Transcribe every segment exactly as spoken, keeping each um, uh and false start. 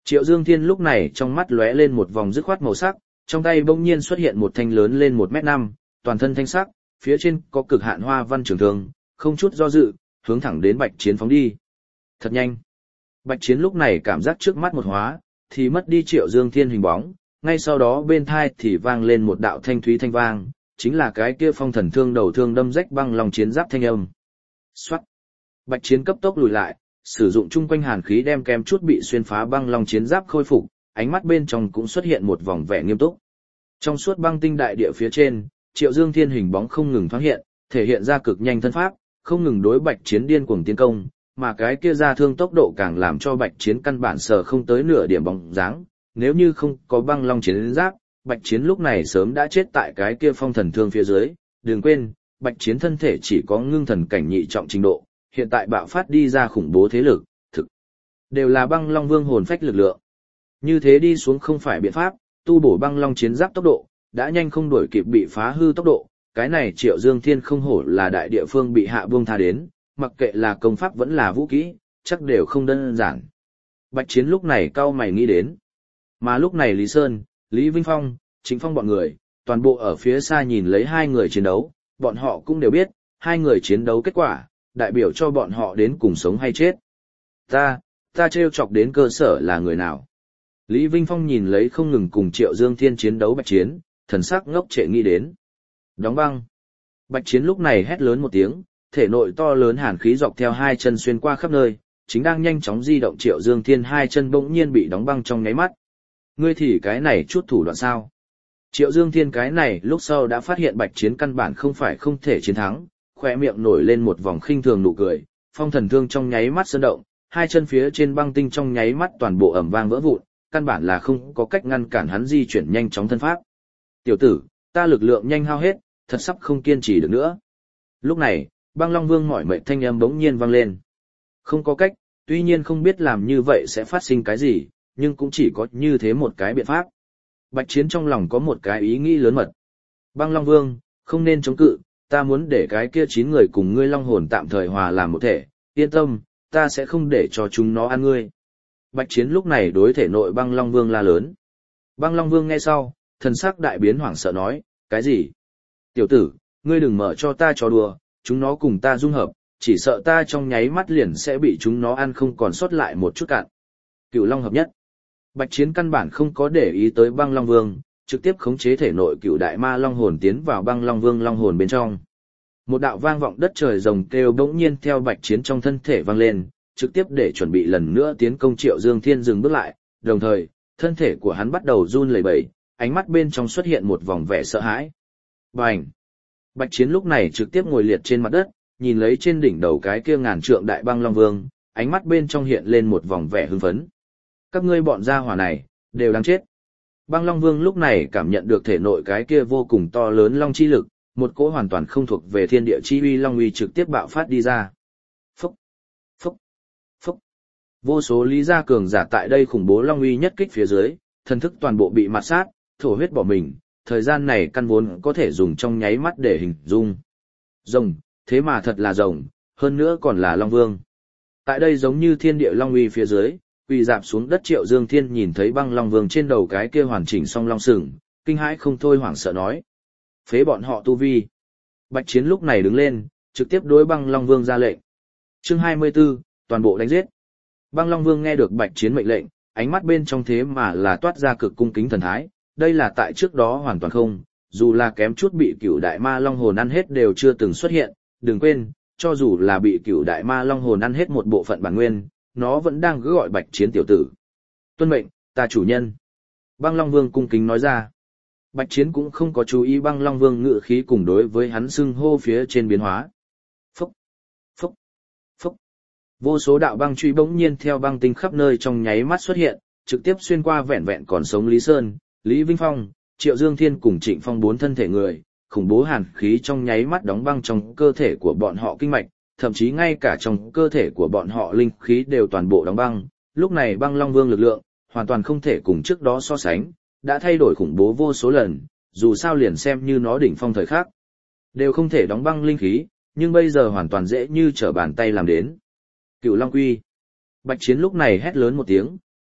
Triệu Dương Thiên lúc này trong mắt lóe lên một vòng dứt khoát màu sắc, trong tay bỗng nhiên xuất hiện một thanh lớn lên một mét năm, toàn thân thanh sắc, phía trên có cực hạn hoa văn trường thương, không chút do dự, hướng thẳng đến Bạch Chiến phóng đi. Thật nhanh. Bạch Chiến lúc này cảm giác trước mắt một hóa, thì mất đi Triệu Dương Thiên hình bóng, ngay sau đó bên thai thì vang lên một đạo thanh thúy thanh vang, chính là cái kia phong thần thương đầu thương đâm rách băng lòng chiến giáp thanh âm. Soát. Bạch Chiến cấp tốc lùi lại, sử dụng chung quanh hàn khí đem kem chút bị xuyên phá băng long chiến giáp khôi phục, ánh mắt bên trong cũng xuất hiện một vòng vẻ nghiêm túc. Trong suốt băng tinh đại địa phía trên, Triệu Dương Thiên hình bóng không ngừng thoáng hiện, thể hiện ra cực nhanh thân pháp, không ngừng đối Bạch Chiến điên cuồng tiến công, mà cái kia ra thương tốc độ càng làm cho Bạch Chiến căn bản sờ không tới nửa điểm bóng dáng, nếu như không có băng long chiến giáp, Bạch Chiến lúc này sớm đã chết tại cái kia phong thần thương phía dưới. Đừng quên, Bạch Chiến thân thể chỉ có ngưng thần cảnh nhị trọng trình độ, hiện tại bạo phát đi ra khủng bố thế lực, thực đều là băng long vương hồn phách lực lượng. Như thế đi xuống không phải biện pháp, tu bổ băng long chiến giáp tốc độ, đã nhanh không đuổi kịp bị phá hư tốc độ, cái này Triệu Dương Thiên không hổ là đại địa phương bị hạ buông tha đến, mặc kệ là công pháp vẫn là vũ kỹ, chắc đều không đơn giản. Bạch Chiến lúc này cau mày nghĩ đến. Mà lúc này Lý Sơn, Lý Vinh Phong, Trịnh Phong bọn người, toàn bộ ở phía xa nhìn lấy hai người chiến đấu, bọn họ cũng đều biết, hai người chiến đấu kết quả, đại biểu cho bọn họ đến cùng sống hay chết. Ta, ta trêu chọc đến cơ sở là người nào? Lý Vinh Phong nhìn lấy không ngừng cùng Triệu Dương Thiên chiến đấu Bạch Chiến, thần sắc ngốc trệ nghĩ đến. Đóng băng. Bạch Chiến lúc này hét lớn một tiếng, thể nội to lớn hàn khí dọc theo hai chân xuyên qua khắp nơi, chính đang nhanh chóng di động Triệu Dương Thiên hai chân bỗng nhiên bị đóng băng trong nháy mắt. Ngươi thì cái này chút thủ đoạn sao? Triệu Dương Thiên cái này lúc sau đã phát hiện Bạch Chiến căn bản không phải không thể chiến thắng, khỏe miệng nổi lên một vòng khinh thường nụ cười, phong thần thương trong nháy mắt sơn động, hai chân phía trên băng tinh trong nháy mắt toàn bộ ầm vang vỡ vụn, căn bản là không có cách ngăn cản hắn di chuyển nhanh chóng thân pháp. Tiểu tử, ta lực lượng nhanh hao hết, thật sắp không kiên trì được nữa. Lúc này, băng long vương mỏi mệt thanh âm bỗng nhiên vang lên. Không có cách, tuy nhiên không biết làm như vậy sẽ phát sinh cái gì, nhưng cũng chỉ có như thế một cái biện pháp. Bạch Chiến trong lòng có một cái ý nghĩ lớn mật. Băng long vương, không nên chống cự, ta muốn để cái kia chín người cùng ngươi long hồn tạm thời hòa làm một thể, yên tâm, ta sẽ không để cho chúng nó ăn ngươi. Bạch Chiến lúc này đối thể nội băng long vương la lớn. Băng long vương nghe sau, thần sắc đại biến hoảng sợ nói, cái gì? Tiểu tử, ngươi đừng mở cho ta trò đùa, chúng nó cùng ta dung hợp, chỉ sợ ta trong nháy mắt liền sẽ bị chúng nó ăn không còn sót lại một chút cạn. Cửu long hợp nhất. Bạch Chiến căn bản không có để ý tới băng long vương, trực tiếp khống chế thể nội cửu đại ma long hồn tiến vào băng long vương long hồn bên trong. Một đạo vang vọng đất trời rồng kêu bỗng nhiên theo Bạch Chiến trong thân thể vang lên, trực tiếp để chuẩn bị lần nữa tiến công Triệu Dương Thiên dừng bước lại, đồng thời, thân thể của hắn bắt đầu run lẩy bẩy, ánh mắt bên trong xuất hiện một vòng vẻ sợ hãi. Bành! Bạch Chiến lúc này trực tiếp ngồi liệt trên mặt đất, nhìn lấy trên đỉnh đầu cái kia ngàn trượng đại băng long vương, ánh mắt bên trong hiện lên một vòng vẻ hưng phấn. Các ngươi bọn gia hỏa này, đều đáng chết. Băng long vương lúc này cảm nhận được thể nội cái kia vô cùng to lớn long chi lực, một cỗ hoàn toàn không thuộc về thiên địa chi uy long uy trực tiếp bạo phát đi ra. Phúc! Phúc! Phúc! Vô số lý gia cường giả tại đây khủng bố long uy nhất kích phía dưới, thần thức toàn bộ bị mạt sát, thổ huyết bỏ mình, thời gian này căn vốn có thể dùng trong nháy mắt để hình dung. Rồng, thế mà thật là rồng, hơn nữa còn là long vương. Tại đây giống như thiên địa long uy phía dưới, quỳ dạp xuống đất Triệu Dương Thiên nhìn thấy băng long vương trên đầu cái kia hoàn chỉnh song long sừng, kinh hãi không thôi hoảng sợ nói. Phế bọn họ tu vi. Bạch Chiến lúc này đứng lên, trực tiếp đối băng long vương ra lệnh. Chương hai mươi 24, toàn bộ đánh giết. Băng long vương nghe được Bạch Chiến mệnh lệnh, ánh mắt bên trong thế mà là toát ra cực cung kính thần thái, đây là tại trước đó hoàn toàn không, dù là kém chút bị cửu đại ma long hồn ăn hết đều chưa từng xuất hiện, đừng quên, cho dù là bị cửu đại ma long hồn ăn hết một bộ phận bản nguyên, nó vẫn đang cứ gọi Bạch Chiến tiểu tử. Tuân mệnh, ta chủ nhân. Băng long vương cung kính nói ra. Bạch Chiến cũng không có chú ý băng long vương ngự khí cùng đối với hắn xưng hô phía trên biến hóa. Phúc, phúc, phúc. Vô số đạo băng truy bỗng nhiên theo băng tinh khắp nơi trong nháy mắt xuất hiện, trực tiếp xuyên qua vẹn vẹn còn sống Lý Sơn, Lý Vinh Phong, Triệu Dương Thiên cùng Trịnh Phong bốn thân thể người, khủng bố hàn khí trong nháy mắt đóng băng trong cơ thể của bọn họ kinh mạch, thậm chí ngay cả trong cơ thể của bọn họ linh khí đều toàn bộ đóng băng. Lúc này băng long vương lực lượng, hoàn toàn không thể cùng trước đó so sánh, đã thay đổi khủng bố vô số lần, dù sao liền xem như nó đỉnh phong thời khắc, đều không thể đóng băng linh khí, nhưng bây giờ hoàn toàn dễ như trở bàn tay làm đến. Cửu Long Quy. Bạch Chiến lúc này hét lớn một tiếng,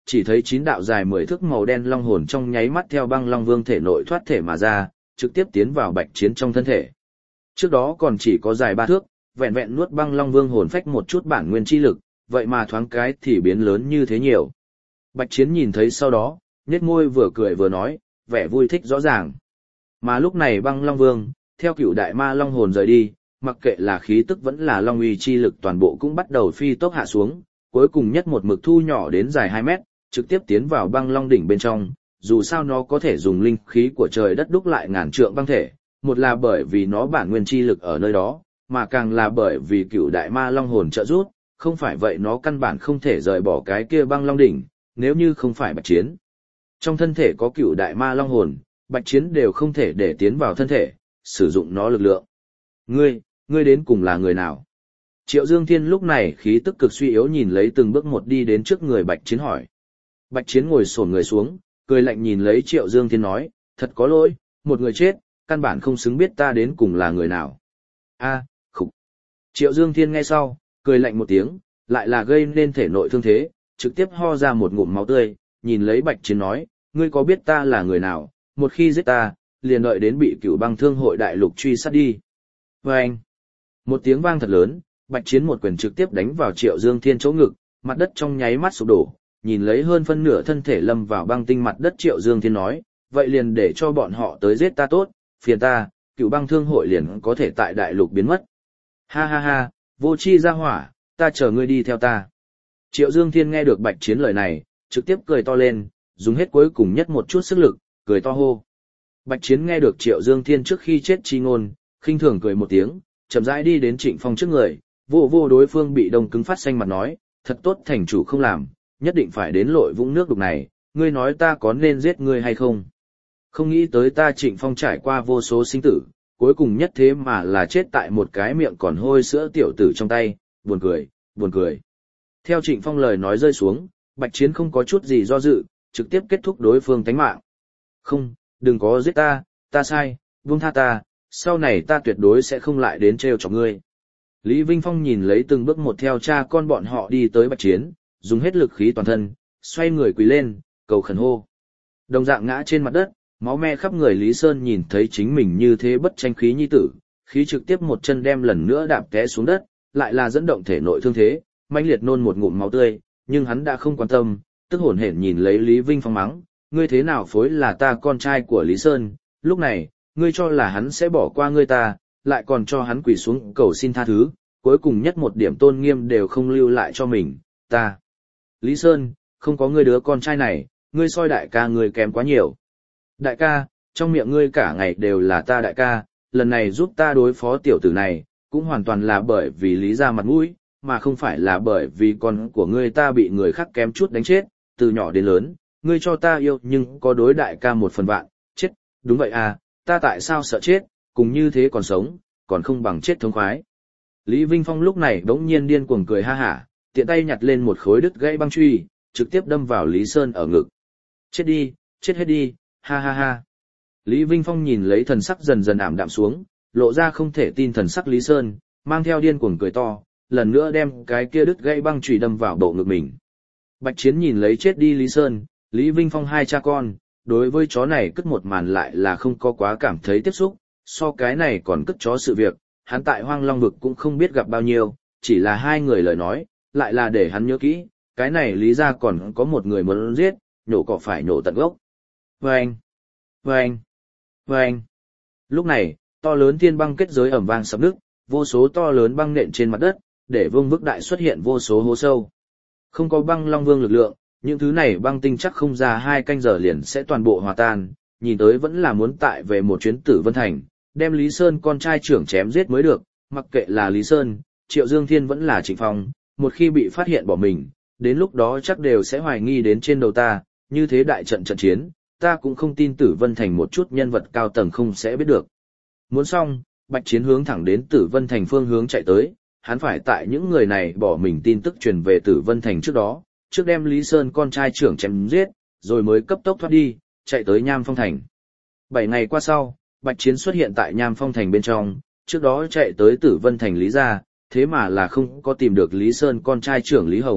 chỉ thấy chín đạo dài mười thước màu đen long hồn trong nháy mắt theo băng long vương thể nội thoát thể mà ra, trực tiếp tiến vào bạch chiến trong thân thể. Trước đó còn chỉ có dài ba thước, vẹn vẹn nuốt băng long vương hồn phách một chút bản nguyên chi lực, vậy mà thoáng cái thì biến lớn như thế nhiều. Bạch chiến nhìn thấy sau đó, nhếch môi vừa cười vừa nói, vẻ vui thích rõ ràng. Mà lúc này băng long vương, theo cửu đại ma long hồn rời đi, mặc kệ là khí tức vẫn là long uy chi lực toàn bộ cũng bắt đầu phi tốc hạ xuống, cuối cùng nhất một mực thu nhỏ đến dài hai mét, trực tiếp tiến vào băng long đỉnh bên trong, dù sao nó có thể dùng linh khí của trời đất đúc lại ngàn trượng băng thể, một là bởi vì nó bản nguyên chi lực ở nơi đó, mà càng là bởi vì cửu đại ma long hồn trợ giúp, không phải vậy nó căn bản không thể rời bỏ cái kia băng long đỉnh, nếu như không phải bạch chiến. Trong thân thể có cửu đại ma long hồn, bạch chiến đều không thể để tiến vào thân thể, sử dụng nó lực lượng. Ngươi, ngươi đến cùng là người nào? Triệu Dương Thiên lúc này khí tức cực suy yếu nhìn lấy từng bước một đi đến trước người bạch chiến hỏi. Bạch chiến ngồi xổm người xuống, cười lạnh nhìn lấy Triệu Dương Thiên nói, thật có lỗi, một người chết, căn bản không xứng biết ta đến cùng là người nào. A, khục. Triệu Dương Thiên nghe sau, cười lạnh một tiếng, lại là gây nên thể nội thương thế, trực tiếp ho ra một ngụm máu tươi, nhìn lấy bạch chiến nói, ngươi có biết ta là người nào, một khi giết ta, liền đợi đến bị cửu băng thương hội đại lục truy sát đi. Và anh, một tiếng vang thật lớn, bạch chiến một quyền trực tiếp đánh vào Triệu Dương Thiên chỗ ngực, mặt đất trong nháy mắt sụp đổ, nhìn lấy hơn phân nửa thân thể lâm vào băng tinh mặt đất Triệu Dương Thiên nói, vậy liền để cho bọn họ tới giết ta tốt, phiền ta, cửu băng thương hội liền có thể tại đại lục biến mất. Ha ha ha, vô chi ra hỏa, ta chờ ngươi đi theo ta. Triệu Dương Thiên nghe được bạch chiến lời này, trực tiếp cười to lên, dùng hết cuối cùng nhất một chút sức lực, cười to hô. Bạch chiến nghe được Triệu Dương Thiên trước khi chết chi ngôn, khinh thường cười một tiếng, chậm rãi đi đến Trịnh Phong trước người, vô vô đối phương bị đông cứng phát xanh mặt nói, thật tốt thành chủ không làm, nhất định phải đến lội vũng nước đục này, ngươi nói ta có nên giết ngươi hay không? Không nghĩ tới ta Trịnh Phong trải qua vô số sinh tử, cuối cùng nhất thế mà là chết tại một cái miệng còn hôi sữa tiểu tử trong tay, buồn cười, buồn cười. Theo Trịnh Phong lời nói rơi xuống, bạch chiến không có chút gì do dự, trực tiếp kết thúc đối phương tánh mạng. Không, đừng có giết ta, ta sai, buông tha ta, sau này ta tuyệt đối sẽ không lại đến trêu chọc ngươi. Lý Vinh Phong nhìn lấy từng bước một theo cha con bọn họ đi tới bạch chiến, dùng hết lực khí toàn thân, xoay người quỳ lên, cầu khẩn hô. Đồng dạng ngã trên mặt đất, máu me khắp người Lý Sơn nhìn thấy chính mình như thế bất tranh khí nhi tử, khí trực tiếp một chân đem lần nữa đạp té xuống đất, lại là dẫn động thể nội thương thế, mãnh liệt nôn một ngụm máu tươi, nhưng hắn đã không quan tâm, tức hổn hển nhìn lấy Lý Vinh Phong mắng, ngươi thế nào phối là ta con trai của Lý Sơn, lúc này, ngươi cho là hắn sẽ bỏ qua ngươi ta, lại còn cho hắn quỳ xuống cầu xin tha thứ, cuối cùng nhất một điểm tôn nghiêm đều không lưu lại cho mình, ta. Lý Sơn, không có ngươi đứa con trai này, ngươi soi đại ca ngươi kém quá nhiều. Đại ca, trong miệng ngươi cả ngày đều là ta đại ca, lần này giúp ta đối phó tiểu tử này, cũng hoàn toàn là bởi vì lý ra mặt mũi, mà không phải là bởi vì con của ngươi ta bị người khác kém chút đánh chết, từ nhỏ đến lớn, ngươi cho ta yêu nhưng có đối đại ca một phần vạn, chết, đúng vậy à, ta tại sao sợ chết, cùng như thế còn sống, còn không bằng chết thống khoái. Lý Vinh Phong lúc này đống nhiên điên cuồng cười ha hả, tiện tay nhặt lên một khối đứt gãy băng truy, trực tiếp đâm vào Lý Sơn ở ngực. Chết đi, chết hết đi, ha ha ha. Lý Vinh Phong nhìn lấy thần sắc dần dần ảm đạm xuống, lộ ra không thể tin thần sắc Lý Sơn, mang theo điên cuồng cười to, lần nữa đem cái kia đứt gãy băng chùy đâm vào bộ ngực mình. Bạch Chiến nhìn lấy chết đi Lý Sơn, Lý Vinh Phong hai cha con, đối với chó này cất một màn lại là không có quá cảm thấy tiếp xúc, so cái này còn cất chó sự việc, hắn tại Hoang Long vực cũng không biết gặp bao nhiêu, chỉ là hai người lời nói, lại là để hắn nhớ kỹ, cái này lý ra còn có một người muốn giết, nhổ cỏ phải nhổ tận gốc. Vâng! Vâng! Vâng! Lúc này, to lớn thiên băng kết giới ẩm vang sập nước, vô số to lớn băng nện trên mặt đất, để vương bức đại xuất hiện vô số hố sâu. Không có băng long vương lực lượng, những thứ này băng tinh chắc không ra hai canh giờ liền sẽ toàn bộ hòa tan, nhìn tới vẫn là muốn tại về một chuyến Tử Vân Thành, đem Lý Sơn con trai trưởng chém giết mới được, mặc kệ là Lý Sơn, Triệu Dương Thiên vẫn là Trịnh Phong, một khi bị phát hiện bỏ mình, đến lúc đó chắc đều sẽ hoài nghi đến trên đầu ta, như thế đại trận trận chiến, ta cũng không tin Tử Vân Thành một chút nhân vật cao tầng không sẽ biết được. Muốn xong, Bạch Chiến hướng thẳng đến Tử Vân Thành phương hướng chạy tới, hắn phải tại những người này bỏ mình tin tức truyền về Tử Vân Thành trước đó, trước đem Lý Sơn con trai trưởng chém giết, rồi mới cấp tốc thoát đi, chạy tới Nham Phong Thành. Bảy ngày qua sau, Bạch Chiến xuất hiện tại Nham Phong Thành bên trong, trước đó chạy tới Tử Vân Thành Lý gia, thế mà là không có tìm được Lý Sơn con trai trưởng Lý Hồng,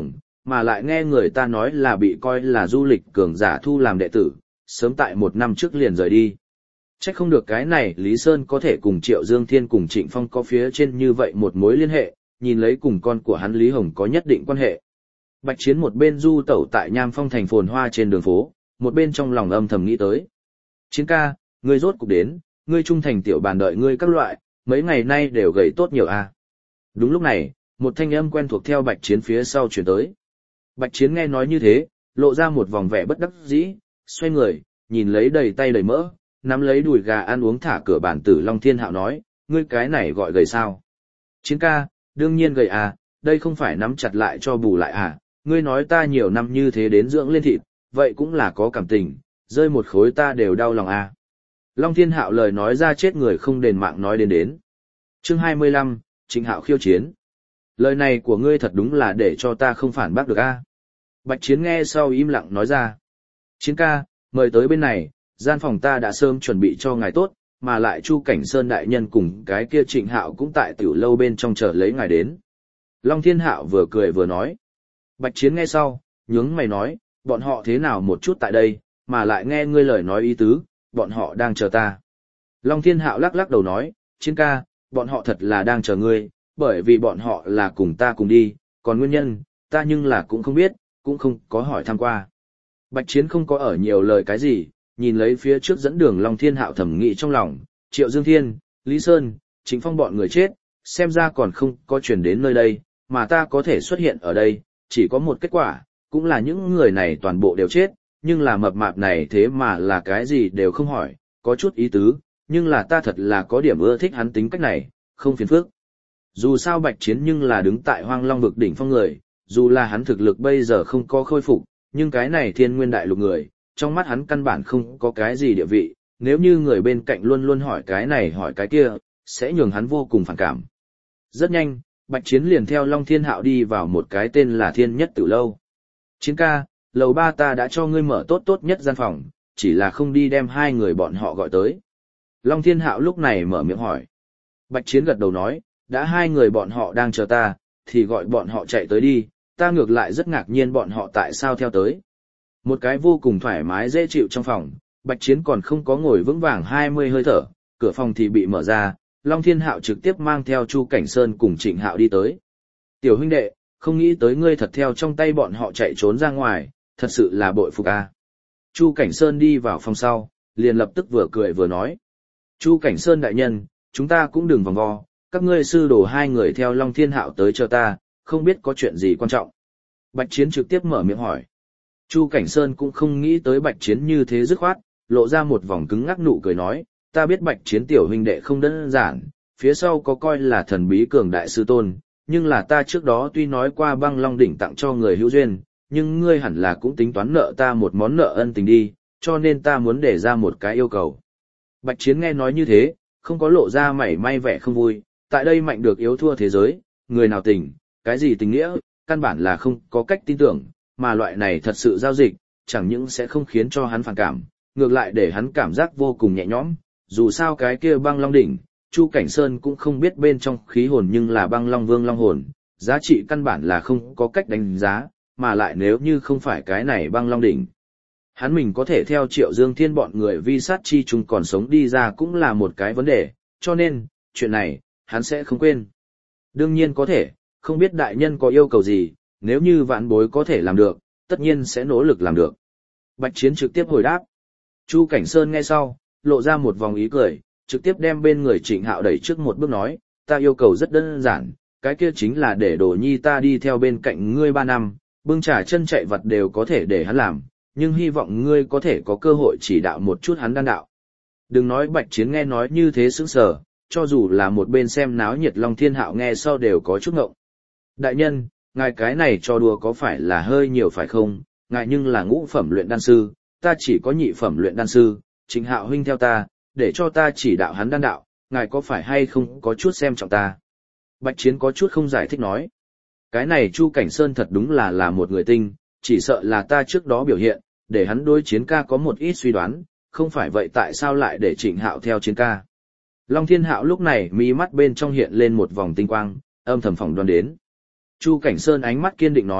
mà lại nghe người ta nói là bị coi là du lịch cường giả thu làm đệ tử, sớm tại một năm trước liền rời đi. Chắc không được cái này Lý Sơn có thể cùng Triệu Dương Thiên cùng Trịnh Phong có phía trên như vậy một mối liên hệ, nhìn lấy cùng con của hắn Lý Hồng có nhất định quan hệ. Bạch Chiến một bên du tẩu tại Nham Phong thành phồn hoa trên đường phố, một bên trong lòng âm thầm nghĩ tới. Chiến ca, ngươi rốt cục đến, ngươi trung thành tiểu bàn đợi ngươi các loại, mấy ngày nay đều gầy tốt nhiều a. À. Đúng lúc này, một thanh âm quen thuộc theo Bạch Chiến phía sau chuyển tới. Bạch Chiến nghe nói như thế, lộ ra một vòng vẻ bất đắc dĩ, xoay người, nhìn lấy đầy tay đầy mỡ, nắm lấy đùi gà ăn uống thả cửa bản tử Long Thiên Hạo nói, ngươi cái này gọi gầy sao? Chiến ca, đương nhiên gầy à, đây không phải nắm chặt lại cho bù lại à, ngươi nói ta nhiều năm như thế đến dưỡng lên thịt, vậy cũng là có cảm tình, rơi một khối ta đều đau lòng à. Long Thiên Hạo lời nói ra chết người không đền mạng nói đến đến. Chương hai mươi lăm, Trịnh Hạo khiêu chiến. Lời này của ngươi thật đúng là để cho ta không phản bác được a. À? Bạch Chiến nghe sau im lặng nói ra. Chiến ca, mời tới bên này, gian phòng ta đã sớm chuẩn bị cho ngài tốt, mà lại Chu Cảnh Sơn đại nhân cùng cái kia Trịnh Hạo cũng tại tiểu lâu bên trong chờ lấy ngài đến. Long Thiên Hạo vừa cười vừa nói. Bạch Chiến nghe sau, nhướng mày nói, bọn họ thế nào một chút tại đây, mà lại nghe ngươi lời nói ý tứ, bọn họ đang chờ ta. Long Thiên Hạo lắc lắc đầu nói, Chiến ca, bọn họ thật là đang chờ ngươi, bởi vì bọn họ là cùng ta cùng đi, còn nguyên nhân, ta nhưng là cũng không biết, cũng không có hỏi thăm qua. Bạch Chiến không có ở nhiều lời cái gì, nhìn lấy phía trước dẫn đường Long Thiên Hạo thẩm nghĩ trong lòng, Triệu Dương Thiên, Lý Sơn, Trịnh Phong bọn người chết, xem ra còn không có chuyển đến nơi đây, mà ta có thể xuất hiện ở đây, chỉ có một kết quả, cũng là những người này toàn bộ đều chết, nhưng là mập mạp này thế mà là cái gì đều không hỏi, có chút ý tứ, nhưng là ta thật là có điểm ưa thích hắn tính cách này, không phiền phức. Dù sao Bạch Chiến nhưng là đứng tại Hoang Long vực đỉnh phong người, dù là hắn thực lực bây giờ không có khôi phục, nhưng cái này thiên nguyên đại lục người, trong mắt hắn căn bản không có cái gì địa vị, nếu như người bên cạnh luôn luôn hỏi cái này hỏi cái kia, sẽ nhường hắn vô cùng phản cảm. Rất nhanh, Bạch Chiến liền theo Long Thiên Hạo đi vào một cái tên là Thiên Nhất Tử Lâu. Chiến ca, lầu ba ta đã cho ngươi mở tốt tốt nhất gian phòng, chỉ là không đi đem hai người bọn họ gọi tới. Long Thiên Hạo lúc này mở miệng hỏi. Bạch Chiến gật đầu nói, đã hai người bọn họ đang chờ ta, thì gọi bọn họ chạy tới đi, ta ngược lại rất ngạc nhiên bọn họ tại sao theo tới. Một cái vô cùng thoải mái dễ chịu trong phòng, Bạch Chiến còn không có ngồi vững vàng hai mươi hơi thở, cửa phòng thì bị mở ra, Long Thiên Hạo trực tiếp mang theo Chu Cảnh Sơn cùng Trịnh Hạo đi tới. Tiểu huynh đệ, không nghĩ tới ngươi thật theo trong tay bọn họ chạy trốn ra ngoài, thật sự là bội phục a. Chu Cảnh Sơn đi vào phòng sau, liền lập tức vừa cười vừa nói. Chu Cảnh Sơn đại nhân, chúng ta cũng đừng vòng vo, các ngươi sư đồ hai người theo Long Thiên Hạo tới chờ ta, không biết có chuyện gì quan trọng. Bạch Chiến trực tiếp mở miệng hỏi. Chu Cảnh Sơn cũng không nghĩ tới Bạch Chiến như thế dứt khoát, lộ ra một vòng cứng ngắc nụ cười nói, ta biết Bạch Chiến tiểu huynh đệ không đơn giản, phía sau có coi là thần bí cường đại sư tôn, nhưng là ta trước đó tuy nói qua băng long đỉnh tặng cho người hữu duyên, nhưng ngươi hẳn là cũng tính toán nợ ta một món nợ ân tình đi, cho nên ta muốn để ra một cái yêu cầu. Bạch Chiến nghe nói như thế, không có lộ ra mảy may vẻ không vui, tại đây mạnh được yếu thua thế giới, người nào tình, cái gì tình nghĩa, căn bản là không có cách tin tưởng, mà loại này thật sự giao dịch, chẳng những sẽ không khiến cho hắn phản cảm, ngược lại để hắn cảm giác vô cùng nhẹ nhõm, dù sao cái kia băng long đỉnh, Chu Cảnh Sơn cũng không biết bên trong khí hồn nhưng là băng long vương long hồn, giá trị căn bản là không có cách đánh giá, mà lại nếu như không phải cái này băng long đỉnh, hắn mình có thể theo Triệu Dương Thiên bọn người vi sát chi chung còn sống đi ra cũng là một cái vấn đề, cho nên, chuyện này, hắn sẽ không quên. Đương nhiên có thể, không biết đại nhân có yêu cầu gì, nếu như vạn bối có thể làm được, tất nhiên sẽ nỗ lực làm được. Bạch Chiến trực tiếp hồi đáp. Chu Cảnh Sơn nghe sau, lộ ra một vòng ý cười, trực tiếp đem bên người Trịnh Hạo đẩy trước một bước nói, ta yêu cầu rất đơn giản, cái kia chính là để Đồ Nhi ta đi theo bên cạnh ngươi ba năm, bưng trà chân chạy vật đều có thể để hắn làm, nhưng hy vọng ngươi có thể có cơ hội chỉ đạo một chút hắn đan đạo. Đừng nói Bạch Chiến nghe nói như thế sững sờ, cho dù là một bên xem náo nhiệt Long Thiên Hạo nghe sau đều có chút ngộng. Đại nhân, ngài cái này cho đùa có phải là hơi nhiều phải không, ngài nhưng là ngũ phẩm luyện đan sư, ta chỉ có nhị phẩm luyện đan sư, Trịnh Hạo huynh theo ta, để cho ta chỉ đạo hắn đan đạo, ngài có phải hay không có chút xem trọng ta. Bạch Chiến có chút không giải thích nói. Cái này Chu Cảnh Sơn thật đúng là là một người tinh, chỉ sợ là ta trước đó biểu hiện, để hắn đối Chiến ca có một ít suy đoán, không phải vậy tại sao lại để Trịnh Hạo theo Chiến ca. Long Thiên Hạo lúc này mí mắt bên trong hiện lên một vòng tinh quang, âm thầm phỏng đoán đến. Chu Cảnh Sơn ánh mắt kiên định nói,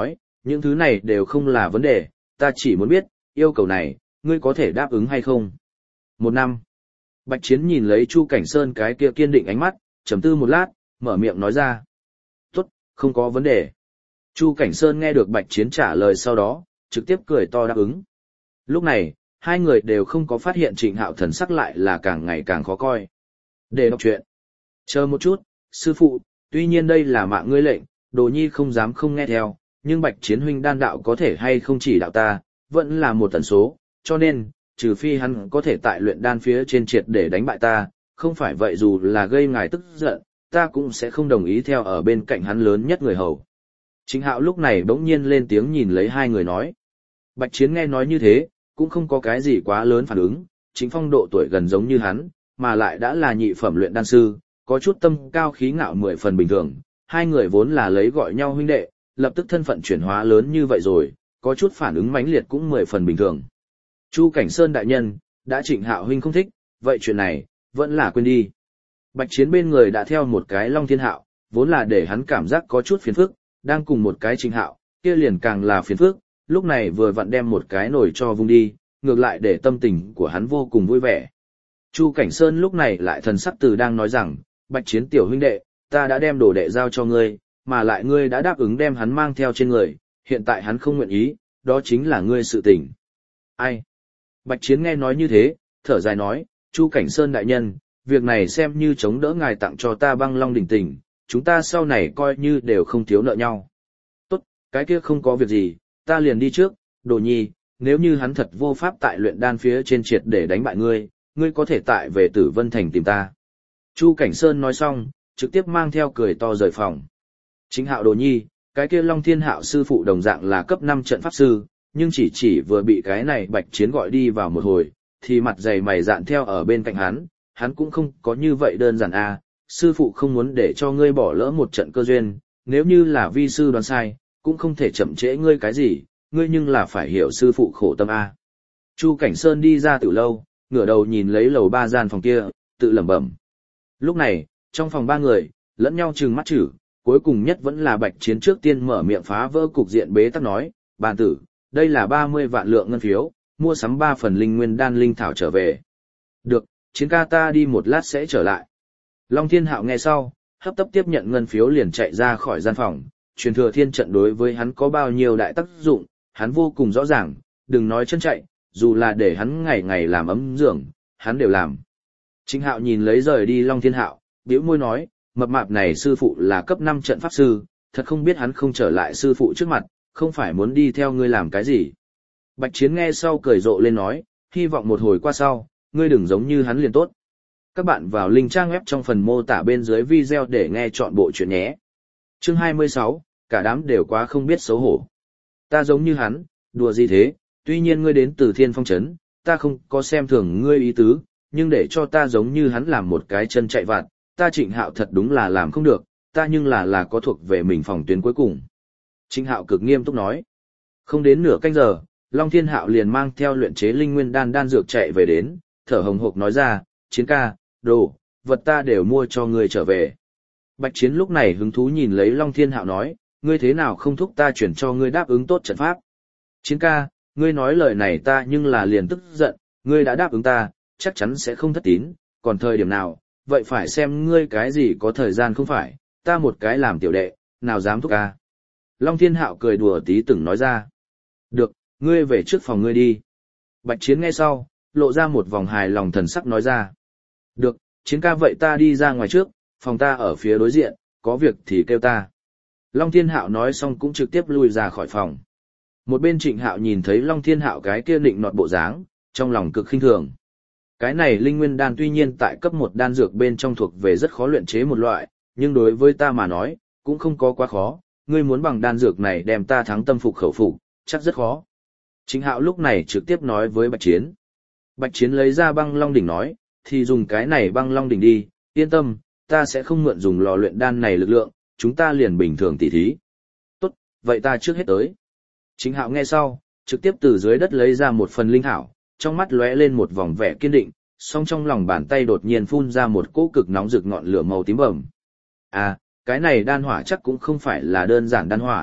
Những thứ này đều không là vấn đề, ta chỉ muốn biết, yêu cầu này, ngươi có thể đáp ứng hay không? Một năm. Bạch Chiến nhìn lấy Chu Cảnh Sơn cái kia kiên định ánh mắt, trầm tư một lát, mở miệng nói ra. Tốt, không có vấn đề. Chu Cảnh Sơn nghe được Bạch Chiến trả lời sau đó, trực tiếp cười to đáp ứng. Lúc này, hai người đều không có phát hiện Trịnh Hạo thần sắc lại là càng ngày càng khó coi. Để đọc chuyện. Chờ một chút, sư phụ, tuy nhiên đây là mạng ngươi lệnh, Đồ Nhi không dám không nghe theo, nhưng Bạch Chiến huynh đan đạo có thể hay không chỉ đạo ta, vẫn là một tần số, cho nên, trừ phi hắn có thể tại luyện đan phía trên triệt để đánh bại ta, không phải vậy dù là gây ngài tức giận, ta cũng sẽ không đồng ý theo ở bên cạnh hắn lớn nhất người hầu. Trịnh Hạo lúc này bỗng nhiên lên tiếng nhìn lấy hai người nói. Bạch Chiến nghe nói như thế, cũng không có cái gì quá lớn phản ứng, Chính Phong độ tuổi gần giống như hắn, mà lại đã là nhị phẩm luyện đan sư, có chút tâm cao khí ngạo mười phần bình thường, hai người vốn là lấy gọi nhau huynh đệ, lập tức thân phận chuyển hóa lớn như vậy rồi, có chút phản ứng mãnh liệt cũng mười phần bình thường. Chu Cảnh Sơn đại nhân, đã Trịnh Hạo huynh không thích, vậy chuyện này, vẫn là quên đi. Bạch Chiến bên người đã theo một cái Long Thiên Hạo, vốn là để hắn cảm giác có chút phiền phức, đang cùng một cái Trịnh Hạo, kia liền càng là phiền phức, lúc này vừa vặn đem một cái nổi cho vung đi, ngược lại để tâm tình của hắn vô cùng vui vẻ. Chu Cảnh Sơn lúc này lại thần sắc từ đang nói rằng, Bạch Chiến tiểu huynh đệ, ta đã đem đồ đệ giao cho ngươi, mà lại ngươi đã đáp ứng đem hắn mang theo trên người, hiện tại hắn không nguyện ý, đó chính là ngươi sự tình. Ai? Bạch Chiến nghe nói như thế, thở dài nói, Chu Cảnh Sơn đại nhân, việc này xem như chống đỡ ngài tặng cho ta băng long đỉnh tình, chúng ta sau này coi như đều không thiếu nợ nhau. Tốt, cái kia không có việc gì, ta liền đi trước, Đồ Nhi, nếu như hắn thật vô pháp tại luyện đan phía trên triệt để đánh bại ngươi, ngươi có thể tại về Tử Vân Thành tìm ta. Chu Cảnh Sơn nói xong, trực tiếp mang theo cười to rời phòng. Chính Hạo Đồ Nhi, cái kia Long Thiên Hạo sư phụ đồng dạng là cấp năm trận pháp sư, nhưng chỉ chỉ vừa bị cái này Bạch Chiến gọi đi vào một hồi, thì mặt dày mày dạn theo ở bên cạnh hắn, hắn cũng không có như vậy đơn giản a, sư phụ không muốn để cho ngươi bỏ lỡ một trận cơ duyên, nếu như là vi sư đoán sai, cũng không thể chậm trễ ngươi cái gì, ngươi nhưng là phải hiểu sư phụ khổ tâm a. Chu Cảnh Sơn đi ra từ lâu, ngửa đầu nhìn lấy lầu ba gian phòng kia, tự lẩm bẩm. Lúc này, trong phòng ba người, lẫn nhau trừng mắt chử, cuối cùng nhất vẫn là Bạch Chiến trước tiên mở miệng phá vỡ cục diện bế tắc nói, bàn tử, đây là ba mươi vạn lượng ngân phiếu, mua sắm ba phần linh nguyên đan linh thảo trở về. Được, Chiến ca ta đi một lát sẽ trở lại. Long Thiên Hạo nghe sau, hấp tấp tiếp nhận ngân phiếu liền chạy ra khỏi gian phòng, truyền thừa thiên trận đối với hắn có bao nhiêu đại tác dụng, hắn vô cùng rõ ràng, đừng nói chân chạy, dù là để hắn ngày ngày làm ấm giường, hắn đều làm. Trịnh Hạo nhìn lấy rời đi Long Thiên Hạo, bĩu môi nói, mập mạp này sư phụ là cấp năm trận pháp sư, thật không biết hắn không trở lại sư phụ trước mặt, không phải muốn đi theo ngươi làm cái gì. Bạch Chiến nghe sau cười rộ lên nói, hy vọng một hồi qua sau, ngươi đừng giống như hắn liền tốt. Các bạn vào link trang web trong phần mô tả bên dưới video để nghe chọn bộ chuyện nhé. Chương hai mươi sáu, cả đám đều quá không biết xấu hổ. Ta giống như hắn, đùa gì thế, tuy nhiên ngươi đến từ Thiên Phong Trấn, ta không có xem thường ngươi ý tứ, nhưng để cho ta giống như hắn làm một cái chân chạy vặt, ta Trịnh Hạo thật đúng là làm không được, ta nhưng là là có thuộc về mình phòng tuyến cuối cùng. Trịnh Hạo cực nghiêm túc nói. Không đến nửa canh giờ, Long Thiên Hạo liền mang theo luyện chế linh nguyên đan đan dược chạy về đến, thở hồng hộc nói ra, Chiến ca, đồ, vật ta đều mua cho ngươi trở về. Bạch Chiến lúc này hứng thú nhìn lấy Long Thiên Hạo nói, ngươi thế nào không thúc ta chuyển cho ngươi đáp ứng tốt trận pháp. Chiến ca, ngươi nói lời này ta nhưng là liền tức giận, ngươi đã đáp ứng ta, chắc chắn sẽ không thất tín, còn thời điểm nào, vậy phải xem ngươi cái gì có thời gian không phải, ta một cái làm tiểu đệ, nào dám thúc ca. Long Thiên Hạo cười đùa tí từng nói ra. Được, ngươi về trước phòng ngươi đi. Bạch Chiến nghe sau, lộ ra một vòng hài lòng thần sắc nói ra. Được, Chiến ca vậy ta đi ra ngoài trước, phòng ta ở phía đối diện, có việc thì kêu ta. Long Thiên Hạo nói xong cũng trực tiếp lui ra khỏi phòng. Một bên Trịnh Hạo nhìn thấy Long Thiên Hạo cái kia định nọt bộ dáng, trong lòng cực khinh thường. Cái này linh nguyên đan tuy nhiên tại cấp một đan dược bên trong thuộc về rất khó luyện chế một loại, nhưng đối với ta mà nói, cũng không có quá khó, ngươi muốn bằng đan dược này đem ta thắng tâm phục khẩu phục, chắc rất khó. Trịnh Hạo lúc này trực tiếp nói với Bạch Chiến. Bạch Chiến lấy ra băng long đỉnh nói, thì dùng cái này băng long đỉnh đi, yên tâm, ta sẽ không mượn dùng lò luyện đan này lực lượng, chúng ta liền bình thường tỉ thí. Tốt, vậy ta trước hết tới. Trịnh Hạo nghe sau, trực tiếp từ dưới đất lấy ra một phần linh thảo, trong mắt lóe lên một vòng vẻ kiên định, song trong lòng bàn tay đột nhiên phun ra một cỗ cực nóng rực ngọn lửa màu tím bầm. À, cái này đan hỏa chắc cũng không phải là đơn giản đan hỏa,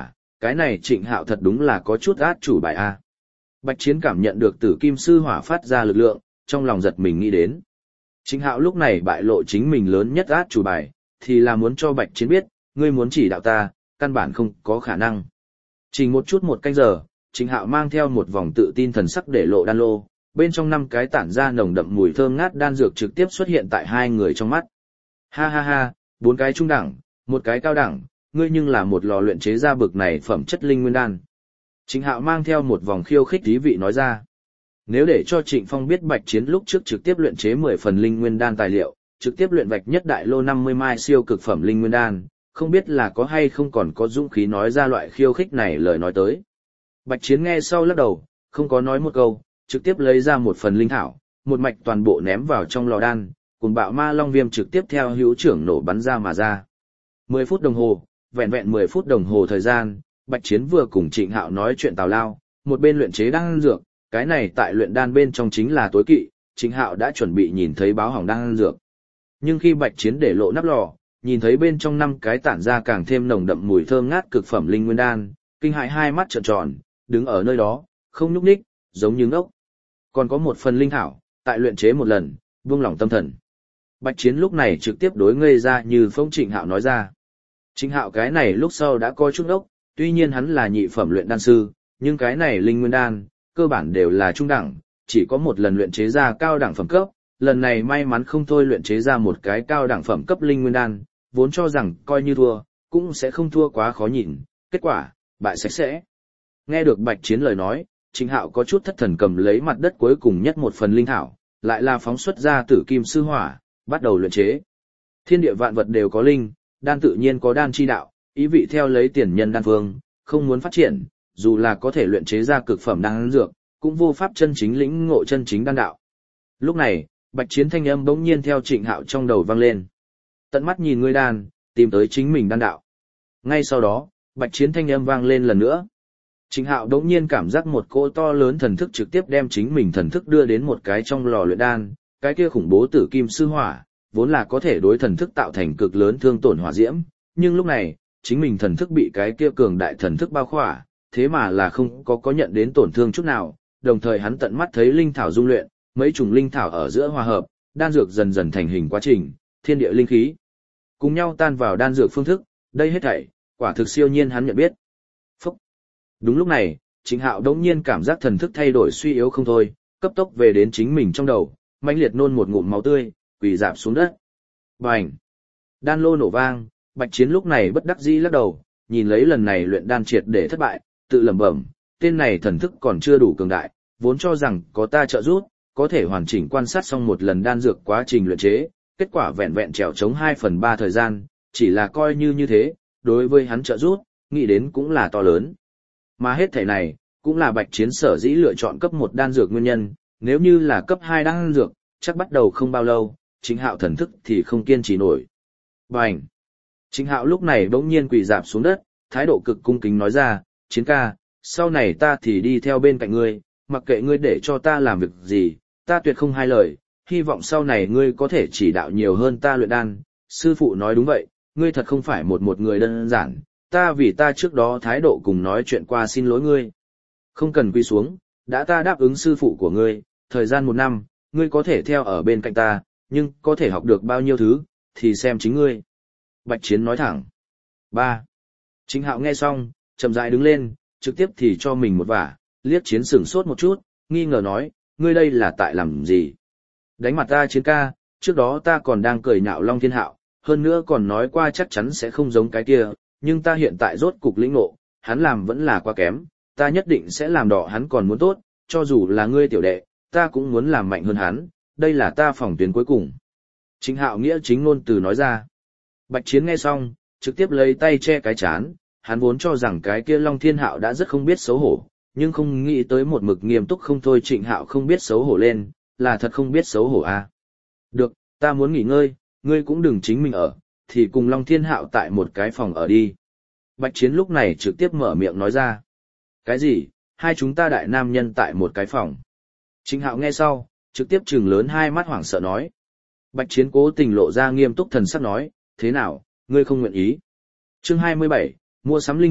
cái này Trịnh Hạo thật đúng là có chút át chủ bài a. Bạch Chiến cảm nhận được Tử Kim Sư Hỏa phát ra lực lượng, trong lòng giật mình nghĩ đến. Trịnh Hạo lúc này bại lộ chính mình lớn nhất át chủ bài, thì là muốn cho Bạch Chiến biết, ngươi muốn chỉ đạo ta, căn bản không có khả năng. Chỉ một chút một canh giờ, Trịnh Hạo mang theo một vòng tự tin thần sắc để lộ đan lô, bên trong năm cái tản ra nồng đậm mùi thơm ngát đan dược trực tiếp xuất hiện tại hai người trong mắt. Ha ha ha, bốn cái trung đẳng, một cái cao đẳng, ngươi nhưng là một lò luyện chế ra bực này phẩm chất linh nguyên đan. Trịnh Hạo mang theo một vòng khiêu khích thí vị nói ra. Nếu để cho Trịnh Phong biết Bạch Chiến lúc trước trực tiếp luyện chế mười phần linh nguyên đan tài liệu, trực tiếp luyện vạch nhất đại lô năm mươi mai siêu cực phẩm linh nguyên đan, không biết là có hay không còn có dũng khí nói ra loại khiêu khích này lời nói tới. Bạch Chiến nghe sau lắc đầu, không có nói một câu, trực tiếp lấy ra một phần linh thảo, một mạch toàn bộ ném vào trong lò đan, cùng bạo ma long viêm trực tiếp theo hữu trưởng nổ bắn ra mà ra. mười phút đồng hồ, vẹn vẹn mười phút đồng hồ thời gian, Bạch Chiến vừa cùng Trịnh Hạo nói chuyện tào lao, một bên luyện chế đan dược, cái này tại luyện đan bên trong chính là tối kỵ, Trịnh Hạo đã chuẩn bị nhìn thấy báo hỏng đan dược. Nhưng khi Bạch Chiến để lộ nắp lò, nhìn thấy bên trong năm cái tản ra càng thêm nồng đậm mùi thơm ngát cực phẩm linh nguyên đan, kinh hãi hai mắt trợn tròn, đứng ở nơi đó, không nhúc nhích, giống như ngốc. Còn có một phần linh thảo, tại luyện chế một lần, buông lỏng tâm thần. Bạch Chiến lúc này trực tiếp đối ngây ra như phong Trịnh Hạo nói ra. Trịnh Hạo cái này lúc sau đã coi chút ngốc, tuy nhiên hắn là nhị phẩm luyện đan sư, nhưng cái này linh nguyên đan, cơ bản đều là trung đẳng, chỉ có một lần luyện chế ra cao đẳng phẩm cấp, lần này may mắn không thôi luyện chế ra một cái cao đẳng phẩm cấp linh nguyên đan, vốn cho rằng coi như thua, cũng sẽ không thua quá khó nhìn, kết quả, bại sạch sẽ. Nghe được Bạch Chiến lời nói, Trịnh Hạo có chút thất thần cầm lấy mặt đất cuối cùng nhất một phần linh thảo, lại là phóng xuất ra Tử Kim Sư Hỏa, bắt đầu luyện chế. Thiên địa vạn vật đều có linh, đan tự nhiên có đan chi đạo, ý vị theo lấy tiền nhân đan phương, không muốn phát triển, dù là có thể luyện chế ra cực phẩm đan dược, cũng vô pháp chân chính lĩnh ngộ chân chính đan đạo. Lúc này, Bạch Chiến thanh âm bỗng nhiên theo Trịnh Hạo trong đầu vang lên. Tận mắt nhìn ngươi đan, tìm tới chính mình đan đạo. Ngay sau đó, Bạch Chiến thanh âm vang lên lần nữa. Trịnh Hạo đống nhiên cảm giác một cỗ to lớn thần thức trực tiếp đem chính mình thần thức đưa đến một cái trong lò luyện đan, cái kia khủng bố Tử Kim Sư Hỏa, vốn là có thể đối thần thức tạo thành cực lớn thương tổn hỏa diễm, nhưng lúc này, chính mình thần thức bị cái kia cường đại thần thức bao khỏa, thế mà là không có có nhận đến tổn thương chút nào, đồng thời hắn tận mắt thấy linh thảo dung luyện, mấy chủng linh thảo ở giữa hòa hợp, đan dược dần dần thành hình quá trình, thiên địa linh khí cùng nhau tan vào đan dược phương thức, đây hết thảy, quả thực siêu nhiên hắn nhận biết. Phúc. Đúng lúc này, Trịnh Hạo đống nhiên cảm giác thần thức thay đổi suy yếu không thôi, cấp tốc về đến chính mình trong đầu, mãnh liệt nôn một ngụm máu tươi, quỳ rạp xuống đất. Bành! Đan lô nổ vang, Bạch Chiến lúc này bất đắc dĩ lắc đầu, nhìn lấy lần này luyện đan triệt để thất bại, tự lẩm bẩm, tên này thần thức còn chưa đủ cường đại, vốn cho rằng có ta trợ giúp, có thể hoàn chỉnh quan sát xong một lần đan dược quá trình luyện chế, kết quả vẹn vẹn trèo chống hai phần ba thời gian, chỉ là coi như như thế, đối với hắn trợ giúp, nghĩ đến cũng là to lớn. Mà hết thảy này, cũng là Bạch Chiến sở dĩ lựa chọn cấp một đan dược nguyên nhân, nếu như là cấp hai đan dược, chắc bắt đầu không bao lâu, Trịnh Hạo thần thức thì không kiên trì nổi. Bành! Trịnh Hạo lúc này bỗng nhiên quỳ rạp xuống đất, thái độ cực cung kính nói ra, Chiến ca, sau này ta thì đi theo bên cạnh ngươi, mặc kệ ngươi để cho ta làm việc gì, ta tuyệt không hai lời, hy vọng sau này ngươi có thể chỉ đạo nhiều hơn ta luyện đan. Sư phụ nói đúng vậy, ngươi thật không phải một một người đơn giản, ta vì ta trước đó thái độ cùng nói chuyện qua xin lỗi ngươi. Không cần quỳ xuống, đã ta đáp ứng sư phụ của ngươi, thời gian một năm, ngươi có thể theo ở bên cạnh ta, nhưng có thể học được bao nhiêu thứ, thì xem chính ngươi. Bạch Chiến nói thẳng. ba. Trịnh Hạo nghe xong, chậm rãi đứng lên, trực tiếp thì cho mình một vả, liếc Chiến sửng sốt một chút, nghi ngờ nói, ngươi đây là tại làm gì? Đánh mặt ta Chiến ca, trước đó ta còn đang cười nhạo Long Thiên Hạo, hơn nữa còn nói qua chắc chắn sẽ không giống cái kia, nhưng ta hiện tại rốt cục lĩnh ngộ, hắn làm vẫn là quá kém, ta nhất định sẽ làm đỏ hắn còn muốn tốt, cho dù là ngươi tiểu đệ, ta cũng muốn làm mạnh hơn hắn, đây là ta phòng tuyến cuối cùng. Trịnh Hạo nghĩa chính ngôn từ nói ra. Bạch Chiến nghe xong, trực tiếp lấy tay che cái chán, hắn vốn cho rằng cái kia Long Thiên Hạo đã rất không biết xấu hổ, nhưng không nghĩ tới một mực nghiêm túc không thôi Trịnh Hạo không biết xấu hổ lên, là thật không biết xấu hổ à. Được, ta muốn nghỉ ngơi, ngươi cũng đừng chính mình ở, thì cùng Long Thiên Hạo tại một cái phòng ở đi. Bạch Chiến lúc này trực tiếp mở miệng nói ra. Cái gì, hai chúng ta đại nam nhân tại một cái phòng. Trịnh Hạo nghe sau, trực tiếp trừng lớn hai mắt hoảng sợ nói. Bạch Chiến cố tình lộ ra nghiêm túc thần sắc nói, thế nào, ngươi không nguyện ý. Chương hai mươi bảy, mua sắm linh thạch,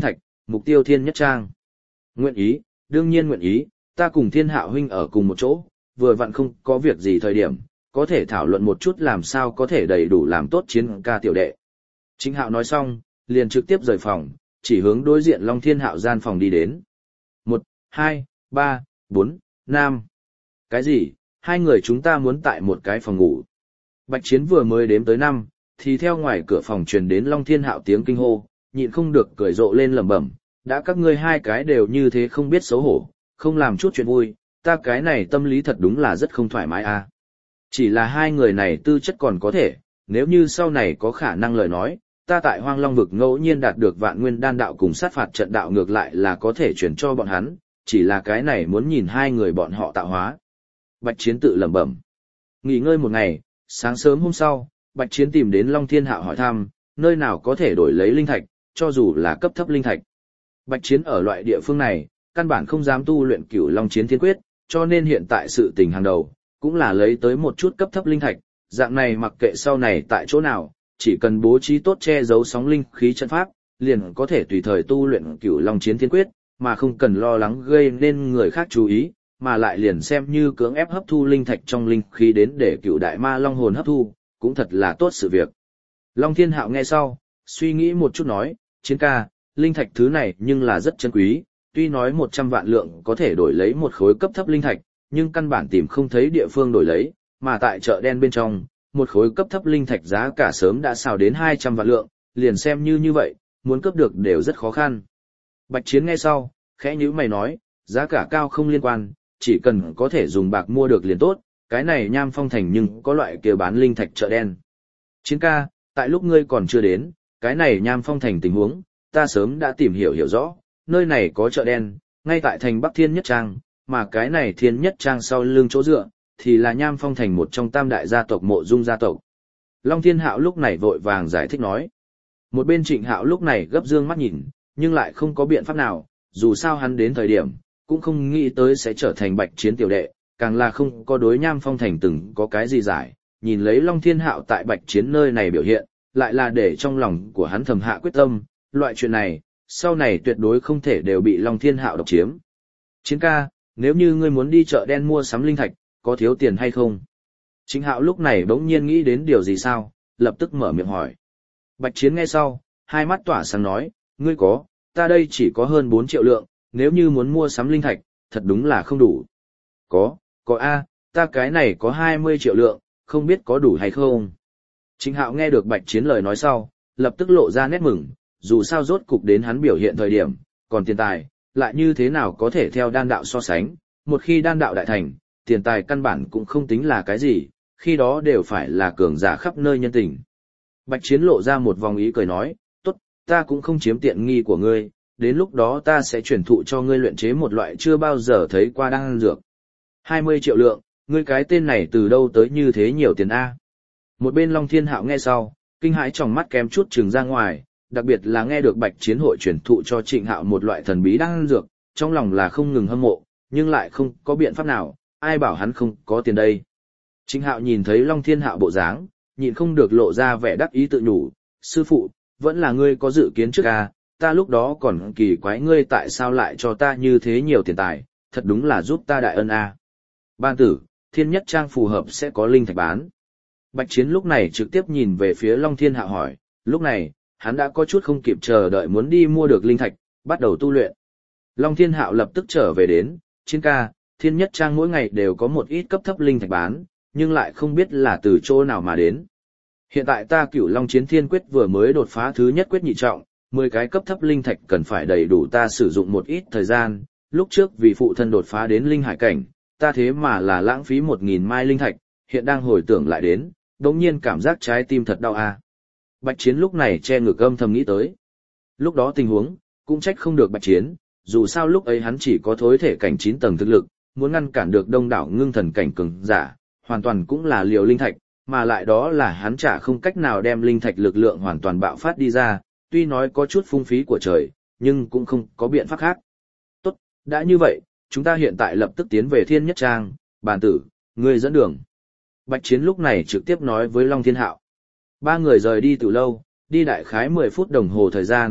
mục tiêu Thiên Nhất Trang. Nguyện ý, đương nhiên nguyện ý, ta cùng Thiên Hạo huynh ở cùng một chỗ, vừa vặn không có việc gì thời điểm, có thể thảo luận một chút làm sao có thể đầy đủ làm tốt chiến ca tiểu đệ. Trịnh Hạo nói xong, liền trực tiếp rời phòng, chỉ hướng đối diện Long Thiên Hạo gian phòng đi đến. Một, hai, ba, bốn, năm. Cái gì? Hai người chúng ta muốn tại một cái phòng ngủ. Bạch Chiến vừa mới đếm tới năm, thì theo ngoài cửa phòng truyền đến Long Thiên Hạo tiếng kinh hô, nhịn không được cười rộ lên lẩm bẩm, đã các ngươi hai cái đều như thế không biết xấu hổ, không làm chút chuyện vui, ta cái này tâm lý thật đúng là rất không thoải mái à. Chỉ là hai người này tư chất còn có thể, nếu như sau này có khả năng lời nói, ta tại Hoang Long vực ngẫu nhiên đạt được Vạn Nguyên đan đạo cùng sát phạt trận đạo ngược lại là có thể chuyển cho bọn hắn, chỉ là cái này muốn nhìn hai người bọn họ tạo hóa. Bạch Chiến tự lẩm bẩm. Nghỉ ngơi một ngày, sáng sớm hôm sau, Bạch Chiến tìm đến Long Thiên Hạo hỏi thăm, nơi nào có thể đổi lấy linh thạch, cho dù là cấp thấp linh thạch. Bạch Chiến ở loại địa phương này, căn bản không dám tu luyện Cửu Long Chiến Thiên Quyết, cho nên hiện tại sự tình hàng đầu, cũng là lấy tới một chút cấp thấp linh thạch, dạng này mặc kệ sau này tại chỗ nào, chỉ cần bố trí tốt che giấu sóng linh khí trận pháp, liền có thể tùy thời tu luyện Cửu Long Chiến Thiên Quyết, mà không cần lo lắng gây nên người khác chú ý, mà lại liền xem như cưỡng ép hấp thu linh thạch trong linh khí đến để Cửu Đại Ma Long hồn hấp thu, cũng thật là tốt sự việc. Long Thiên Hạo nghe sau, suy nghĩ một chút nói, Chiến ca, linh thạch thứ này nhưng là rất chân quý, tuy nói một trăm vạn lượng có thể đổi lấy một khối cấp thấp linh thạch, nhưng căn bản tìm không thấy địa phương đổi lấy, mà tại chợ đen bên trong, một khối cấp thấp linh thạch giá cả sớm đã xào đến hai trăm vạn lượng, liền xem như như vậy, muốn cấp được đều rất khó khăn. Bạch Chiến nghe sau, khẽ nhíu mày nói, giá cả cao không liên quan, chỉ cần có thể dùng bạc mua được liền tốt, cái này Nham Phong Thành nhưng có loại kia bán linh thạch chợ đen. Chiến ca, tại lúc ngươi còn chưa đến, cái này Nham Phong Thành tình huống, ta sớm đã tìm hiểu hiểu rõ, nơi này có chợ đen, ngay tại thành Bắc Thiên Nhất Trang, mà cái này Thiên Nhất Trang sau lưng chỗ dựa, thì là Nham Phong Thành một trong tam đại gia tộc Mộ Dung gia tộc. Long Thiên Hạo lúc này vội vàng giải thích nói. Một bên Trịnh Hạo lúc này gấp dương mắt nhìn, nhưng lại không có biện pháp nào, dù sao hắn đến thời điểm, cũng không nghĩ tới sẽ trở thành Bạch Chiến tiểu đệ, càng là không có đối Nham Phong Thành từng có cái gì giải, nhìn lấy Long Thiên Hạo tại Bạch Chiến nơi này biểu hiện, lại là để trong lòng của hắn thầm hạ quyết tâm, loại chuyện này, sau này tuyệt đối không thể đều bị Long Thiên Hạo độc chiếm. Chiến ca, nếu như ngươi muốn đi chợ đen mua sắm linh thạch, có thiếu tiền hay không? Trịnh Hạo lúc này bỗng nhiên nghĩ đến điều gì sao, lập tức mở miệng hỏi. Bạch Chiến nghe sau, hai mắt tỏa sáng nói, ngươi có, ta đây chỉ có hơn bốn triệu lượng, nếu như muốn mua sắm linh thạch, thật đúng là không đủ. Có, có a, ta cái này có hai mươi triệu lượng, không biết có đủ hay không? Trịnh Hạo nghe được Bạch Chiến lời nói sau, lập tức lộ ra nét mừng, dù sao rốt cục đến hắn biểu hiện thời điểm, còn tiền tài, lại như thế nào có thể theo đan đạo so sánh, một khi đan đạo đại thành, tiền tài căn bản cũng không tính là cái gì, khi đó đều phải là cường giả khắp nơi nhân tình. Bạch Chiến lộ ra một vòng ý cười nói, tốt, ta cũng không chiếm tiện nghi của ngươi, đến lúc đó ta sẽ chuyển thụ cho ngươi luyện chế một loại chưa bao giờ thấy qua đan dược. hai mươi triệu lượng, ngươi cái tên này từ đâu tới như thế nhiều tiền A. Một bên Long Thiên Hạo nghe sau, kinh hãi trong mắt kém chút trừng ra ngoài, đặc biệt là nghe được Bạch Chiến hội chuyển thụ cho Trịnh Hạo một loại thần bí đan dược, trong lòng là không ngừng hâm mộ, nhưng lại không có biện pháp nào, ai bảo hắn không có tiền đây. Trịnh Hạo nhìn thấy Long Thiên Hạo bộ dáng, nhịn không được lộ ra vẻ đắc ý tự nhủ, sư phụ, vẫn là ngươi có dự kiến trước à, ta lúc đó còn kỳ quái ngươi tại sao lại cho ta như thế nhiều tiền tài, thật đúng là giúp ta đại ân à. Ban tử, Thiên Nhất Trang phù hợp sẽ có linh thạch bán. Bạch Chiến lúc này trực tiếp nhìn về phía Long Thiên Hạo hỏi, lúc này, hắn đã có chút không kịp chờ đợi muốn đi mua được linh thạch, bắt đầu tu luyện. Long Thiên Hạo lập tức trở về đến, Chiến ca, Thiên Nhất Trang mỗi ngày đều có một ít cấp thấp linh thạch bán, nhưng lại không biết là từ chỗ nào mà đến. Hiện tại ta Cửu Long Chiến Thiên Quyết vừa mới đột phá thứ nhất quyết nhị trọng, mười cái cấp thấp linh thạch cần phải đầy đủ ta sử dụng một ít thời gian, lúc trước vì phụ thân đột phá đến linh hải cảnh, ta thế mà là lãng phí một nghìn mai linh thạch, hiện đang hồi tưởng lại đến, đột nhiên cảm giác trái tim thật đau à. Bạch Chiến lúc này che ngực âm thầm nghĩ tới. Lúc đó tình huống, cũng trách không được Bạch Chiến, dù sao lúc ấy hắn chỉ có thối thể cảnh chín tầng thực lực, muốn ngăn cản được đông đảo ngưng thần cảnh cường giả, hoàn toàn cũng là liều linh thạch, mà lại đó là hắn chả không cách nào đem linh thạch lực lượng hoàn toàn bạo phát đi ra, tuy nói có chút phung phí của trời, nhưng cũng không có biện pháp khác. Tốt, đã như vậy, chúng ta hiện tại lập tức tiến về Thiên Nhất Trang, bàn tử, ngươi dẫn đường. Bạch Chiến lúc này trực tiếp nói với Long Thiên Hạo. Ba người rời đi từ lâu, đi đại khái mười phút đồng hồ thời gian,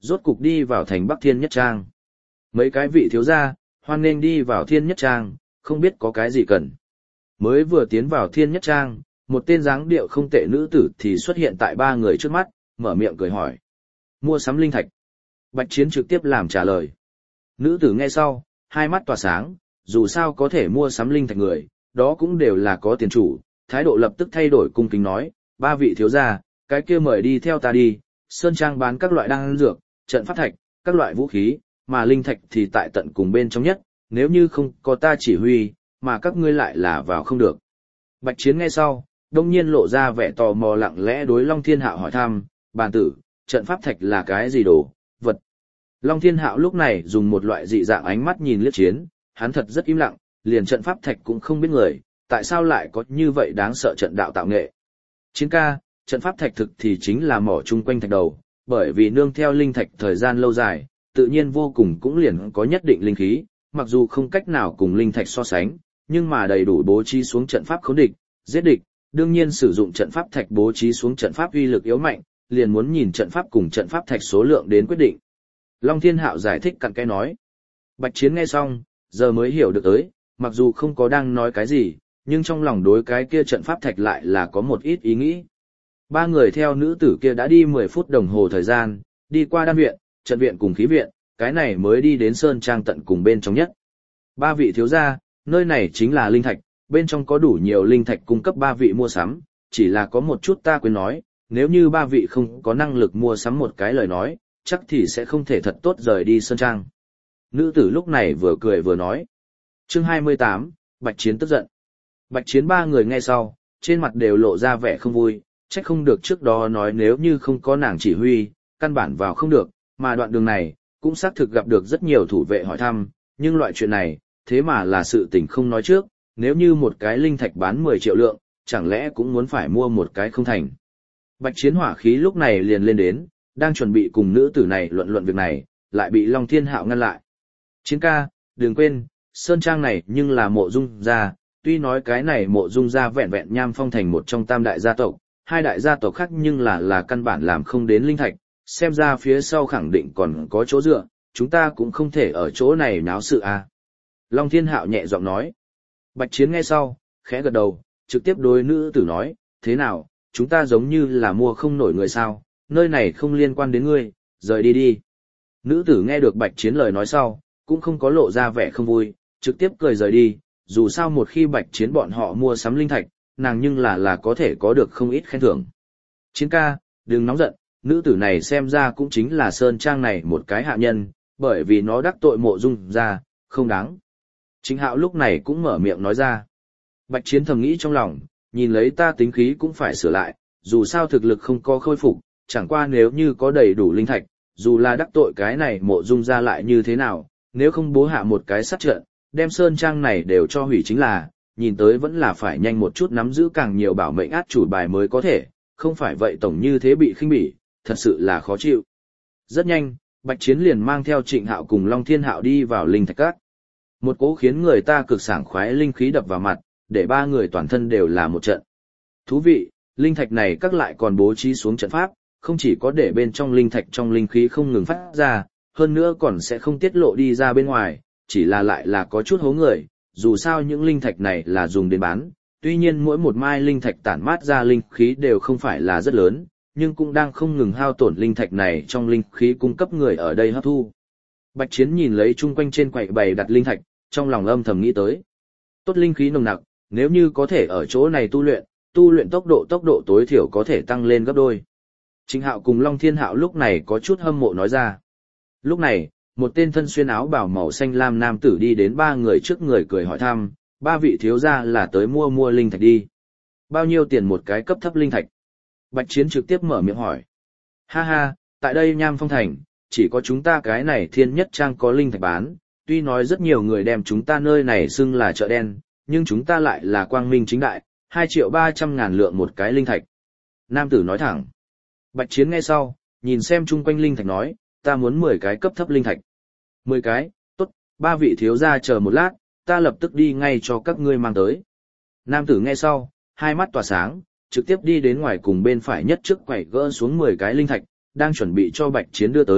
rốt cục đi vào thành Bắc Thiên Nhất Trang. Mấy cái vị thiếu gia, hoan nghênh đi vào Thiên Nhất Trang, không biết có cái gì cần. Mới vừa tiến vào Thiên Nhất Trang, một tên dáng điệu không tệ nữ tử thì xuất hiện tại ba người trước mắt, mở miệng cười hỏi. Mua sắm linh thạch. Bạch Chiến trực tiếp làm trả lời. Nữ tử nghe sau, hai mắt tỏa sáng, dù sao có thể mua sắm linh thạch người, đó cũng đều là có tiền chủ, thái độ lập tức thay đổi cung kính nói, ba vị thiếu gia, cái kia mời đi theo ta đi, Sơn Trang bán các loại đan dược, trận pháp thạch, các loại vũ khí, mà linh thạch thì tại tận cùng bên trong nhất, nếu như không có ta chỉ huy, mà các ngươi lại là vào không được. Bạch Chiến nghe sau, đông nhiên lộ ra vẻ tò mò lặng lẽ đối Long Thiên Hạo hỏi thăm, bàn tử, trận pháp thạch là cái gì đồ, vật. Long Thiên Hạo lúc này dùng một loại dị dạng ánh mắt nhìn Liếc Chiến, hắn thật rất im lặng, liền trận pháp thạch cũng không biết người, tại sao lại có như vậy đáng sợ trận đạo tạo nghệ. Chiến ca, trận pháp thạch thực thì chính là mỏ chung quanh thạch đầu, bởi vì nương theo linh thạch thời gian lâu dài, tự nhiên vô cùng cũng liền có nhất định linh khí, mặc dù không cách nào cùng linh thạch so sánh, nhưng mà đầy đủ bố trí xuống trận pháp khống địch, giết địch, đương nhiên sử dụng trận pháp thạch bố trí xuống trận pháp uy lực yếu mạnh, liền muốn nhìn trận pháp cùng trận pháp thạch số lượng đến quyết định. Long Thiên Hạo giải thích cặn kẽ nói. Bạch Chiến nghe xong, giờ mới hiểu được tới, mặc dù không có đang nói cái gì, nhưng trong lòng đối cái kia trận pháp thạch lại là có một ít ý nghĩ. Ba người theo nữ tử kia đã đi mười phút đồng hồ thời gian, đi qua đan viện, trận viện cùng khí viện, cái này mới đi đến Sơn Trang tận cùng bên trong nhất. Ba vị thiếu gia, nơi này chính là linh thạch, bên trong có đủ nhiều linh thạch cung cấp ba vị mua sắm, chỉ là có một chút ta quên nói, nếu như ba vị không có năng lực mua sắm một cái lời nói, chắc thì sẽ không thể thật tốt rời đi Sơn Trang. Nữ tử lúc này vừa cười vừa nói. Chương hai mươi tám, Bạch Chiến tức giận. Bạch Chiến ba người nghe sau, trên mặt đều lộ ra vẻ không vui, trách không được trước đó nói nếu như không có nàng chỉ huy, căn bản vào không được, mà đoạn đường này, cũng xác thực gặp được rất nhiều thủ vệ hỏi thăm, nhưng loại chuyện này, thế mà là sự tình không nói trước, nếu như một cái linh thạch bán mười triệu lượng, chẳng lẽ cũng muốn phải mua một cái không thành. Bạch Chiến hỏa khí lúc này liền lên đến, đang chuẩn bị cùng nữ tử này luận luận việc này, lại bị Long Thiên Hạo ngăn lại. Chiến ca, đừng quên, Sơn Trang này nhưng là Mộ Dung gia, tuy nói cái này Mộ Dung gia vẹn vẹn nham phong thành một trong tam đại gia tộc, hai đại gia tộc khác nhưng là là căn bản làm không đến linh thạch, xem ra phía sau khẳng định còn có chỗ dựa, chúng ta cũng không thể ở chỗ này náo sự à. Long Thiên Hạo nhẹ giọng nói. Bạch Chiến nghe sau, khẽ gật đầu, trực tiếp đối nữ tử nói, thế nào, chúng ta giống như là mua không nổi người sao, nơi này không liên quan đến ngươi, rời đi đi. Nữ tử nghe được Bạch Chiến lời nói sau, cũng không có lộ ra vẻ không vui, trực tiếp cười rời đi, dù sao một khi Bạch Chiến bọn họ mua sắm linh thạch, nàng nhưng là là có thể có được không ít khen thưởng. Chiến ca, đừng nóng giận, nữ tử này xem ra cũng chính là Sơn Trang này một cái hạ nhân, bởi vì nó đắc tội Mộ Dung ra, không đáng. Chính Hạo lúc này cũng mở miệng nói ra. Bạch Chiến thầm nghĩ trong lòng, nhìn lấy ta tính khí cũng phải sửa lại, dù sao thực lực không có khôi phục, chẳng qua nếu như có đầy đủ linh thạch, dù là đắc tội cái này Mộ Dung ra lại như thế nào, nếu không bố hạ một cái sát trận, đem Sơn Trang này đều cho hủy chính là, nhìn tới vẫn là phải nhanh một chút nắm giữ càng nhiều bảo mệnh át chủ bài mới có thể, không phải vậy tổng như thế bị khinh bỉ, thật sự là khó chịu. Rất nhanh, Bạch Chiến liền mang theo Trịnh Hạo cùng Long Thiên Hạo đi vào linh thạch các. Một cỗ khiến người ta cực sảng khoái linh khí đập vào mặt, để ba người toàn thân đều là một trận. Thú vị, linh thạch này các lại còn bố trí xuống trận pháp, không chỉ có để bên trong linh thạch trong linh khí không ngừng phát ra, hơn nữa còn sẽ không tiết lộ đi ra bên ngoài, chỉ là lại là có chút hố người, dù sao những linh thạch này là dùng để bán, tuy nhiên mỗi một mai linh thạch tản mát ra linh khí đều không phải là rất lớn, nhưng cũng đang không ngừng hao tổn linh thạch này trong linh khí cung cấp người ở đây hấp thu. Bạch Chiến nhìn lấy chung quanh trên quầy bày đặt linh thạch, trong lòng âm thầm nghĩ tới. Tốt linh khí nồng nặc, nếu như có thể ở chỗ này tu luyện, tu luyện tốc độ tốc độ tối thiểu có thể tăng lên gấp đôi. Trịnh Hạo cùng Long Thiên Hạo lúc này có chút hâm mộ nói ra. Lúc này, một tên thân xuyên áo bào màu xanh lam nam tử đi đến ba người trước người cười hỏi thăm, ba vị thiếu gia là tới mua mua linh thạch đi. Bao nhiêu tiền một cái cấp thấp linh thạch? Bạch Chiến trực tiếp mở miệng hỏi. Ha ha, tại đây Nham Phong Thành, chỉ có chúng ta cái này Thiên Nhất Trang có linh thạch bán, tuy nói rất nhiều người đem chúng ta nơi này xưng là chợ đen, nhưng chúng ta lại là quang minh chính đại, hai triệu ba trăm ngàn lượng một cái linh thạch. Nam tử nói thẳng. Bạch Chiến nghe sau, nhìn xem chung quanh linh thạch nói, ta muốn mười cái cấp thấp linh thạch. mười cái, tốt, ba vị thiếu gia chờ một lát, ta lập tức đi ngay cho các ngươi mang tới. Nam tử nghe sau, hai mắt tỏa sáng, trực tiếp đi đến ngoài cùng bên phải nhất trước quầy gỡ xuống mười cái linh thạch, đang chuẩn bị cho Bạch Chiến đưa tới,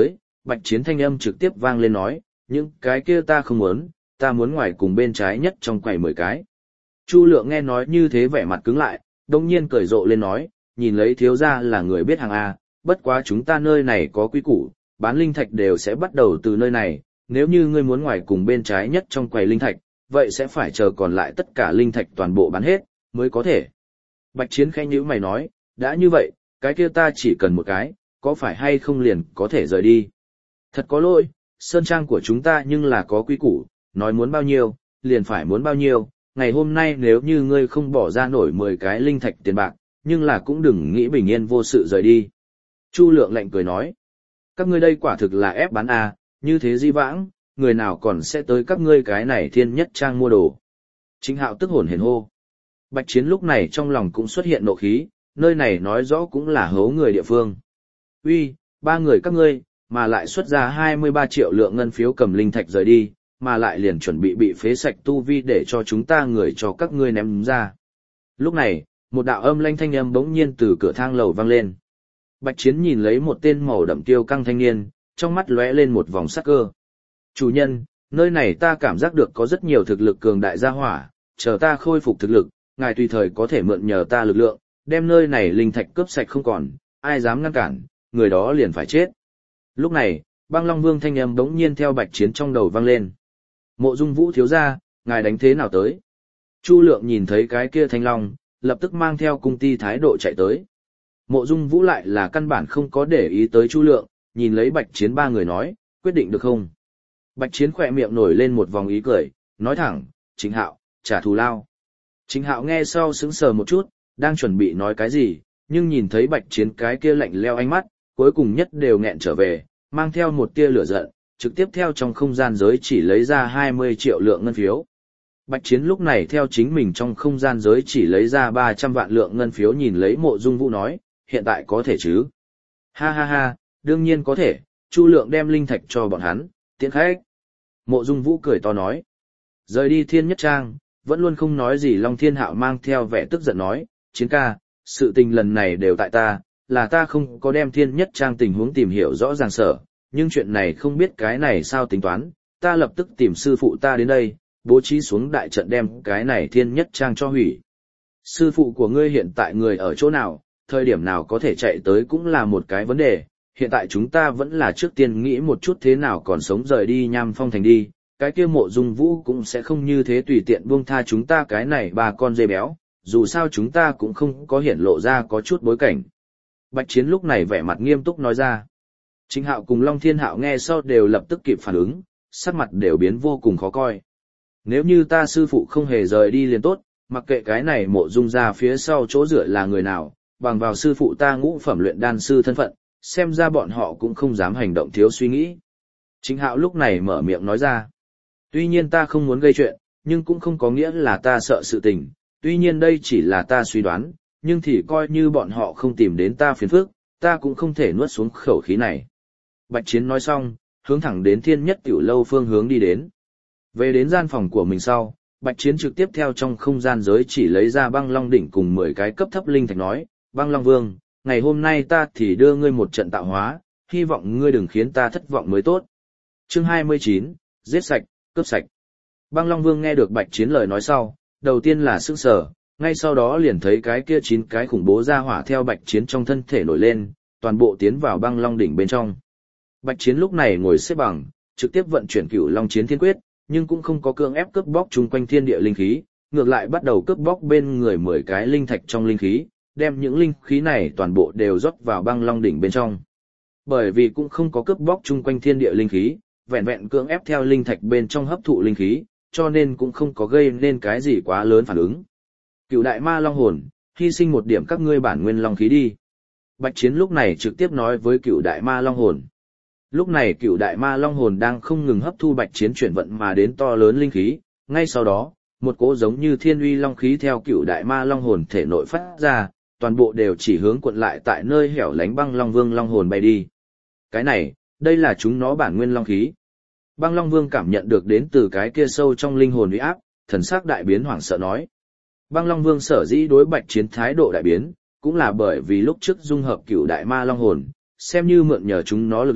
Bạch Chiến thanh âm trực tiếp vang lên nói, những cái kia ta không muốn, ta muốn ngoài cùng bên trái nhất trong quầy mười cái. Chu Lượng nghe nói như thế vẻ mặt cứng lại, đông nhiên cười rộ lên nói, nhìn lấy thiếu gia là người biết hàng A, bất quá chúng ta nơi này có quy củ, bán linh thạch đều sẽ bắt đầu từ nơi này, nếu như ngươi muốn ngoài cùng bên trái nhất trong quầy linh thạch, vậy sẽ phải chờ còn lại tất cả linh thạch toàn bộ bán hết, mới có thể. Bạch Chiến khẽ nhíu mày nói, đã như vậy, cái kia ta chỉ cần một cái, có phải hay không liền có thể rời đi. Thật có lỗi, sơn trang của chúng ta nhưng là có quy củ, nói muốn bao nhiêu, liền phải muốn bao nhiêu, ngày hôm nay nếu như ngươi không bỏ ra nổi mười cái linh thạch tiền bạc, nhưng là cũng đừng nghĩ bình yên vô sự rời đi. Chu Lượng lạnh cười nói, các ngươi đây quả thực là ép bán à, như thế di vãng, người nào còn sẽ tới các ngươi cái này thiên nhất trang mua đồ. Chính Hạo tức hồn hển hô. Bạch Chiến lúc này trong lòng cũng xuất hiện nộ khí, nơi này nói rõ cũng là hố người địa phương. Uy, ba người các ngươi, mà lại xuất ra hai mươi ba triệu lượng ngân phiếu cầm linh thạch rời đi, mà lại liền chuẩn bị bị phế sạch tu vi để cho chúng ta người cho các ngươi ném ra. Lúc này, một đạo âm lanh thanh âm bỗng nhiên từ cửa thang lầu vang lên. Bạch Chiến nhìn lấy một tên màu đậm tiêu căng thanh niên, trong mắt lóe lên một vòng sắc cơ. Chủ nhân, nơi này ta cảm giác được có rất nhiều thực lực cường đại gia hỏa, chờ ta khôi phục thực lực, ngài tùy thời có thể mượn nhờ ta lực lượng, đem nơi này linh thạch cướp sạch không còn, ai dám ngăn cản, người đó liền phải chết. Lúc này, Băng Long Vương thanh âm bỗng nhiên theo Bạch Chiến trong đầu vang lên. Mộ Dung Vũ thiếu gia, ngài đánh thế nào tới? Chu Lượng nhìn thấy cái kia thanh long, lập tức mang theo cung ti thái độ chạy tới. Mộ Dung Vũ lại là căn bản không có để ý tới Chu Lượng, nhìn lấy Bạch Chiến ba người nói, quyết định được không? Bạch Chiến khỏe miệng nổi lên một vòng ý cười, nói thẳng, Chính Hạo, trả thù lao. Chính Hạo nghe sau sững sờ một chút, đang chuẩn bị nói cái gì, nhưng nhìn thấy Bạch Chiến cái kia lạnh leo ánh mắt, cuối cùng nhất đều nghẹn trở về, mang theo một tia lửa giận, trực tiếp theo trong không gian giới chỉ lấy ra hai mươi triệu lượng ngân phiếu. Bạch Chiến lúc này theo chính mình trong không gian giới chỉ lấy ra ba trăm vạn lượng ngân phiếu nhìn lấy Mộ Dung Vũ nói, hiện tại có thể chứ? Ha ha ha, đương nhiên có thể, Chu Lượng đem linh thạch cho bọn hắn, tiện khách. Mộ Dung Vũ cười to nói. Rời đi Thiên Nhất Trang, vẫn luôn không nói gì Long Thiên Hạo mang theo vẻ tức giận nói, Chiến ca, sự tình lần này đều tại ta, là ta không có đem Thiên Nhất Trang tình huống tìm hiểu rõ ràng sở, nhưng chuyện này không biết cái này sao tính toán, ta lập tức tìm sư phụ ta đến đây, bố trí xuống đại trận đem cái này Thiên Nhất Trang cho hủy. Sư phụ của ngươi hiện tại người ở chỗ nào, thời điểm nào có thể chạy tới cũng là một cái vấn đề, hiện tại chúng ta vẫn là trước tiên nghĩ một chút thế nào còn sống rời đi Nham Phong Thành đi, cái kia Mộ Dung Vũ cũng sẽ không như thế tùy tiện buông tha chúng ta cái này ba con dê béo, dù sao chúng ta cũng không có hiển lộ ra có chút bối cảnh. Bạch Chiến lúc này vẻ mặt nghiêm túc nói ra. Chính Hạo cùng Long Thiên Hạo nghe sau đều lập tức kịp phản ứng, sắc mặt đều biến vô cùng khó coi. Nếu như ta sư phụ không hề rời đi liền tốt, mặc kệ cái này Mộ Dung ra phía sau chỗ dựa là người nào, bằng vào sư phụ ta ngũ phẩm luyện đan sư thân phận, xem ra bọn họ cũng không dám hành động thiếu suy nghĩ. Chính Hạo lúc này mở miệng nói ra. Tuy nhiên ta không muốn gây chuyện, nhưng cũng không có nghĩa là ta sợ sự tình, tuy nhiên đây chỉ là ta suy đoán, nhưng thì coi như bọn họ không tìm đến ta phiền phức, ta cũng không thể nuốt xuống khẩu khí này. Bạch Chiến nói xong, hướng thẳng đến Thiên Nhất Tiểu Lâu phương hướng đi đến. Về đến gian phòng của mình sau, Bạch Chiến trực tiếp theo trong không gian giới chỉ lấy ra Băng Long đỉnh cùng mười cái cấp thấp linh thạch nói, Băng Long Vương, ngày hôm nay ta thì đưa ngươi một trận tạo hóa, hy vọng ngươi đừng khiến ta thất vọng mới tốt. Chương hai mươi chín, giết sạch, cướp sạch. Băng Long Vương nghe được Bạch Chiến lời nói sau, đầu tiên là sững sờ, ngay sau đó liền thấy cái kia chín cái khủng bố ra hỏa theo Bạch Chiến trong thân thể nổi lên, toàn bộ tiến vào Băng Long đỉnh bên trong. Bạch Chiến lúc này ngồi xếp bằng, trực tiếp vận chuyển Cửu Long Chiến Thiên Quyết, nhưng cũng không có cưỡng ép cướp bóc chung quanh thiên địa linh khí, ngược lại bắt đầu cướp bóc bên người mười cái linh thạch trong linh khí, đem những linh khí này toàn bộ đều rót vào Băng Long đỉnh bên trong. Bởi vì cũng không có cướp bóc chung quanh thiên địa linh khí, vẹn vẹn cưỡng ép theo linh thạch bên trong hấp thụ linh khí, cho nên cũng không có gây nên cái gì quá lớn phản ứng. Cửu đại ma long hồn, hy sinh một điểm các ngươi bản nguyên long khí đi. Bạch Chiến lúc này trực tiếp nói với Cửu đại ma long hồn. Lúc này Cửu đại ma long hồn đang không ngừng hấp thu Bạch Chiến chuyển vận mà đến to lớn linh khí, ngay sau đó, một cỗ giống như thiên uy long khí theo Cửu đại ma long hồn thể nội phát ra, toàn bộ đều chỉ hướng cuộn lại tại nơi hẻo lánh Băng Long Vương long hồn bay đi. Cái này, đây là chúng nó bản nguyên long khí. Băng Long Vương cảm nhận được đến từ cái kia sâu trong linh hồn uy áp, thần sắc đại biến hoảng sợ nói. Băng Long Vương sở dĩ đối Bạch Chiến thái độ đại biến, cũng là bởi vì lúc trước dung hợp Cửu đại ma long hồn, xem như mượn nhờ chúng nó lực lượng,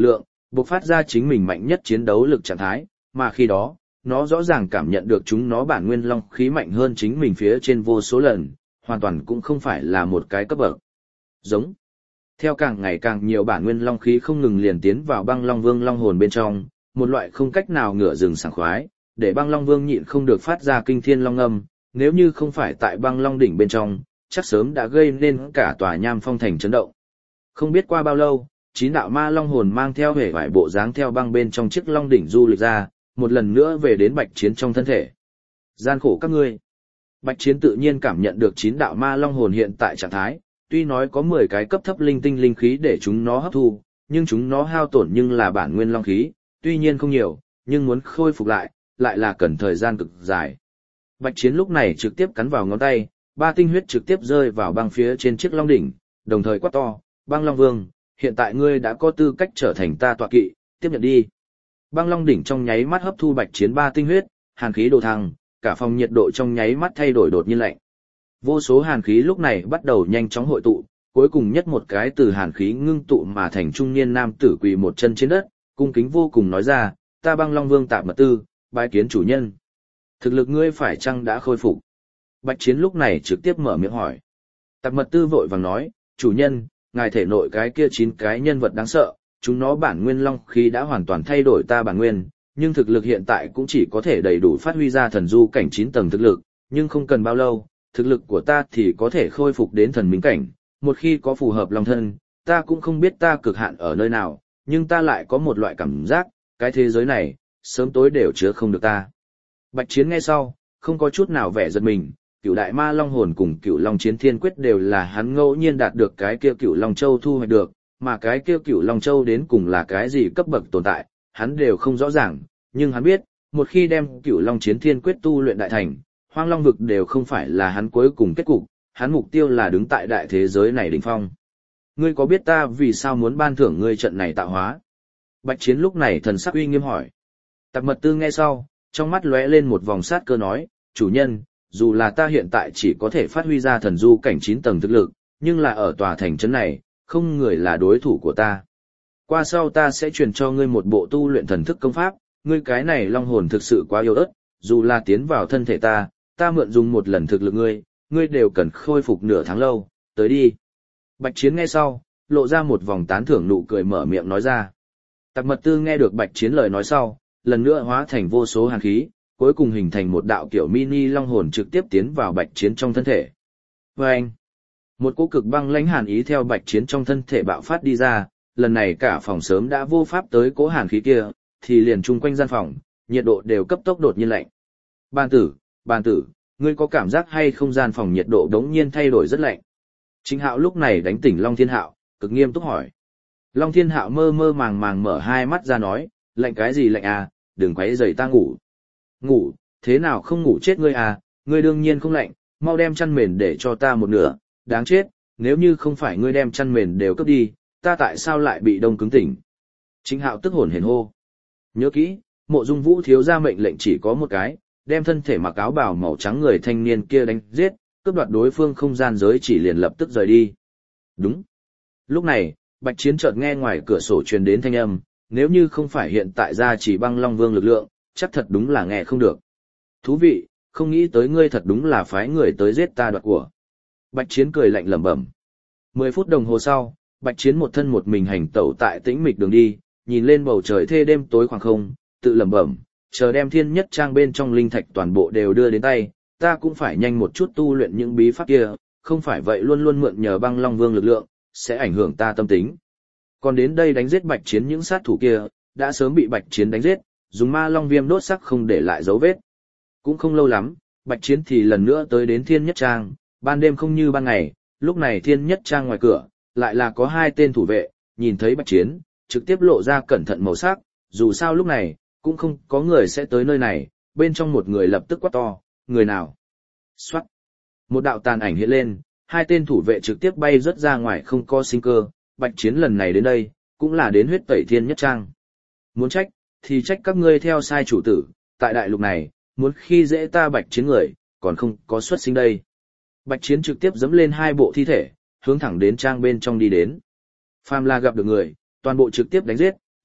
bộc phát ra chính mình mạnh nhất chiến đấu lực trạng thái, mà khi đó, nó rõ ràng cảm nhận được chúng nó bản nguyên long khí mạnh hơn chính mình phía trên vô số lần, hoàn toàn cũng không phải là một cái cấp bậc. Giống. Theo càng ngày càng nhiều bản nguyên long khí không ngừng liền tiến vào băng long vương long hồn bên trong, một loại không cách nào ngửa rừng sảng khoái, để băng long vương nhịn không được phát ra kinh thiên long âm, nếu như không phải tại băng long đỉnh bên trong, chắc sớm đã gây nên cả tòa nham phong thành chấn động. Không biết qua bao lâu, chín đạo ma long hồn mang theo hề vải bộ dáng theo băng bên trong chiếc long đỉnh du lịch ra, một lần nữa về đến Bạch Chiến trong thân thể. Gian khổ các ngươi. Bạch Chiến tự nhiên cảm nhận được chín đạo ma long hồn hiện tại trạng thái, tuy nói có mười cái cấp thấp linh tinh linh khí để chúng nó hấp thu, nhưng chúng nó hao tổn nhưng là bản nguyên long khí, tuy nhiên không nhiều, nhưng muốn khôi phục lại, lại là cần thời gian cực dài. Bạch Chiến lúc này trực tiếp cắn vào ngón tay, ba tinh huyết trực tiếp rơi vào băng phía trên chiếc long đỉnh, đồng thời quát to, băng long vương, hiện tại ngươi đã có tư cách trở thành ta tọa kỵ, tiếp nhận đi. Băng long đỉnh trong nháy mắt hấp thu Bạch Chiến ba tinh huyết, hàn khí đồ thăng, cả phòng nhiệt độ trong nháy mắt thay đổi đột nhiên lạnh. Vô số hàn khí lúc này bắt đầu nhanh chóng hội tụ, cuối cùng nhất một cái từ hàn khí ngưng tụ mà thành trung niên nam tử quỳ một chân trên đất, cung kính vô cùng nói ra, ta băng long vương Tạp Mật Tư, bái kiến chủ nhân. Thực lực ngươi phải chăng đã khôi phục? Bạch Chiến lúc này trực tiếp mở miệng hỏi. Tạp Mật Tư vội vàng nói, chủ nhân, ngài thể nội cái kia chín cái nhân vật đáng sợ, chúng nó bản nguyên long khí đã hoàn toàn thay đổi ta bản nguyên, nhưng thực lực hiện tại cũng chỉ có thể đầy đủ phát huy ra thần du cảnh chín tầng thực lực, nhưng không cần bao lâu, thực lực của ta thì có thể khôi phục đến thần minh cảnh, một khi có phù hợp long thân, ta cũng không biết ta cực hạn ở nơi nào, nhưng ta lại có một loại cảm giác, cái thế giới này, sớm tối đều chứa không được ta. Bạch Chiến nghe sau, không có chút nào vẻ giật mình, cửu đại ma long hồn cùng cửu long chiến thiên quyết đều là hắn ngẫu nhiên đạt được cái kia cửu long châu thu hoạch được, mà cái kia cửu long châu đến cùng là cái gì cấp bậc tồn tại, hắn đều không rõ ràng, nhưng hắn biết, một khi đem cửu long chiến thiên quyết tu luyện đại thành, hoang long vực đều không phải là hắn cuối cùng kết cục, hắn mục tiêu là đứng tại đại thế giới này đỉnh phong. Ngươi có biết ta vì sao muốn ban thưởng ngươi trận này tạo hóa? Bạch Chiến lúc này thần sắc uy nghiêm hỏi. Tạp Mật Tư nghe sau, trong mắt lóe lên một vòng sát cơ nói, chủ nhân, dù là ta hiện tại chỉ có thể phát huy ra thần du cảnh chín tầng thực lực, nhưng là ở tòa thành trấn này, không người là đối thủ của ta. Qua sau ta sẽ truyền cho ngươi một bộ tu luyện thần thức công pháp, ngươi cái này long hồn thực sự quá yếu ớt, dù là tiến vào thân thể ta, ta mượn dùng một lần thực lực ngươi, ngươi đều cần khôi phục nửa tháng lâu, tới đi. Bạch Chiến nghe sau, lộ ra một vòng tán thưởng nụ cười mở miệng nói ra. Tạp Mật Tư nghe được Bạch Chiến lời nói sau, lần nữa hóa thành vô số hàn khí, cuối cùng hình thành một đạo kiểu mini long hồn trực tiếp tiến vào Bạch Chiến trong thân thể. Và anh, một cỗ cực băng lãnh hàn ý theo Bạch Chiến trong thân thể bạo phát đi ra, lần này cả phòng sớm đã vô pháp tới cỗ hàn khí kia, thì liền chung quanh gian phòng, nhiệt độ đều cấp tốc đột nhiên lạnh. Bàn tử, bàn tử, ngươi có cảm giác hay không gian phòng nhiệt độ đống nhiên thay đổi rất lạnh? Chính Hạo lúc này đánh tỉnh Long Thiên Hạo, cực nghiêm túc hỏi. Long Thiên Hạo mơ mơ màng màng mở hai mắt ra nói, lạnh cái gì lạnh à, đừng quấy rầy ta ngủ. Ngủ, thế nào không ngủ chết ngươi à, ngươi đương nhiên không lạnh, mau đem chăn mền để cho ta một nửa, đáng chết, nếu như không phải ngươi đem chăn mền đều cướp đi, ta tại sao lại bị đông cứng tỉnh? Chính Hạo tức hồn hển hô. Nhớ kỹ, Mộ Dung Vũ thiếu ra mệnh lệnh chỉ có một cái, đem thân thể mặc áo bào màu trắng người thanh niên kia đánh giết, cướp đoạt đối phương không gian giới chỉ liền lập tức rời đi. Đúng. Lúc này, Bạch Chiến chợt nghe ngoài cửa sổ truyền đến thanh âm, nếu như không phải hiện tại ra chỉ băng long vương lực lượng, chắc thật đúng là nghe không được. Thú vị, không nghĩ tới ngươi thật đúng là phái người tới giết ta đoạt của. Bạch Chiến cười lạnh lẩm bẩm. Mười phút đồng hồ sau, Bạch Chiến một thân một mình hành tẩu tại tĩnh mịch đường đi, nhìn lên bầu trời thê đêm tối khoảng không, tự lẩm bẩm, chờ đem thiên nhất trang bên trong linh thạch toàn bộ đều đưa đến tay, ta cũng phải nhanh một chút tu luyện những bí pháp kia, không phải vậy luôn luôn mượn nhờ băng long vương lực lượng, sẽ ảnh hưởng ta tâm tính. Còn đến đây đánh giết Bạch Chiến những sát thủ kia, đã sớm bị Bạch Chiến đánh giết, dùng ma long viêm đốt sắc không để lại dấu vết. Cũng không lâu lắm, Bạch Chiến thì lần nữa tới đến thiên nhất trang, ban đêm không như ban ngày, lúc này thiên nhất trang ngoài cửa, lại là có hai tên thủ vệ, nhìn thấy Bạch Chiến, trực tiếp lộ ra cẩn thận màu sắc, dù sao lúc này, cũng không có người sẽ tới nơi này, bên trong một người lập tức quát to, người nào? Xoát! Một đạo tàn ảnh hiện lên, hai tên thủ vệ trực tiếp bay rớt ra ngoài không có sinh cơ, Bạch Chiến lần này đến đây, cũng là đến huyết tẩy thiên nhất trang. Muốn trách, thì trách các ngươi theo sai chủ tử, tại đại lục này, muốn khi dễ ta Bạch Chiến người, còn không có xuất sinh đây. Bạch Chiến trực tiếp dẫm lên hai bộ thi thể, hướng thẳng đến trang bên trong đi đến. Phàm là gặp được người, toàn bộ trực tiếp đánh giết,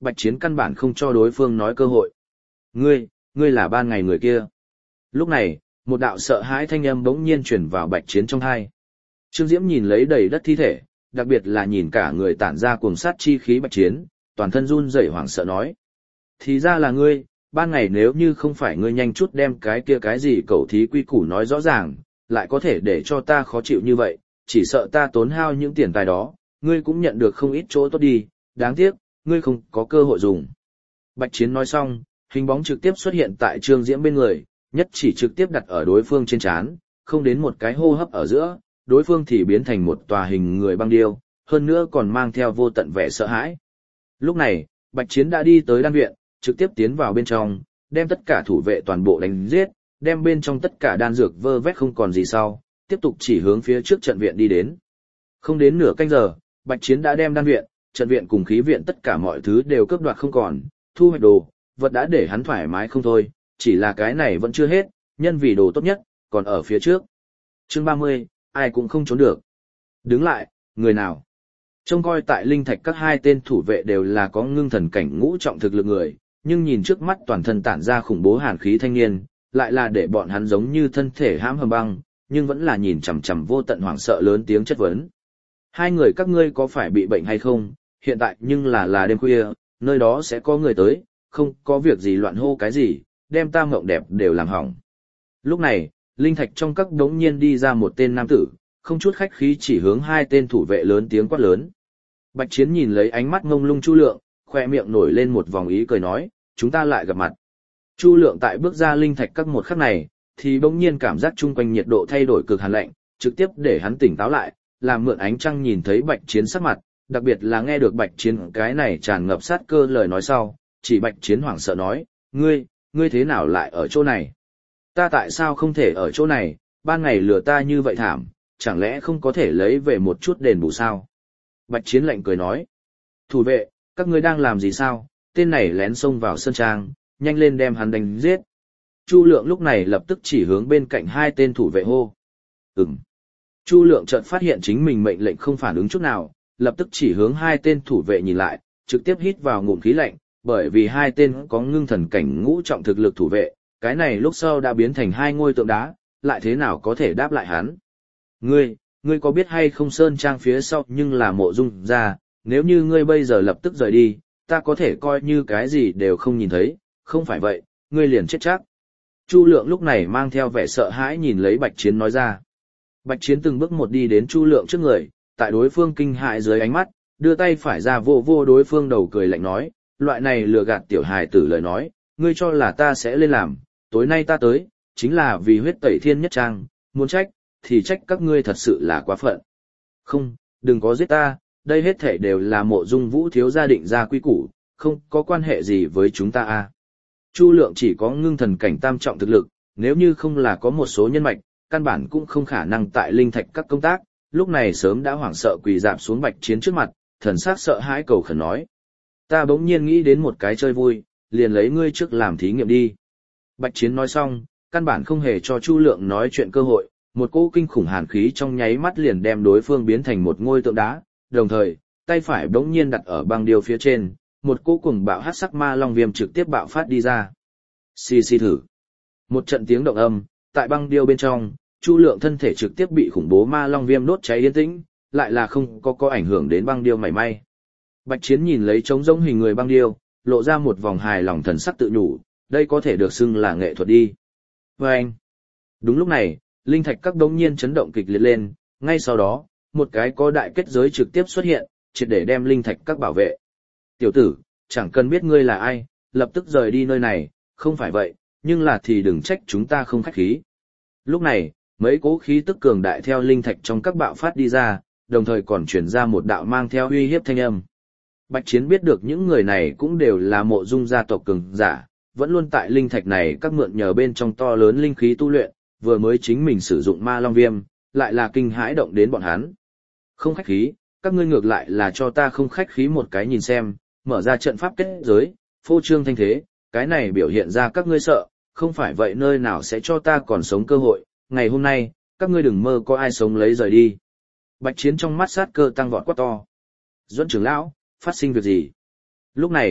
Bạch Chiến căn bản không cho đối phương nói cơ hội. Ngươi, ngươi là ban ngày người kia. Lúc này, một đạo sợ hãi thanh âm bỗng nhiên truyền vào Bạch Chiến trong tai. Trương Diễm nhìn lấy đầy đất thi thể, đặc biệt là nhìn cả người tản ra cuồng sát chi khí Bạch Chiến, toàn thân run rẩy hoảng sợ nói. Thì ra là ngươi, ban ngày nếu như không phải ngươi nhanh chút đem cái kia cái gì cẩu thí quy củ nói rõ ràng, lại có thể để cho ta khó chịu như vậy, chỉ sợ ta tốn hao những tiền tài đó, ngươi cũng nhận được không ít chỗ tốt đi, đáng tiếc, ngươi không có cơ hội dùng. Bạch Chiến nói xong, hình bóng trực tiếp xuất hiện tại Trương Diễm bên người, nhất chỉ trực tiếp đặt ở đối phương trên trán, không đến một cái hô hấp ở giữa, đối phương thì biến thành một tòa hình người băng điêu, hơn nữa còn mang theo vô tận vẻ sợ hãi. Lúc này, Bạch Chiến đã đi tới đan viện, trực tiếp tiến vào bên trong, đem tất cả thủ vệ toàn bộ đánh giết, đem bên trong tất cả đan dược vơ vét không còn gì sau, tiếp tục chỉ hướng phía trước trận viện đi đến. Không đến nửa canh giờ, Bạch Chiến đã đem đan viện, trận viện cùng khí viện tất cả mọi thứ đều cướp đoạt không còn, thu hoạch đồ, vật đã để hắn thoải mái không thôi, chỉ là cái này vẫn chưa hết, nhân vì đồ tốt nhất, còn ở phía trước. Chương ba mươi, ai cũng không trốn được. Đứng lại, người nào? Trông coi tại linh thạch các hai tên thủ vệ đều là có ngưng thần cảnh ngũ trọng thực lực người, nhưng nhìn trước mắt toàn thân tản ra khủng bố hàn khí thanh niên, lại là để bọn hắn giống như thân thể hãm hầm băng, nhưng vẫn là nhìn chằm chằm vô tận hoảng sợ lớn tiếng chất vấn. Hai người các ngươi có phải bị bệnh hay không? Hiện tại nhưng là là đêm khuya, nơi đó sẽ có người tới, không có việc gì loạn hô cái gì, đem ta mộng đẹp đều làm hỏng. Lúc này, linh thạch trong các đống nhiên đi ra một tên nam tử, không chút khách khí chỉ hướng hai tên thủ vệ lớn tiếng quát lớn. Bạch Chiến nhìn lấy ánh mắt ngông lung Chu Lượng, khoe miệng nổi lên một vòng ý cười nói, chúng ta lại gặp mặt. Chu Lượng tại bước ra linh thạch các một khắc này, thì bỗng nhiên cảm giác chung quanh nhiệt độ thay đổi cực hàn lạnh, trực tiếp để hắn tỉnh táo lại, làm mượn ánh trăng nhìn thấy Bạch Chiến sắc mặt, đặc biệt là nghe được Bạch Chiến cái này tràn ngập sát cơ lời nói sau, chỉ Bạch Chiến hoảng sợ nói, ngươi, ngươi thế nào lại ở chỗ này? Ta tại sao không thể ở chỗ này, ban ngày lừa ta như vậy thảm, chẳng lẽ không có thể lấy về một chút đền bù sao? Bạch Chiến lạnh cười nói, thủ vệ, các ngươi đang làm gì sao? Tên này lén xông vào sơn trang, nhanh lên đem hắn đánh giết. Chu Lượng lúc này lập tức chỉ hướng bên cạnh hai tên thủ vệ hô. Ừm. Chu Lượng chợt phát hiện chính mình mệnh lệnh không phản ứng chút nào, lập tức chỉ hướng hai tên thủ vệ nhìn lại, trực tiếp hít vào ngụm khí lạnh, bởi vì hai tên có ngưng thần cảnh ngũ trọng thực lực thủ vệ, cái này lúc sau đã biến thành hai ngôi tượng đá, lại thế nào có thể đáp lại hắn. Ngươi, ngươi có biết hay không sơn trang phía sau nhưng là mộ dung ra, nếu như ngươi bây giờ lập tức rời đi, ta có thể coi như cái gì đều không nhìn thấy, không phải vậy, ngươi liền chết chắc. Chu Lượng lúc này mang theo vẻ sợ hãi nhìn lấy Bạch Chiến nói ra. Bạch Chiến từng bước một đi đến Chu Lượng trước người, tại đối phương kinh hại dưới ánh mắt, đưa tay phải ra vô vô đối phương đầu cười lạnh nói, loại này lừa gạt tiểu hài tử lời nói, ngươi cho là ta sẽ lên làm, tối nay ta tới, chính là vì huyết tẩy thiên nhất trang, muốn trách, thì trách các ngươi thật sự là quá phận. Không, đừng có giết ta, đây hết thể đều là mộ dung vũ thiếu gia định ra quy củ, không có quan hệ gì với chúng ta a. Chu Lượng chỉ có ngưng thần cảnh tam trọng thực lực, nếu như không là có một số nhân mạch, căn bản cũng không khả năng tại linh thạch các công tác, lúc này sớm đã hoảng sợ quỳ dạp xuống Bạch Chiến trước mặt, thần sắc sợ hãi cầu khẩn nói. Ta bỗng nhiên nghĩ đến một cái chơi vui, liền lấy ngươi trước làm thí nghiệm đi. Bạch Chiến nói xong, căn bản không hề cho Chu Lượng nói chuyện cơ hội, một cỗ kinh khủng hàn khí trong nháy mắt liền đem đối phương biến thành một ngôi tượng đá, đồng thời, tay phải bỗng nhiên đặt ở băng điêu phía trên, một cỗ cuồng bạo hắc sắc ma long viêm trực tiếp bạo phát đi ra. Xì xì thử. Một trận tiếng động âm, tại băng điêu bên trong, Chu Lượng thân thể trực tiếp bị khủng bố ma long viêm đốt cháy yên tĩnh, lại là không có có ảnh hưởng đến băng điêu mảy may. Bạch Chiến nhìn lấy trống rỗng hình người băng điêu, lộ ra một vòng hài lòng thần sắc tự nhủ, đây có thể được xưng là nghệ thuật đi. Và anh. Đúng lúc này, linh thạch các đống nhiên chấn động kịch liệt lên, ngay sau đó, một cái có đại kết giới trực tiếp xuất hiện, triệt để đem linh thạch các bảo vệ. Tiểu tử, chẳng cần biết ngươi là ai, lập tức rời đi nơi này, không phải vậy, nhưng là thì đừng trách chúng ta không khách khí. Lúc này, mấy cố khí tức cường đại theo linh thạch trong các bạo phát đi ra, đồng thời còn truyền ra một đạo mang theo uy hiếp thanh âm. Bạch Chiến biết được những người này cũng đều là mộ dung gia tộc cường giả, vẫn luôn tại linh thạch này các mượn nhờ bên trong to lớn linh khí tu luyện, vừa mới chính mình sử dụng ma long viêm, lại là kinh hãi động đến bọn hắn. Không khách khí, các ngươi ngược lại là cho ta không khách khí một cái nhìn xem, mở ra trận pháp kết giới, phô trương thanh thế, cái này biểu hiện ra các ngươi sợ, không phải vậy nơi nào sẽ cho ta còn sống cơ hội, ngày hôm nay, các ngươi đừng mơ có ai sống lấy rời đi. Bạch Chiến trong mắt sát cơ tăng vọt quát to. Duẫn trưởng lão, phát sinh việc gì? Lúc này,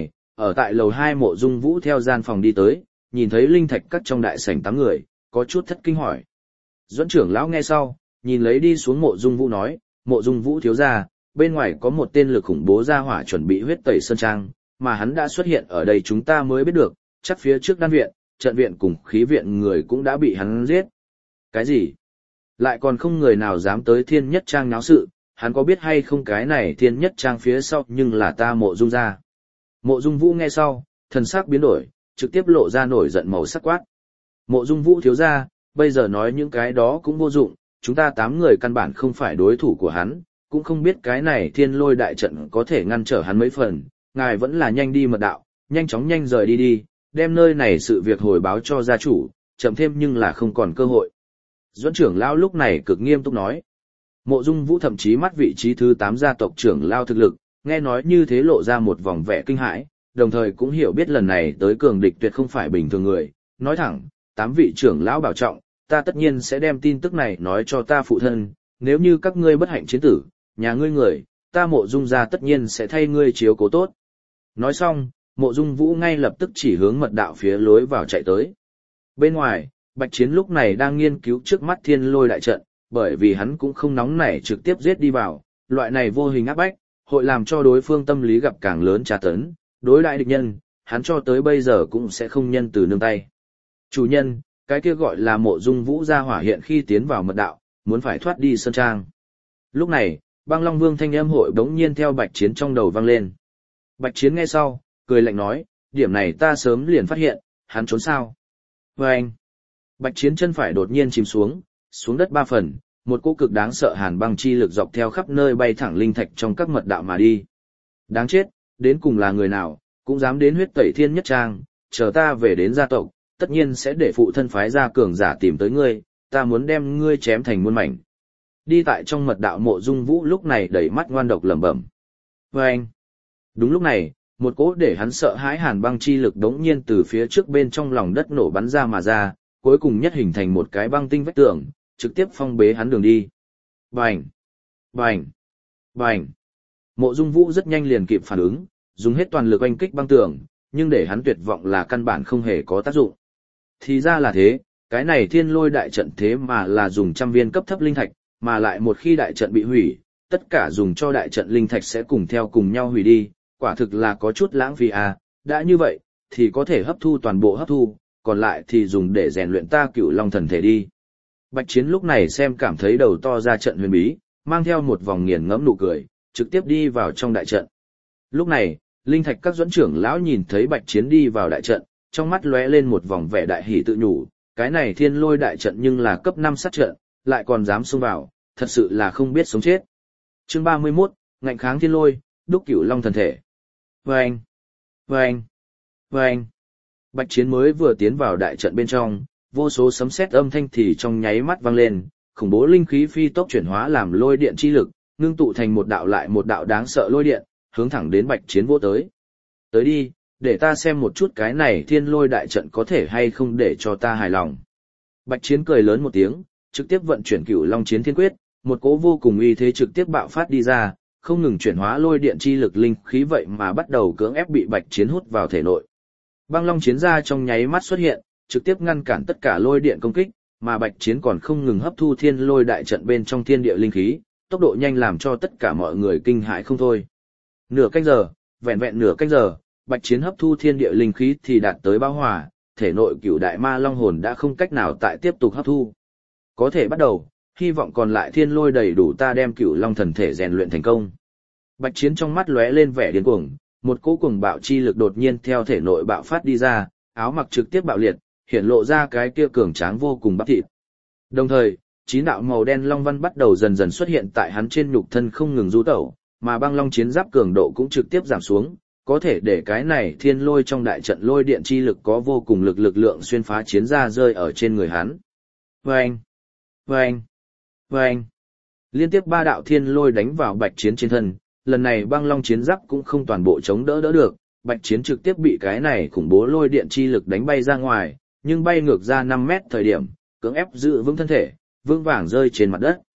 Ở tại lầu hai Mộ Dung Vũ theo gian phòng đi tới, nhìn thấy linh thạch cắt trong đại sảnh tám người, có chút thất kinh hỏi. Duẫn trưởng lão nghe sau, nhìn lấy đi xuống Mộ Dung Vũ nói, Mộ Dung Vũ thiếu gia, bên ngoài có một tên lực khủng bố ra hỏa chuẩn bị huyết tẩy sơn trang, mà hắn đã xuất hiện ở đây chúng ta mới biết được, chắc phía trước đan viện, trận viện cùng khí viện người cũng đã bị hắn giết. Cái gì? Lại còn không người nào dám tới Thiên Nhất Trang náo sự, hắn có biết hay không cái này Thiên Nhất Trang phía sau nhưng là ta Mộ Dung gia. Mộ Dung Vũ nghe sau, thần sắc biến đổi, trực tiếp lộ ra nổi giận màu sắc quát. Mộ Dung Vũ thiếu gia, bây giờ nói những cái đó cũng vô dụng, chúng ta tám người căn bản không phải đối thủ của hắn, cũng không biết cái này thiên lôi đại trận có thể ngăn trở hắn mấy phần, ngài vẫn là nhanh đi mật đạo, nhanh chóng nhanh rời đi đi, đem nơi này sự việc hồi báo cho gia chủ, chậm thêm nhưng là không còn cơ hội. Duẫn trưởng lão lúc này cực nghiêm túc nói. Mộ Dung Vũ thậm chí mắt vị trí thứ tám gia tộc trưởng lão thực lực, nghe nói như thế lộ ra một vòng vẻ kinh hãi, đồng thời cũng hiểu biết lần này tới cường địch tuyệt không phải bình thường người, nói thẳng, tám vị trưởng lão bảo trọng, ta tất nhiên sẽ đem tin tức này nói cho ta phụ thân, nếu như các ngươi bất hạnh chiến tử, nhà ngươi người, ta Mộ Dung gia tất nhiên sẽ thay ngươi chiếu cố tốt. Nói xong, Mộ Dung Vũ ngay lập tức chỉ hướng mật đạo phía lối vào chạy tới. Bên ngoài, Bạch Chiến lúc này đang nghiên cứu trước mắt thiên lôi đại trận, bởi vì hắn cũng không nóng nảy trực tiếp giết đi vào, loại này vô hình áp bách, hội làm cho đối phương tâm lý gặp càng lớn tra tấn, đối đại địch nhân, hắn cho tới bây giờ cũng sẽ không nhân từ nương tay. Chủ nhân, cái kia gọi là Mộ Dung Vũ gia hỏa hiện khi tiến vào mật đạo, muốn phải thoát đi sơn trang. Lúc này, Băng Long Vương thanh âm hội đống nhiên theo Bạch Chiến trong đầu vang lên. Bạch Chiến nghe sau, cười lạnh nói, điểm này ta sớm liền phát hiện, hắn trốn sao? Và anh, Bạch Chiến chân phải đột nhiên chìm xuống, xuống đất ba phần, một cỗ cực đáng sợ hàn băng chi lực dọc theo khắp nơi bay thẳng linh thạch trong các mật đạo mà đi. Đáng chết, đến cùng là người nào, cũng dám đến huyết tẩy Thiên Nhất Trang, chờ ta về đến gia tộc, tất nhiên sẽ để phụ thân phái ra cường giả tìm tới ngươi, ta muốn đem ngươi chém thành muôn mảnh. Đi tại trong mật đạo Mộ Dung Vũ lúc này đẩy mắt ngoan độc lẩm bẩm. Và anh, đúng lúc này, một cỗ để hắn sợ hãi hàn băng chi lực đống nhiên từ phía trước bên trong lòng đất nổ bắn ra mà ra, cuối cùng nhất hình thành một cái băng tinh vách tường, trực tiếp phong bế hắn đường đi. Bành! Bành! Bành! Mộ Dung Vũ rất nhanh liền kịp phản ứng, dùng hết toàn lực oanh kích băng tường, nhưng để hắn tuyệt vọng là căn bản không hề có tác dụng. Thì ra là thế, cái này thiên lôi đại trận thế mà là dùng trăm viên cấp thấp linh thạch, mà lại một khi đại trận bị hủy, tất cả dùng cho đại trận linh thạch sẽ cùng theo cùng nhau hủy đi, quả thực là có chút lãng phí à, đã như vậy, thì có thể hấp thu toàn bộ hấp thu, còn lại thì dùng để rèn luyện ta Cửu Long thần thể đi. Bạch Chiến lúc này xem cảm thấy đầu to ra trận huyền bí, mang theo một vòng nghiền ngẫm nụ cười, trực tiếp đi vào trong đại trận. Lúc này, linh thạch các Duẫn trưởng lão nhìn thấy Bạch Chiến đi vào đại trận, trong mắt lóe lên một vòng vẻ đại hỉ tự nhủ, cái này thiên lôi đại trận nhưng là cấp năm sát trận, lại còn dám xông vào, thật sự là không biết sống chết. Chương ba mươi mốt, ngạnh kháng thiên lôi, đúc Cửu Long thần thể. Vâng! Vâng! Vâng! Bạch Chiến mới vừa tiến vào đại trận bên trong, vô số sấm sét âm thanh thì trong nháy mắt vang lên, khủng bố linh khí phi tốc chuyển hóa làm lôi điện chi lực, ngưng tụ thành một đạo lại một đạo đáng sợ lôi điện, hướng thẳng đến Bạch Chiến vỗ tới. Tới đi, để ta xem một chút cái này thiên lôi đại trận có thể hay không để cho ta hài lòng. Bạch Chiến cười lớn một tiếng, trực tiếp vận chuyển Cửu Long Chiến Thiên Quyết, một cỗ vô cùng uy thế trực tiếp bạo phát đi ra, không ngừng chuyển hóa lôi điện chi lực linh khí vậy mà bắt đầu cưỡng ép bị Bạch Chiến hút vào thể nội. Băng Long Chiến ra trong nháy mắt xuất hiện, trực tiếp ngăn cản tất cả lôi điện công kích, mà Bạch Chiến còn không ngừng hấp thu thiên lôi đại trận bên trong thiên địa linh khí, tốc độ nhanh làm cho tất cả mọi người kinh hãi không thôi. Nửa canh giờ, vẹn vẹn nửa canh giờ, Bạch Chiến hấp thu thiên địa linh khí thì đạt tới bão hòa, thể nội Cửu Đại Ma Long hồn đã không cách nào tại tiếp tục hấp thu. Có thể bắt đầu, hy vọng còn lại thiên lôi đầy đủ ta đem Cửu Long thần thể rèn luyện thành công. Bạch Chiến trong mắt lóe lên vẻ điên cuồng, một cỗ cuồng bạo chi lực đột nhiên theo thể nội bạo phát đi ra, áo mặc trực tiếp bạo liệt, hiển lộ ra cái kia cường tráng vô cùng bắp thịt. Đồng thời, chín đạo màu đen long văn bắt đầu dần dần xuất hiện tại hắn trên nhục thân không ngừng du tẩu, mà băng long chiến giáp cường độ cũng trực tiếp giảm xuống, có thể để cái này thiên lôi trong đại trận lôi điện chi lực có vô cùng lực lực lượng xuyên phá chiến ra rơi ở trên người hắn. Vâng! Vâng! Vâng! Liên tiếp ba đạo thiên lôi đánh vào Bạch Chiến trên thân, lần này băng long chiến giáp cũng không toàn bộ chống đỡ đỡ được, Bạch Chiến trực tiếp bị cái này khủng bố lôi điện chi lực đánh bay ra ngoài, nhưng bay ngược ra năm mét thời điểm, cưỡng ép giữ vững thân thể, vững vàng rơi trên mặt đất.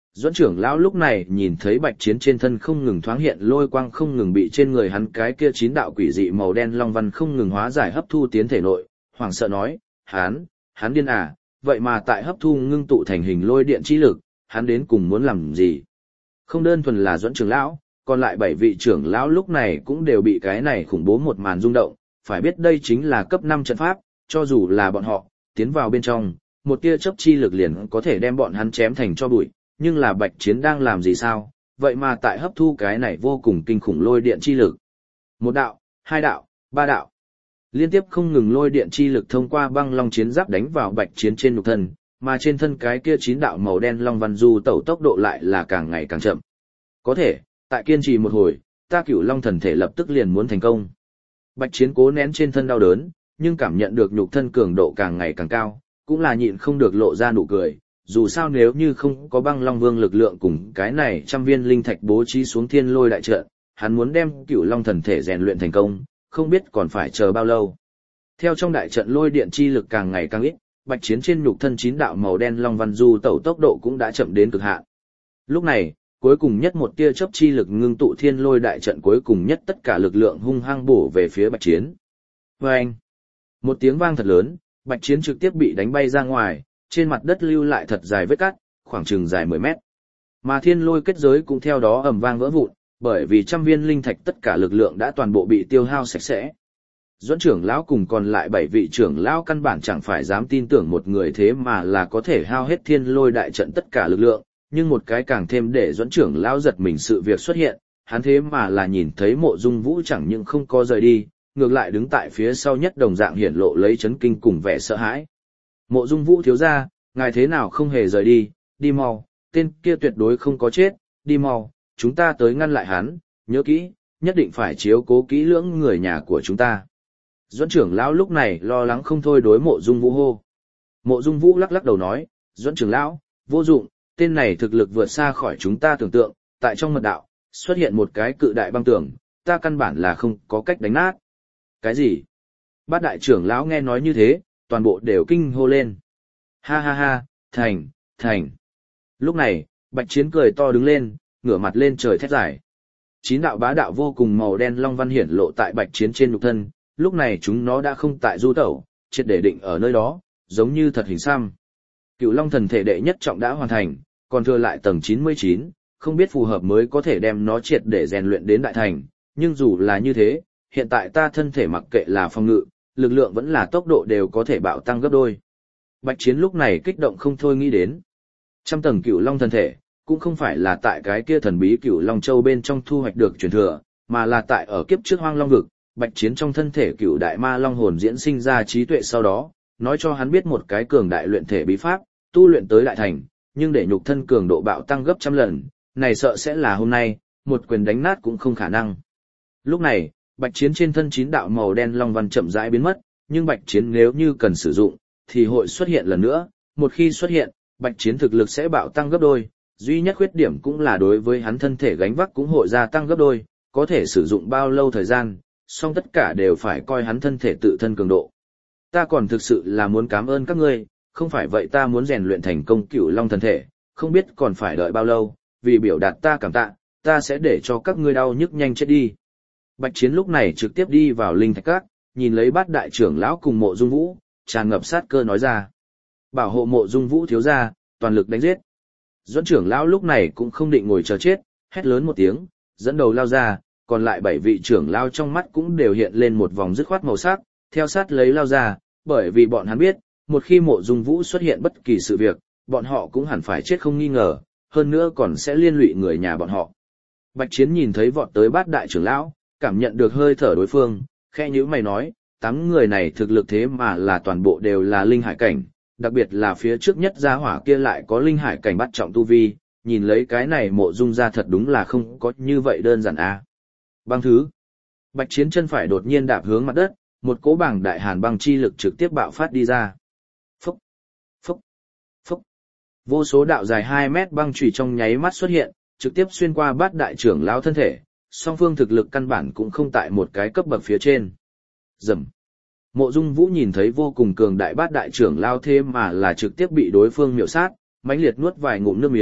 Doãn trưởng lão lúc này nhìn thấy Bạch Chiến trên thân không ngừng thoáng hiện lôi quang, không ngừng bị trên người hắn cái kia chín đạo quỷ dị màu đen long văn không ngừng hóa giải hấp thu tiến thể nội, hoảng sợ nói, hắn, hắn điên à, vậy mà tại hấp thu ngưng tụ thành hình lôi điện chi lực, hắn đến cùng muốn làm gì? Không đơn thuần là Doãn trưởng lão, còn lại bảy vị trưởng lão lúc này cũng đều bị cái này khủng bố một màn rung động, phải biết đây chính là cấp năm trận pháp, cho dù là bọn họ tiến vào bên trong, một tia chớp chi lực liền có thể đem bọn hắn chém thành cho bụi, nhưng là Bạch Chiến đang làm gì sao? Vậy mà tại hấp thu cái này vô cùng kinh khủng lôi điện chi lực. Một đạo, hai đạo, ba đạo. Liên tiếp không ngừng lôi điện chi lực thông qua băng long chiến giáp đánh vào Bạch Chiến trên nhục thân, mà trên thân cái kia chín đạo màu đen long văn du tẩu tốc độ lại là càng ngày càng chậm. Có thể, tại kiên trì một hồi, ta Cửu Long thần thể lập tức liền muốn thành công. Bạch Chiến cố nén trên thân đau đớn, nhưng cảm nhận được nhục thân cường độ càng ngày càng cao, cũng là nhịn không được lộ ra nụ cười. Dù sao nếu như không có băng long vương lực lượng cùng cái này trăm viên linh thạch bố trí xuống thiên lôi đại trận, hắn muốn đem Cửu Long thần thể rèn luyện thành công, không biết còn phải chờ bao lâu. Theo trong đại trận lôi điện chi lực càng ngày càng ít, Bạch Chiến trên nhục thân chín đạo màu đen long văn du tẩu tốc độ cũng đã chậm đến cực hạn. Lúc này, cuối cùng nhất một tia chớp chi lực ngưng tụ thiên lôi đại trận, cuối cùng nhất tất cả lực lượng hung hăng bổ về phía Bạch Chiến. Oeng! Một tiếng vang thật lớn, Bạch Chiến trực tiếp bị đánh bay ra ngoài, trên mặt đất lưu lại thật dài vết cắt, khoảng chừng dài mười mét. Mà thiên lôi kết giới cũng theo đó ầm vang vỡ vụn, bởi vì trăm viên linh thạch tất cả lực lượng đã toàn bộ bị tiêu hao sạch sẽ. Doãn trưởng lão cùng còn lại bảy vị trưởng lão căn bản chẳng phải dám tin tưởng một người thế mà là có thể hao hết thiên lôi đại trận tất cả lực lượng, nhưng một cái càng thêm để Doãn trưởng lão giật mình sự việc xuất hiện, hắn thế mà là nhìn thấy Mộ Dung Vũ chẳng những không có rời đi, ngược lại đứng tại phía sau nhất đồng dạng hiển lộ lấy chấn kinh cùng vẻ sợ hãi. Mộ Dung Vũ thiếu gia, ngài thế nào không hề rời đi, đi mau, tên kia tuyệt đối không có chết, đi mau, chúng ta tới ngăn lại hắn, nhớ kỹ, nhất định phải chiếu cố kỹ lưỡng người nhà của chúng ta. Doãn trưởng lão lúc này lo lắng không thôi đối Mộ Dung Vũ hô. Mộ Dung Vũ lắc lắc đầu nói, Doãn trưởng lão, vô dụng, tên này thực lực vượt xa khỏi chúng ta tưởng tượng, tại trong mật đạo, xuất hiện một cái cự đại băng tường, ta căn bản là không có cách đánh nát. Cái gì? Bát đại trưởng lão nghe nói như thế, toàn bộ đều kinh hô lên. Ha ha ha, thành, thành. Lúc này, Bạch Chiến cười to đứng lên, ngửa mặt lên trời thét giải. Chín đạo bá đạo vô cùng màu đen long văn hiển lộ tại Bạch Chiến trên nhục thân, lúc này chúng nó đã không tại du tẩu, triệt để định ở nơi đó, giống như thật hình xăm. Cựu Long thần thể đệ nhất trọng đã hoàn thành, còn thừa lại tầng chín mươi chín, không biết phù hợp mới có thể đem nó triệt để rèn luyện đến đại thành, nhưng dù là như thế, hiện tại ta thân thể mặc kệ là phòng ngự, lực lượng vẫn là tốc độ đều có thể bạo tăng gấp đôi. Bạch Chiến lúc này kích động không thôi nghĩ đến. Trăm tầng Cửu Long thần thể, cũng không phải là tại cái kia thần bí Cửu Long Châu bên trong thu hoạch được truyền thừa, mà là tại ở kiếp trước Hoang Long vực, Bạch Chiến trong thân thể Cửu Đại Ma Long hồn diễn sinh ra trí tuệ sau đó, nói cho hắn biết một cái cường đại luyện thể bí pháp, tu luyện tới đại thành, nhưng để nhục thân cường độ bạo tăng gấp trăm lần, này sợ sẽ là hôm nay, một quyền đánh nát cũng không khả năng. Lúc này, Bạch Chiến trên thân chín đạo màu đen long văn chậm rãi biến mất, nhưng Bạch Chiến nếu như cần sử dụng, thì hội xuất hiện lần nữa, một khi xuất hiện, Bạch Chiến thực lực sẽ bạo tăng gấp đôi, duy nhất khuyết điểm cũng là đối với hắn thân thể gánh vác cũng hội gia tăng gấp đôi, có thể sử dụng bao lâu thời gian, song tất cả đều phải coi hắn thân thể tự thân cường độ. Ta còn thực sự là muốn cảm ơn các ngươi, không phải vậy ta muốn rèn luyện thành công Cửu Long thần thể, không biết còn phải đợi bao lâu, vì biểu đạt ta cảm tạ, ta sẽ để cho các ngươi đau nhức nhanh chết đi. Bạch Chiến lúc này trực tiếp đi vào linh thạch các, nhìn lấy Bát đại trưởng lão cùng Mộ Dung Vũ, tràn ngập sát cơ nói ra: "Bảo hộ Mộ Dung Vũ thiếu gia, toàn lực đánh giết." Doãn trưởng lão lúc này cũng không định ngồi chờ chết, hét lớn một tiếng, dẫn đầu lao ra, còn lại bảy vị trưởng lão trong mắt cũng đều hiện lên một vòng dứt khoát màu sắc, theo sát lấy lao ra, bởi vì bọn hắn biết, một khi Mộ Dung Vũ xuất hiện bất kỳ sự việc, bọn họ cũng hẳn phải chết không nghi ngờ, hơn nữa còn sẽ liên lụy người nhà bọn họ. Bạch Chiến nhìn thấy vọt tới Bát đại trưởng lão, cảm nhận được hơi thở đối phương, khẽ nhíu mày nói, tám người này thực lực thế mà là toàn bộ đều là linh hải cảnh, đặc biệt là phía trước nhất gia hỏa kia lại có linh hải cảnh bắt trọng tu vi, nhìn lấy cái này Mộ Dung gia thật đúng là không có như vậy đơn giản à. Băng thứ. Bạch Chiến chân phải đột nhiên đạp hướng mặt đất, một cỗ bảng đại hàn băng chi lực trực tiếp bạo phát đi ra. Phúc, phúc, phúc. Vô số đạo dài hai mét băng chùy trong nháy mắt xuất hiện, trực tiếp xuyên qua Bát đại trưởng lão thân thể, song phương thực lực căn bản cũng không tại một cái cấp bậc phía trên. Rầm. Mộ Dung Vũ nhìn thấy vô cùng cường đại Bát đại trưởng lão thế mà là trực tiếp bị đối phương miểu sát, mãnh liệt nuốt vài ngụm nước miếng,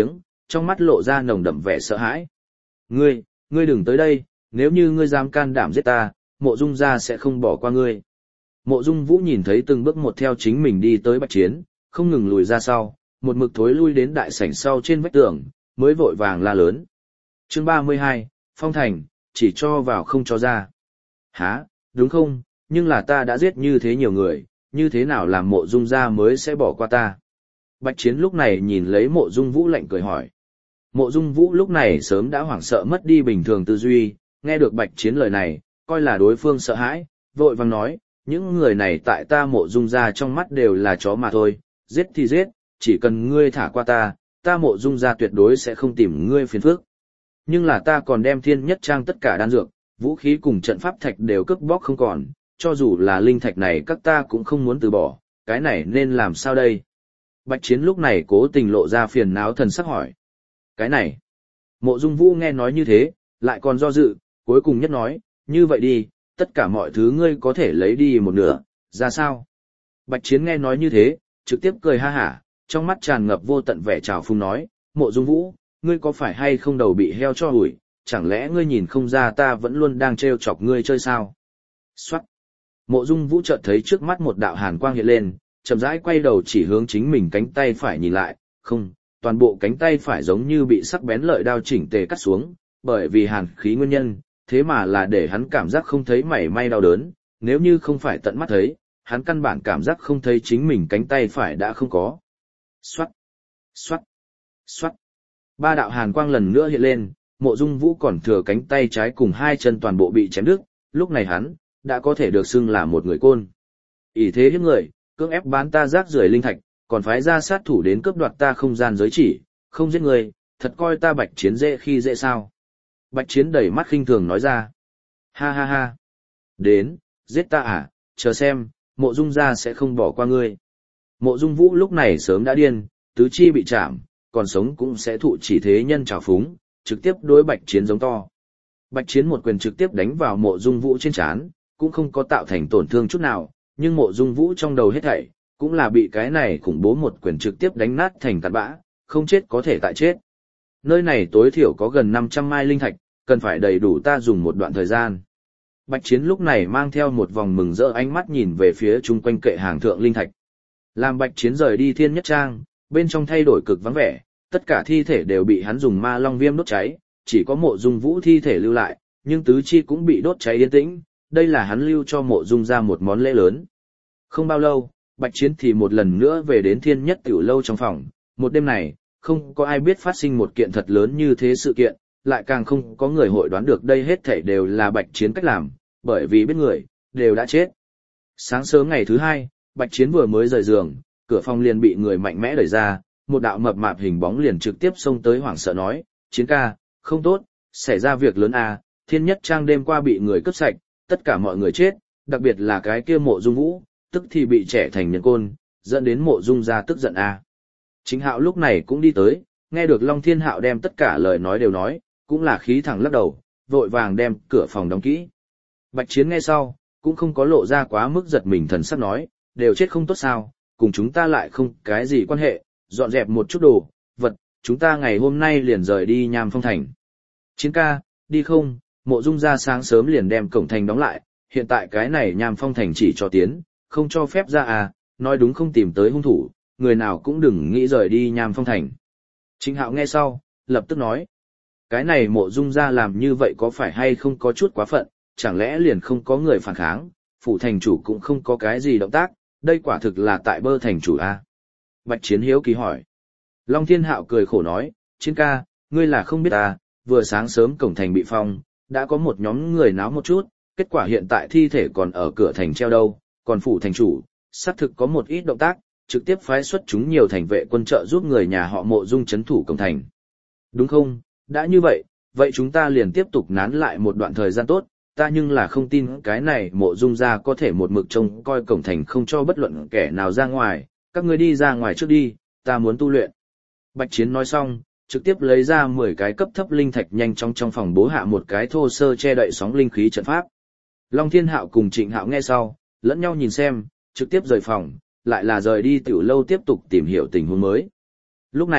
trong mắt lộ ra nồng đậm vẻ sợ hãi. Ngươi, ngươi đừng tới đây, nếu như ngươi dám can đảm giết ta, Mộ Dung gia sẽ không bỏ qua ngươi. Mộ Dung Vũ nhìn thấy từng bước một theo chính mình đi tới Bạch Chiến, không ngừng lùi ra sau, một mực thối lui đến đại sảnh sau trên vách tường, mới vội vàng la lớn. Chương ba mươi hai, Phong Thành, chỉ cho vào không cho ra. Hả, đúng không, nhưng là ta đã giết như thế nhiều người, như thế nào làm Mộ Dung gia mới sẽ bỏ qua ta? Bạch Chiến lúc này nhìn lấy Mộ Dung Vũ lạnh cười hỏi. Mộ Dung Vũ lúc này sớm đã hoảng sợ mất đi bình thường tư duy, nghe được Bạch Chiến lời này, coi là đối phương sợ hãi, vội vàng nói, những người này tại ta Mộ Dung gia trong mắt đều là chó mà thôi, giết thì giết, chỉ cần ngươi thả qua ta, ta Mộ Dung gia tuyệt đối sẽ không tìm ngươi phiền phức. Nhưng là ta còn đem Thiên Nhất Trang tất cả đan dược, vũ khí cùng trận pháp thạch đều cướp bóc không còn, cho dù là linh thạch này các ta cũng không muốn từ bỏ, cái này nên làm sao đây? Bạch Chiến lúc này cố tình lộ ra phiền não thần sắc hỏi. Cái này, Mộ Dung Vũ nghe nói như thế, lại còn do dự, cuối cùng nhất nói, như vậy đi, tất cả mọi thứ ngươi có thể lấy đi một nửa, ra sao? Bạch Chiến nghe nói như thế, trực tiếp cười ha hả, trong mắt tràn ngập vô tận vẻ trào phúng nói, Mộ Dung Vũ, ngươi có phải hay không đầu bị heo cho hủi, chẳng lẽ ngươi nhìn không ra ta vẫn luôn đang trêu chọc ngươi chơi sao? Xoát! Mộ Dung Vũ chợt thấy trước mắt một đạo hàn quang hiện lên, chậm rãi quay đầu chỉ hướng chính mình cánh tay phải nhìn lại, không, toàn bộ cánh tay phải giống như bị sắc bén lợi đao chỉnh tề cắt xuống, bởi vì hàn khí nguyên nhân, thế mà là để hắn cảm giác không thấy mảy may đau đớn, nếu như không phải tận mắt thấy, hắn căn bản cảm giác không thấy chính mình cánh tay phải đã không có. Xoát, xoát, xoát. Ba đạo hàn quang lần nữa hiện lên, Mộ Dung Vũ còn thừa cánh tay trái cùng hai chân toàn bộ bị chém đứt, lúc này hắn đã có thể được xưng là một người côn. Ỷ thế hiếp người, cưỡng ép bán ta rác rưởi linh thạch, còn phái ra sát thủ đến cướp đoạt ta không gian giới chỉ, không giết người, thật coi ta Bạch Chiến dễ khi dễ sao? Bạch Chiến đầy mắt khinh thường nói ra. Ha ha ha. Đến, giết ta à, chờ xem, Mộ Dung gia sẽ không bỏ qua ngươi. Mộ Dung Vũ lúc này sớm đã điên, tứ chi bị chạm, còn sống cũng sẽ thụ chỉ thế nhân trào phúng, trực tiếp đối Bạch Chiến giống to. Bạch Chiến một quyền trực tiếp đánh vào Mộ Dung Vũ trên trán, cũng không có tạo thành tổn thương chút nào, nhưng Mộ Dung Vũ trong đầu hết thảy, cũng là bị cái này khủng bố một quyền trực tiếp đánh nát thành tạt bã, không chết có thể tại chết. Nơi này tối thiểu có gần năm trăm mai linh thạch, cần phải đầy đủ ta dùng một đoạn thời gian. Bạch Chiến lúc này mang theo một vòng mừng rỡ ánh mắt nhìn về phía chung quanh kệ hàng thượng linh thạch. Làm Bạch Chiến rời đi Thiên Nhất Trang, bên trong thay đổi cực vắng vẻ, tất cả thi thể đều bị hắn dùng ma long viêm đốt cháy, chỉ có Mộ Dung Vũ thi thể lưu lại, nhưng tứ chi cũng bị đốt cháy yên tĩnh, đây là hắn lưu cho Mộ Dung ra một món lễ lớn. Không bao lâu, Bạch Chiến thì một lần nữa về đến Thiên Nhất Tiểu lâu trong phòng, một đêm này, không có ai biết phát sinh một kiện thật lớn như thế sự kiện, lại càng không có người hội đoán được đây hết thảy đều là Bạch Chiến cách làm, bởi vì biết người, đều đã chết. Sáng sớm ngày thứ hai, Bạch Chiến vừa mới rời giường, cửa phòng liền bị người mạnh mẽ đẩy ra, một đạo mập mạp hình bóng liền trực tiếp xông tới hoảng sợ nói, Chiến ca, không tốt, xảy ra việc lớn à, Thiên Nhất Trang đêm qua bị người cướp sạch, tất cả mọi người chết, đặc biệt là cái kia Mộ Dung Vũ, tức thì bị trẻ thành nhân côn, dẫn đến Mộ Dung gia tức giận à. Chính Hạo lúc này cũng đi tới, nghe được Long Thiên Hạo đem tất cả lời nói đều nói, cũng là khí thẳng lắc đầu, vội vàng đem cửa phòng đóng kỹ. Bạch Chiến nghe sau, cũng không có lộ ra quá mức giật mình thần sắc nói, đều chết không tốt sao, cùng chúng ta lại không cái gì quan hệ, dọn dẹp một chút đồ, vật, chúng ta ngày hôm nay liền rời đi Nham Phong Thành. Chiến ca, đi không, Mộ Dung gia sáng sớm liền đem cổng thành đóng lại, hiện tại cái này Nham Phong Thành chỉ cho tiến, không cho phép ra à, nói đúng không tìm tới hung thủ, người nào cũng đừng nghĩ rời đi Nham Phong Thành. Chính Hạo nghe sau, lập tức nói, cái này Mộ Dung gia làm như vậy có phải hay không có chút quá phận, chẳng lẽ liền không có người phản kháng, phủ thành chủ cũng không có cái gì động tác, đây quả thực là tại bơ thành chủ a. Bạch Chiến hiếu kỳ hỏi. Long Thiên Hạo cười khổ nói, Chiến ca, ngươi là không biết à, vừa sáng sớm cổng thành bị phong, đã có một nhóm người náo một chút, kết quả hiện tại thi thể còn ở cửa thành treo đâu, còn phủ thành chủ, xác thực có một ít động tác, trực tiếp phái xuất chúng nhiều thành vệ quân trợ giúp người nhà họ Mộ Dung trấn thủ cổng thành. Đúng không, đã như vậy, vậy chúng ta liền tiếp tục nán lại một đoạn thời gian tốt, ta nhưng là không tin cái này Mộ Dung gia có thể một mực trông coi cổng thành không cho bất luận kẻ nào ra ngoài, các ngươi đi ra ngoài trước đi, ta muốn tu luyện. Bạch Chiến nói xong, trực tiếp lấy ra mười cái cấp thấp linh thạch nhanh chóng trong phòng bố hạ một cái thô sơ che đậy sóng linh khí trận pháp. Long Thiên Hạo cùng Trịnh Hạo nghe sau, lẫn nhau nhìn xem, trực tiếp rời phòng, lại là rời đi tiểu lâu tiếp tục tìm hiểu tình huống mới. Lúc này,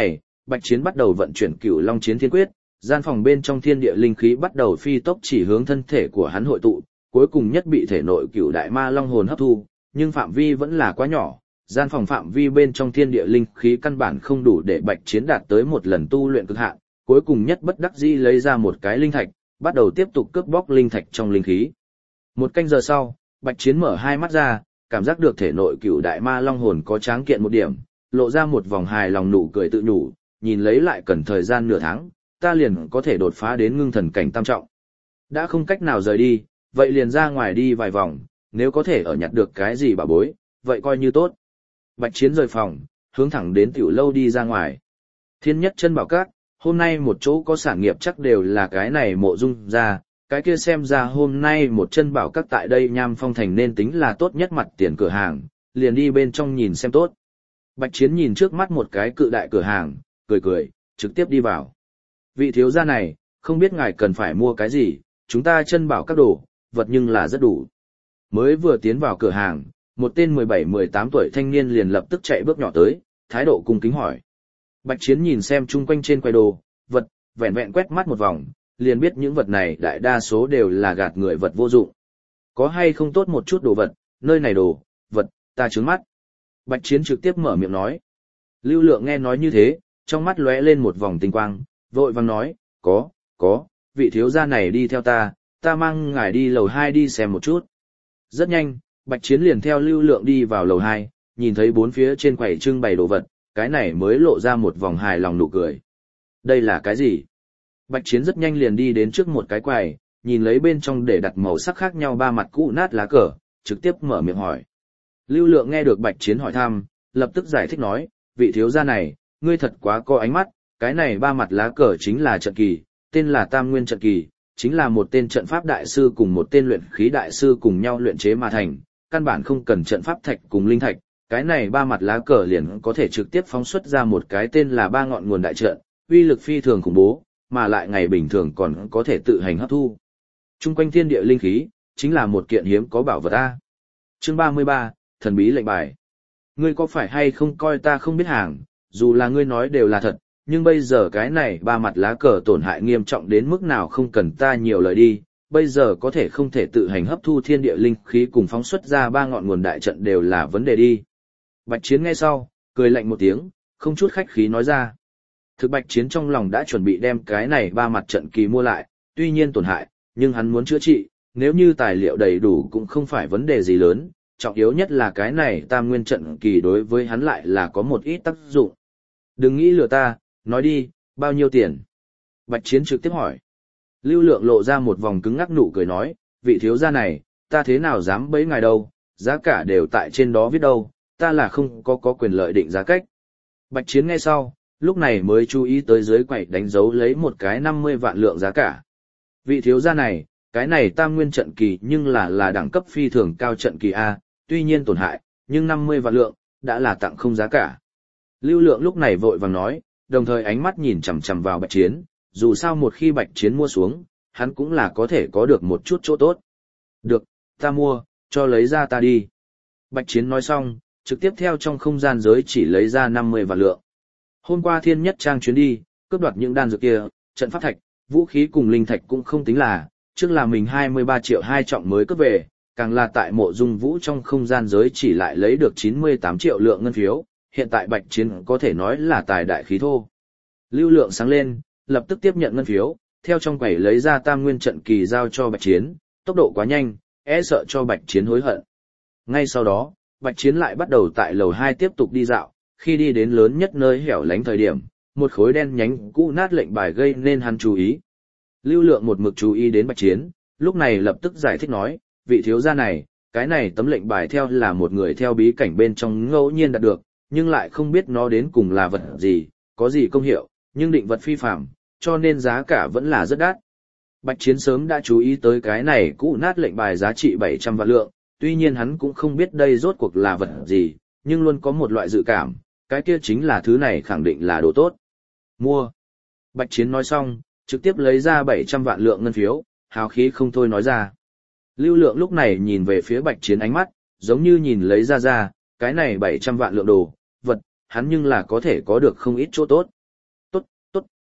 Bạch Chiến bắt đầu vận chuyển Cửu Long Chiến Thiên Quyết, gian phòng bên trong thiên địa linh khí bắt đầu phi tốc chỉ hướng thân thể của hắn hội tụ, cuối cùng nhất bị thể nội Cửu Đại Ma Long hồn hấp thu, nhưng phạm vi vẫn là quá nhỏ, gian phòng phạm vi bên trong thiên địa linh khí căn bản không đủ để Bạch Chiến đạt tới một lần tu luyện cực hạn, cuối cùng nhất bất đắc dĩ lấy ra một cái linh thạch, bắt đầu tiếp tục cướp bóc linh thạch trong linh khí. Một canh giờ sau, Bạch Chiến mở hai mắt ra, cảm giác được thể nội Cửu Đại Ma Long hồn có tráng kiện một điểm, lộ ra một vòng hài lòng nụ cười tự nhủ, nhìn lấy lại cần thời gian nửa tháng, ta liền có thể đột phá đến ngưng thần cảnh tam trọng. Đã không cách nào rời đi, vậy liền ra ngoài đi vài vòng, nếu có thể ở nhặt được cái gì bảo bối, vậy coi như tốt. Bạch Chiến rời phòng, hướng thẳng đến tiểu lâu đi ra ngoài. Thiên Nhất Chân Bảo Các, hôm nay một chỗ có sản nghiệp chắc đều là cái này Mộ Dung ra, cái kia xem ra hôm nay một Chân Bảo Các tại đây Nham Phong thành nên tính là tốt nhất mặt tiền cửa hàng, liền đi bên trong nhìn xem tốt. Bạch Chiến nhìn trước mắt một cái cự đại cửa hàng, cười cười, trực tiếp đi vào. Vị thiếu gia này, không biết ngài cần phải mua cái gì, chúng ta Chân Bảo Các đồ, vật nhưng là rất đủ. Mới vừa tiến vào cửa hàng, một tên mười bảy mười tám tuổi thanh niên liền lập tức chạy bước nhỏ tới, thái độ cung kính hỏi. Bạch Chiến nhìn xem chung quanh trên quầy đồ, vật, vẹn vẹn quét mắt một vòng, liền biết những vật này đại đa số đều là gạt người vật vô dụng. Có hay không tốt một chút đồ vật, nơi này đồ, vật, ta trướng mắt. Bạch Chiến trực tiếp mở miệng nói. Lưu Lượng nghe nói như thế, trong mắt lóe lên một vòng tinh quang, vội vàng nói, có, có, vị thiếu gia này đi theo ta, ta mang ngài đi lầu hai đi xem một chút. Rất nhanh, Bạch Chiến liền theo Lưu Lượng đi vào lầu hai, nhìn thấy bốn phía trên quầy trưng bày đồ vật, cái này mới lộ ra một vòng hài lòng nụ cười. Đây là cái gì? Bạch Chiến rất nhanh liền đi đến trước một cái quầy, nhìn lấy bên trong để đặt màu sắc khác nhau ba mặt cũ nát lá cờ, trực tiếp mở miệng hỏi. Lưu Lượng nghe được Bạch Chiến hỏi thăm, lập tức giải thích nói, vị thiếu gia này, ngươi thật quá có ánh mắt, cái này ba mặt lá cờ chính là trận kỳ, tên là Tam Nguyên trận kỳ, chính là một tên trận pháp đại sư cùng một tên luyện khí đại sư cùng nhau luyện chế mà thành, căn bản không cần trận pháp thạch cùng linh thạch, cái này ba mặt lá cờ liền có thể trực tiếp phóng xuất ra một cái tên là ba ngọn nguồn đại trận, uy lực phi thường khủng bố, mà lại ngày bình thường còn có thể tự hành hấp thu. Trung quanh thiên địa linh khí, chính là một kiện hiếm có bảo vật a. Chương ba mươi ba, thần bí lệnh bài. Ngươi có phải hay không coi ta không biết hàng, dù là ngươi nói đều là thật, nhưng bây giờ cái này ba mặt lá cờ tổn hại nghiêm trọng đến mức nào không cần ta nhiều lời đi, bây giờ có thể không thể tự hành hấp thu thiên địa linh khí cùng phóng xuất ra ba ngọn nguồn đại trận đều là vấn đề đi. Bạch Chiến nghe sau, cười lạnh một tiếng, không chút khách khí nói ra. Thực Bạch Chiến trong lòng đã chuẩn bị đem cái này ba mặt trận kỳ mua lại, tuy nhiên tổn hại, nhưng hắn muốn chữa trị, nếu như tài liệu đầy đủ cũng không phải vấn đề gì lớn, trọng yếu nhất là cái này Tam Nguyên trận kỳ đối với hắn lại là có một ít tác dụng. Đừng nghĩ lừa ta, nói đi, bao nhiêu tiền? Bạch Chiến trực tiếp hỏi. Lưu Lượng lộ ra một vòng cứng ngắc nụ cười nói, vị thiếu gia này, ta thế nào dám bấy ngài đâu, giá cả đều tại trên đó viết đâu, ta là không có có quyền lợi định giá cách. Bạch Chiến nghe sau, lúc này mới chú ý tới dưới quầy đánh dấu lấy một cái năm mươi vạn lượng giá cả. Vị thiếu gia này, cái này Tam Nguyên trận kỳ nhưng là là đẳng cấp phi thường cao trận kỳ A, tuy nhiên tổn hại, nhưng năm mươi vạn lượng, đã là tặng không giá cả. Lưu Lượng lúc này vội vàng nói, đồng thời ánh mắt nhìn chằm chằm vào Bạch Chiến, dù sao một khi Bạch Chiến mua xuống, hắn cũng là có thể có được một chút chỗ tốt. Được, ta mua, cho lấy ra ta đi. Bạch Chiến nói xong, trực tiếp theo trong không gian giới chỉ lấy ra năm mươi vạn lượng. Hôm qua Thiên Nhất Trang chuyến đi, cướp đoạt những đan dược kia, trận pháp thạch, vũ khí cùng linh thạch cũng không tính là, trước là mình hai mươi ba triệu hai trọng mới cướp về, càng là tại Mộ Dung Vũ trong không gian giới chỉ lại lấy được chín mươi tám triệu lượng ngân phiếu, hiện tại Bạch Chiến có thể nói là tài đại khí thô. Lưu Lượng sáng lên, lập tức tiếp nhận ngân phiếu, theo trong quầy lấy ra Tam Nguyên trận kỳ giao cho Bạch Chiến, tốc độ quá nhanh, e sợ cho Bạch Chiến hối hận. Ngay sau đó, Bạch Chiến lại bắt đầu tại lầu hai tiếp tục đi dạo, khi đi đến lớn nhất nơi hẻo lánh thời điểm, một khối đen nhánh cũ nát lệnh bài gây nên hắn chú ý. Lưu Lượng một mực chú ý đến Bạch Chiến, lúc này lập tức giải thích nói, vị thiếu gia này, cái này tấm lệnh bài theo là một người theo bí cảnh bên trong ngẫu nhiên đạt được, nhưng lại không biết nó đến cùng là vật gì, có gì công hiệu, nhưng định vật phi phạm, cho nên giá cả vẫn là rất đắt. Bạch Chiến sớm đã chú ý tới cái này cũ nát lệnh bài giá trị bảy trăm vạn lượng, tuy nhiên hắn cũng không biết đây rốt cuộc là vật gì, nhưng luôn có một loại dự cảm, cái kia chính là thứ này khẳng định là đồ tốt. Mua. Bạch Chiến nói xong, trực tiếp lấy ra bảy trăm vạn lượng ngân phiếu, hào khí không thôi nói ra. Lưu Lượng lúc này nhìn về phía Bạch Chiến ánh mắt, giống như nhìn lấy ra ra, cái này bảy trăm vạn lượng đồ, vật, hắn nhưng là có thể có được không ít chỗ tốt.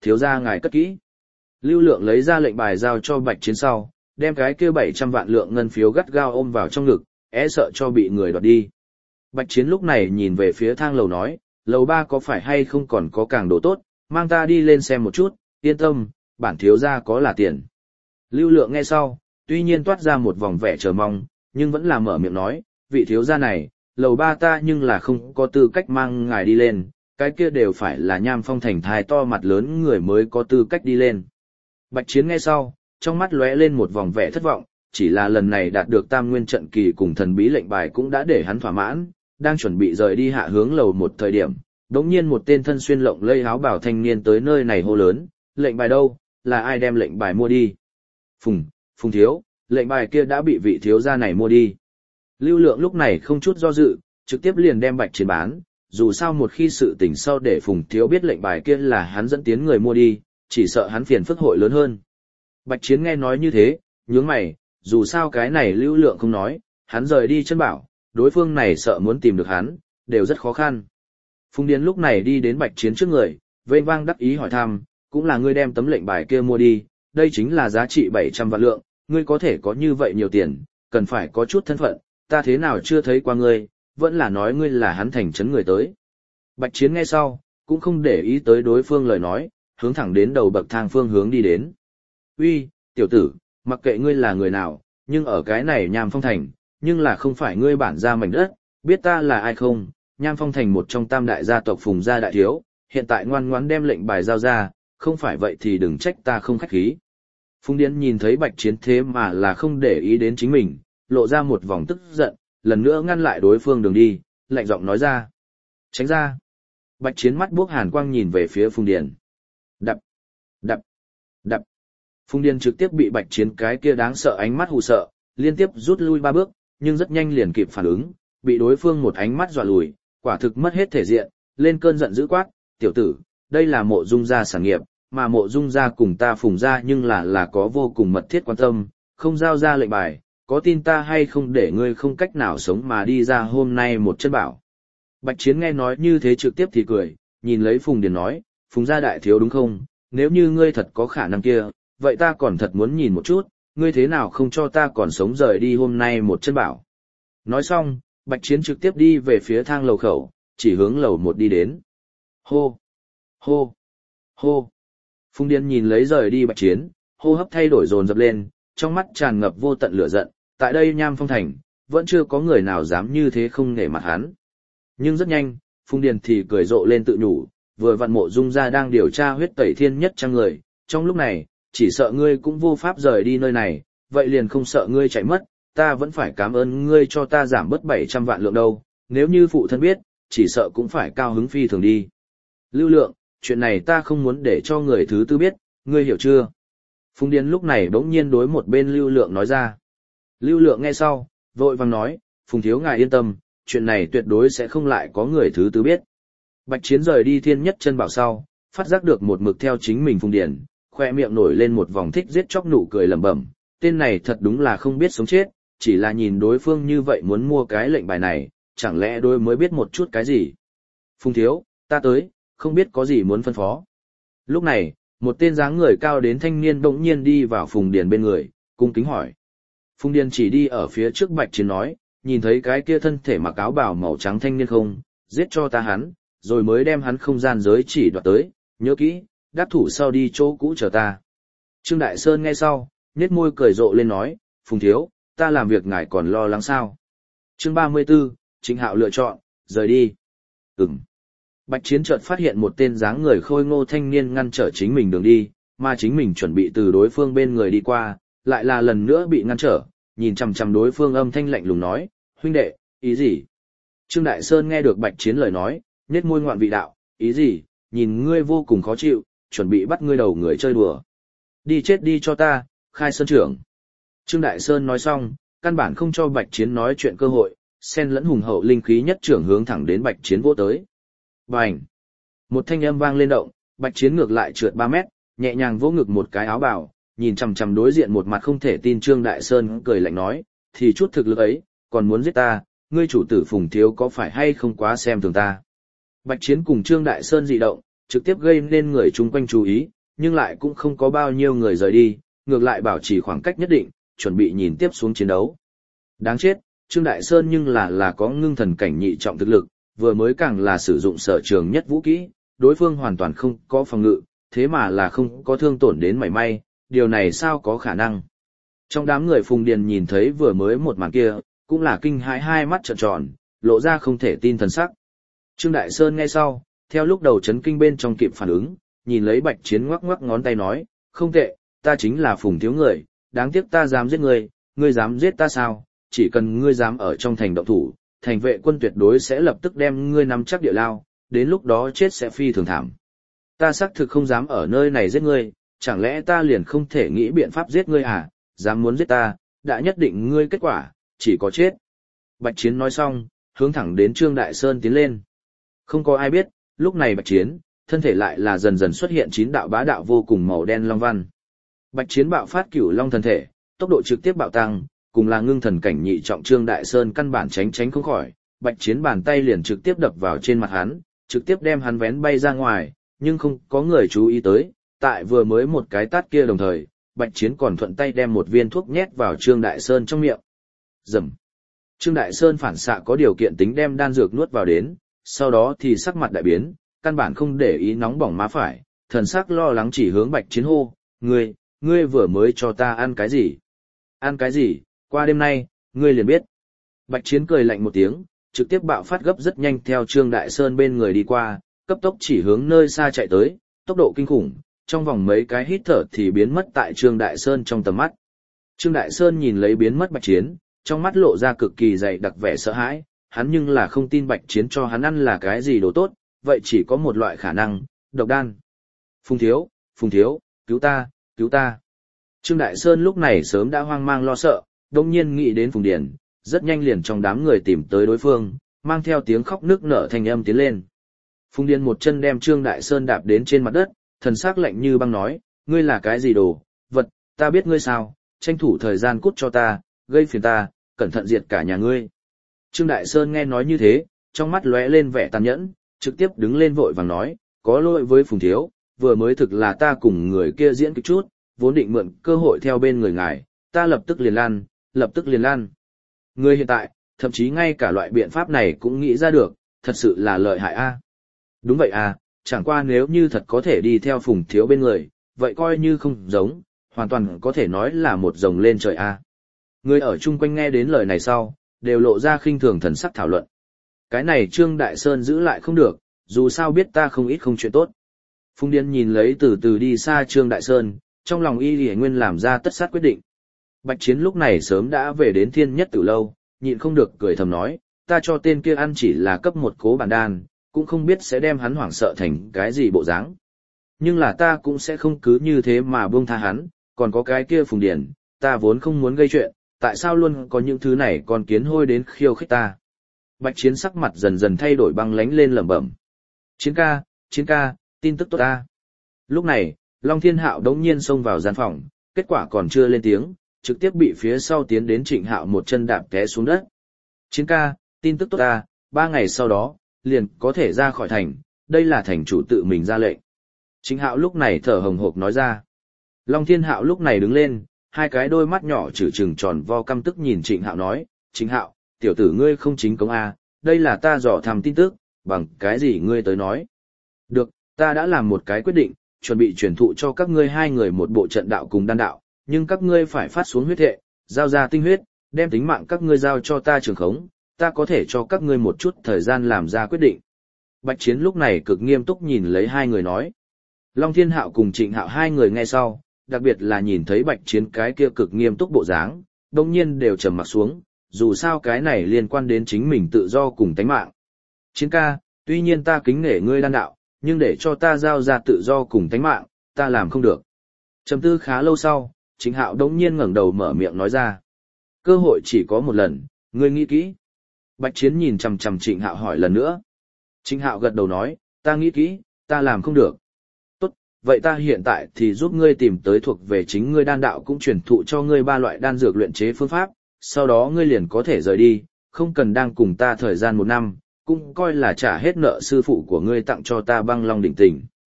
thiếu gia ngài cất kỹ. Lưu Lượng lấy ra lệnh bài giao cho Bạch Chiến sau, đem cái kia bảy trăm vạn lượng ngân phiếu gắt gao ôm vào trong ngực, e sợ cho bị người đoạt đi. Bạch Chiến lúc này nhìn về phía thang lầu nói, lầu ba có phải hay không còn có càng đồ tốt, mang ta đi lên xem một chút, yên tâm, bản thiếu gia có là tiền. Lưu Lượng nghe sau, tuy nhiên toát ra một vòng vẻ chờ mong, nhưng vẫn là mở miệng nói, vị thiếu gia này, lầu ba ta nhưng là không có tư cách mang ngài đi lên, cái kia đều phải là Nham Phong thành thai to mặt lớn người mới có tư cách đi lên. Bạch Chiến nghe sau, trong mắt lóe lên một vòng vẻ thất vọng, chỉ là lần này đạt được Tam Nguyên trận kỳ cùng thần bí lệnh bài cũng đã để hắn thỏa mãn, đang chuẩn bị rời đi hạ hướng lầu một thời điểm, đống nhiên một tên thân xuyên lộng lây áo bào thanh niên tới nơi này hô lớn, lệnh bài đâu, là ai đem lệnh bài mua đi? Phùng, Phùng thiếu, lệnh bài kia đã bị vị thiếu gia này mua đi. Lưu Lượng lúc này không chút do dự, trực tiếp liền đem Bạch Chiến bán, dù sao một khi sự tình sau để Phùng thiếu biết lệnh bài kia là hắn dẫn tiến người mua đi, chỉ sợ hắn phiền phức hội lớn hơn. Bạch Chiến nghe nói như thế, nhướng mày, dù sao cái này Lưu Lượng không nói, hắn rời đi chân bảo, đối phương này sợ muốn tìm được hắn, đều rất khó khăn. Phùng Điền lúc này đi đến Bạch Chiến trước người, vênh vang đắc ý hỏi thăm, cũng là ngươi đem tấm lệnh bài kia mua đi, đây chính là giá trị bảy trăm vạn lượng, ngươi có thể có như vậy nhiều tiền, cần phải có chút thân phận, ta thế nào chưa thấy qua ngươi, vẫn là nói ngươi là hắn thành trấn người tới. Bạch Chiến nghe sau, cũng không để ý tới đối phương lời nói, hướng thẳng đến đầu bậc thang phương hướng đi đến. Uy, tiểu tử, mặc kệ ngươi là người nào, nhưng ở cái này Nham Phong thành, nhưng là không phải ngươi bản gia mảnh đất, biết ta là ai không? Nham Phong thành một trong tam đại gia tộc Phùng gia đại thiếu, hiện tại ngoan ngoãn đem lệnh bài giao ra, không phải vậy thì đừng trách ta không khách khí. Phùng Điền nhìn thấy Bạch Chiến thế mà là không để ý đến chính mình, lộ ra một vòng tức giận, lần nữa ngăn lại đối phương đường đi, lạnh giọng nói ra. Tránh ra. Bạch Chiến mắt buốc hàn quang nhìn về phía Phùng Điền. Đập, đập, đập. Phùng Điền trực tiếp bị Bạch Chiến cái kia đáng sợ ánh mắt hù sợ, liên tiếp rút lui ba bước, nhưng rất nhanh liền kịp phản ứng, bị đối phương một ánh mắt dọa lùi, quả thực mất hết thể diện, lên cơn giận dữ quát, tiểu tử, đây là Mộ Dung gia sản nghiệp, mà Mộ Dung gia cùng ta Phùng gia nhưng là là có vô cùng mật thiết quan tâm, không giao ra lệnh bài, có tin ta hay không để ngươi không cách nào sống mà đi ra hôm nay một chân bảo. Bạch Chiến nghe nói như thế trực tiếp thì cười, nhìn lấy Phùng Điền nói, Phùng gia đại thiếu đúng không, nếu như ngươi thật có khả năng kia, vậy ta còn thật muốn nhìn một chút, ngươi thế nào không cho ta còn sống rời đi hôm nay một chân bảo. Nói xong, Bạch Chiến trực tiếp đi về phía thang lầu khẩu, chỉ hướng lầu một đi đến. Hô! Hô! Hô! Phùng Điền nhìn lấy rời đi Bạch Chiến, hô hấp thay đổi dồn dập lên, trong mắt tràn ngập vô tận lửa giận, tại đây Nham Phong thành, vẫn chưa có người nào dám như thế không nể mặt hắn. Nhưng rất nhanh, Phùng Điền thì cười rộ lên tự nhủ, vừa vặn Mộ Dung gia đang điều tra huyết tẩy thiên nhất trang người, trong lúc này, chỉ sợ ngươi cũng vô pháp rời đi nơi này, vậy liền không sợ ngươi chạy mất, ta vẫn phải cảm ơn ngươi cho ta giảm bớt bảy trăm vạn lượng đâu, nếu như phụ thân biết, chỉ sợ cũng phải cao hứng phi thường đi. Lưu Lượng, chuyện này ta không muốn để cho người thứ tư biết, ngươi hiểu chưa? Phùng Điền lúc này bỗng nhiên đối một bên Lưu Lượng nói ra. Lưu Lượng nghe sau, vội vàng nói, Phùng thiếu ngài yên tâm, chuyện này tuyệt đối sẽ không lại có người thứ tư biết. Bạch Chiến rời đi thiên nhất chân bảo sau, phát giác được một mực theo chính mình Phùng Điền, khoe miệng nổi lên một vòng thích giết chóc nụ cười lẩm bẩm, tên này thật đúng là không biết sống chết, chỉ là nhìn đối phương như vậy muốn mua cái lệnh bài này, chẳng lẽ đối mới biết một chút cái gì. Phùng thiếu, ta tới, không biết có gì muốn phân phó. Lúc này, một tên dáng người cao đến thanh niên bỗng nhiên đi vào Phùng Điền bên người, cung kính hỏi. Phùng Điền chỉ đi ở phía trước Bạch Chiến nói, nhìn thấy cái kia thân thể mặc áo bào màu trắng thanh niên không, giết cho ta hắn, rồi mới đem hắn không gian giới chỉ đoạt tới, nhớ kỹ, đáp thủ sau đi chỗ cũ chờ ta. Trương Đại Sơn nghe sau, nhếch môi cười rộ lên nói, Phùng thiếu, ta làm việc ngài còn lo lắng sao. Chương ba mươi 34, Trịnh Hạo lựa chọn, rời đi. Ừm. Bạch Chiến chợt phát hiện một tên dáng người khôi ngô thanh niên ngăn trở chính mình đường đi, mà chính mình chuẩn bị từ đối phương bên người đi qua, lại là lần nữa bị ngăn trở, nhìn chằm chằm đối phương âm thanh lạnh lùng nói, huynh đệ, ý gì? Trương Đại Sơn nghe được Bạch Chiến lời nói, nhếch môi ngoạn vị đạo, ý gì, nhìn ngươi vô cùng khó chịu, chuẩn bị bắt ngươi đầu người chơi đùa. Đi chết đi cho ta, khai sơn trưởng. Trương Đại Sơn nói xong, căn bản không cho Bạch Chiến nói chuyện cơ hội, sen lẫn hùng hậu linh khí nhất trưởng hướng thẳng đến Bạch Chiến vỗ tới. Bành! Một thanh âm vang lên động, Bạch Chiến ngược lại trượt ba mét, nhẹ nhàng vỗ ngực một cái áo bào, nhìn chằm chằm đối diện một mặt không thể tin Trương Đại Sơn cười lạnh nói, thì chút thực lực ấy, còn muốn giết ta, ngươi chủ tử Phùng thiếu có phải hay không quá xem thường ta. Bạch Chiến cùng Trương Đại Sơn dị động, trực tiếp gây nên người chung quanh chú ý, nhưng lại cũng không có bao nhiêu người rời đi, ngược lại bảo trì khoảng cách nhất định, chuẩn bị nhìn tiếp xuống chiến đấu. Đáng chết, Trương Đại Sơn nhưng là là có ngưng thần cảnh nhị trọng thực lực, vừa mới càng là sử dụng sở trường nhất vũ kỹ, đối phương hoàn toàn không có phòng ngự, thế mà là không có thương tổn đến mảy may, điều này sao có khả năng. Trong đám người Phùng Điền nhìn thấy vừa mới một màn kia, cũng là kinh hãi hai mắt trợn tròn, lộ ra không thể tin thần sắc. Trương Đại Sơn nghe sau, theo lúc đầu chấn kinh bên trong kịp phản ứng, nhìn lấy Bạch Chiến ngoắc ngoắc ngón tay nói, không tệ, ta chính là Phùng thiếu người, đáng tiếc ta dám giết ngươi, ngươi dám giết ta sao, chỉ cần ngươi dám ở trong thành động thủ, thành vệ quân tuyệt đối sẽ lập tức đem ngươi nắm chắc địa lao, đến lúc đó chết sẽ phi thường thảm. Ta xác thực không dám ở nơi này giết ngươi, chẳng lẽ ta liền không thể nghĩ biện pháp giết ngươi à, dám muốn giết ta, đã nhất định ngươi kết quả, chỉ có chết. Bạch Chiến nói xong, hướng thẳng đến Trương Đại Sơn tiến lên. Không có ai biết, lúc này Bạch Chiến, thân thể lại là dần dần xuất hiện chín đạo bá đạo vô cùng màu đen long văn. Bạch Chiến bạo phát cửu long thần thể, tốc độ trực tiếp bạo tăng, cùng là ngưng thần cảnh nhị trọng Trương Đại Sơn căn bản tránh tránh không khỏi, Bạch Chiến bàn tay liền trực tiếp đập vào trên mặt hắn, trực tiếp đem hắn vén bay ra ngoài, nhưng không có người chú ý tới, tại vừa mới một cái tát kia đồng thời, Bạch Chiến còn thuận tay đem một viên thuốc nhét vào Trương Đại Sơn trong miệng. Rầm. Trương Đại Sơn phản xạ có điều kiện tính đem đan dược nuốt vào đến, sau đó thì sắc mặt đại biến, căn bản không để ý nóng bỏng má phải, thần sắc lo lắng chỉ hướng Bạch Chiến hô, ngươi, ngươi vừa mới cho ta ăn cái gì? Ăn cái gì? Qua đêm nay, ngươi liền biết. Bạch Chiến cười lạnh một tiếng, trực tiếp bạo phát gấp rất nhanh theo Trương Đại Sơn bên người đi qua, cấp tốc chỉ hướng nơi xa chạy tới, tốc độ kinh khủng, trong vòng mấy cái hít thở thì biến mất tại Trương Đại Sơn trong tầm mắt. Trương Đại Sơn nhìn lấy biến mất Bạch Chiến, trong mắt lộ ra cực kỳ dày đặc vẻ sợ hãi, hắn nhưng là không tin Bạch Chiến cho hắn ăn là cái gì đồ tốt, vậy chỉ có một loại khả năng, độc đan. Phùng thiếu, Phùng thiếu, cứu ta, cứu ta. Trương Đại Sơn lúc này sớm đã hoang mang lo sợ, đồng nhiên nghĩ đến Phùng Điền, rất nhanh liền trong đám người tìm tới đối phương, mang theo tiếng khóc nức nở thành âm tiến lên. Phùng Điền một chân đem Trương Đại Sơn đạp đến trên mặt đất, thần sắc lạnh như băng nói, ngươi là cái gì đồ, vật, ta biết ngươi sao, tranh thủ thời gian cút cho ta, gây phiền ta, cẩn thận diệt cả nhà ngươi. Trương Đại Sơn nghe nói như thế, trong mắt lóe lên vẻ tàn nhẫn, trực tiếp đứng lên vội vàng nói, có lỗi với Phùng thiếu, vừa mới thực là ta cùng người kia diễn kịch chút, vốn định mượn cơ hội theo bên người ngài, ta lập tức liền lan, lập tức liền lan. Người hiện tại, thậm chí ngay cả loại biện pháp này cũng nghĩ ra được, thật sự là lợi hại a. Đúng vậy à, chẳng qua nếu như thật có thể đi theo Phùng thiếu bên người, vậy coi như không giống, hoàn toàn có thể nói là một rồng lên trời a. Người ở chung quanh nghe đến lời này sau, đều lộ ra khinh thường thần sắc thảo luận. Cái này Trương Đại Sơn giữ lại không được, dù sao biết ta không ít không chuyện tốt. Phùng Điền nhìn lấy từ từ đi xa Trương Đại Sơn, trong lòng y lìa nguyên làm ra tất sát quyết định. Bạch Chiến lúc này sớm đã về đến Thiên Nhất Tử Lâu, nhịn không được cười thầm nói, ta cho tên kia ăn chỉ là cấp một cố bản đan, cũng không biết sẽ đem hắn hoảng sợ thành cái gì bộ dáng. Nhưng là ta cũng sẽ không cứ như thế mà buông tha hắn, còn có cái kia Phùng Điền, ta vốn không muốn gây chuyện, tại sao luôn có những thứ này còn kiến hôi đến khiêu khích ta. Bạch Chiến sắc mặt dần dần thay đổi băng lánh lên lẩm bẩm. Chiến ca, Chiến ca, tin tức tốt ta. Lúc này, Long Thiên Hạo đống nhiên xông vào gian phòng, kết quả còn chưa lên tiếng, trực tiếp bị phía sau tiến đến Trịnh Hạo một chân đạp té xuống đất. Chiến ca, tin tức tốt ta, ba ngày sau đó, liền có thể ra khỏi thành, đây là thành chủ tự mình ra lệnh. Trịnh Hạo lúc này thở hồng hộc nói ra. Long Thiên Hạo lúc này đứng lên, hai cái đôi mắt nhỏ trừ trừng tròn vo căm tức nhìn Trịnh Hạo nói, Trịnh Hạo, tiểu tử ngươi không chính công a, đây là ta dò thăm tin tức, bằng cái gì ngươi tới nói. Được, ta đã làm một cái quyết định, chuẩn bị truyền thụ cho các ngươi hai người một bộ trận đạo cùng đan đạo, nhưng các ngươi phải phát xuống huyết thệ, giao ra tinh huyết, đem tính mạng các ngươi giao cho ta trường khống, ta có thể cho các ngươi một chút thời gian làm ra quyết định. Bạch Chiến lúc này cực nghiêm túc nhìn lấy hai người nói. Long Thiên Hạo cùng Trịnh Hạo hai người nghe sau, đặc biệt là nhìn thấy Bạch Chiến cái kia cực nghiêm túc bộ dáng, đồng nhiên đều trầm mặt xuống, dù sao cái này liên quan đến chính mình tự do cùng tánh mạng. Chiến ca, tuy nhiên ta kính nể ngươi đan đạo, nhưng để cho ta giao ra tự do cùng tánh mạng, ta làm không được. Trầm tư khá lâu sau, Trịnh Hạo đống nhiên ngẩng đầu mở miệng nói ra. Cơ hội chỉ có một lần, ngươi nghĩ kỹ. Bạch Chiến nhìn chằm chằm Trịnh Hạo hỏi lần nữa. Trịnh Hạo gật đầu nói, ta nghĩ kỹ, ta làm không được. Tốt, vậy ta hiện tại thì giúp ngươi tìm tới thuộc về chính ngươi đan đạo cũng truyền thụ cho ngươi ba loại đan dược luyện chế phương pháp, sau đó ngươi liền có thể rời đi, không cần đang cùng ta thời gian một năm, cũng coi là trả hết nợ sư phụ của ngươi tặng cho ta Băng Long đỉnh tình.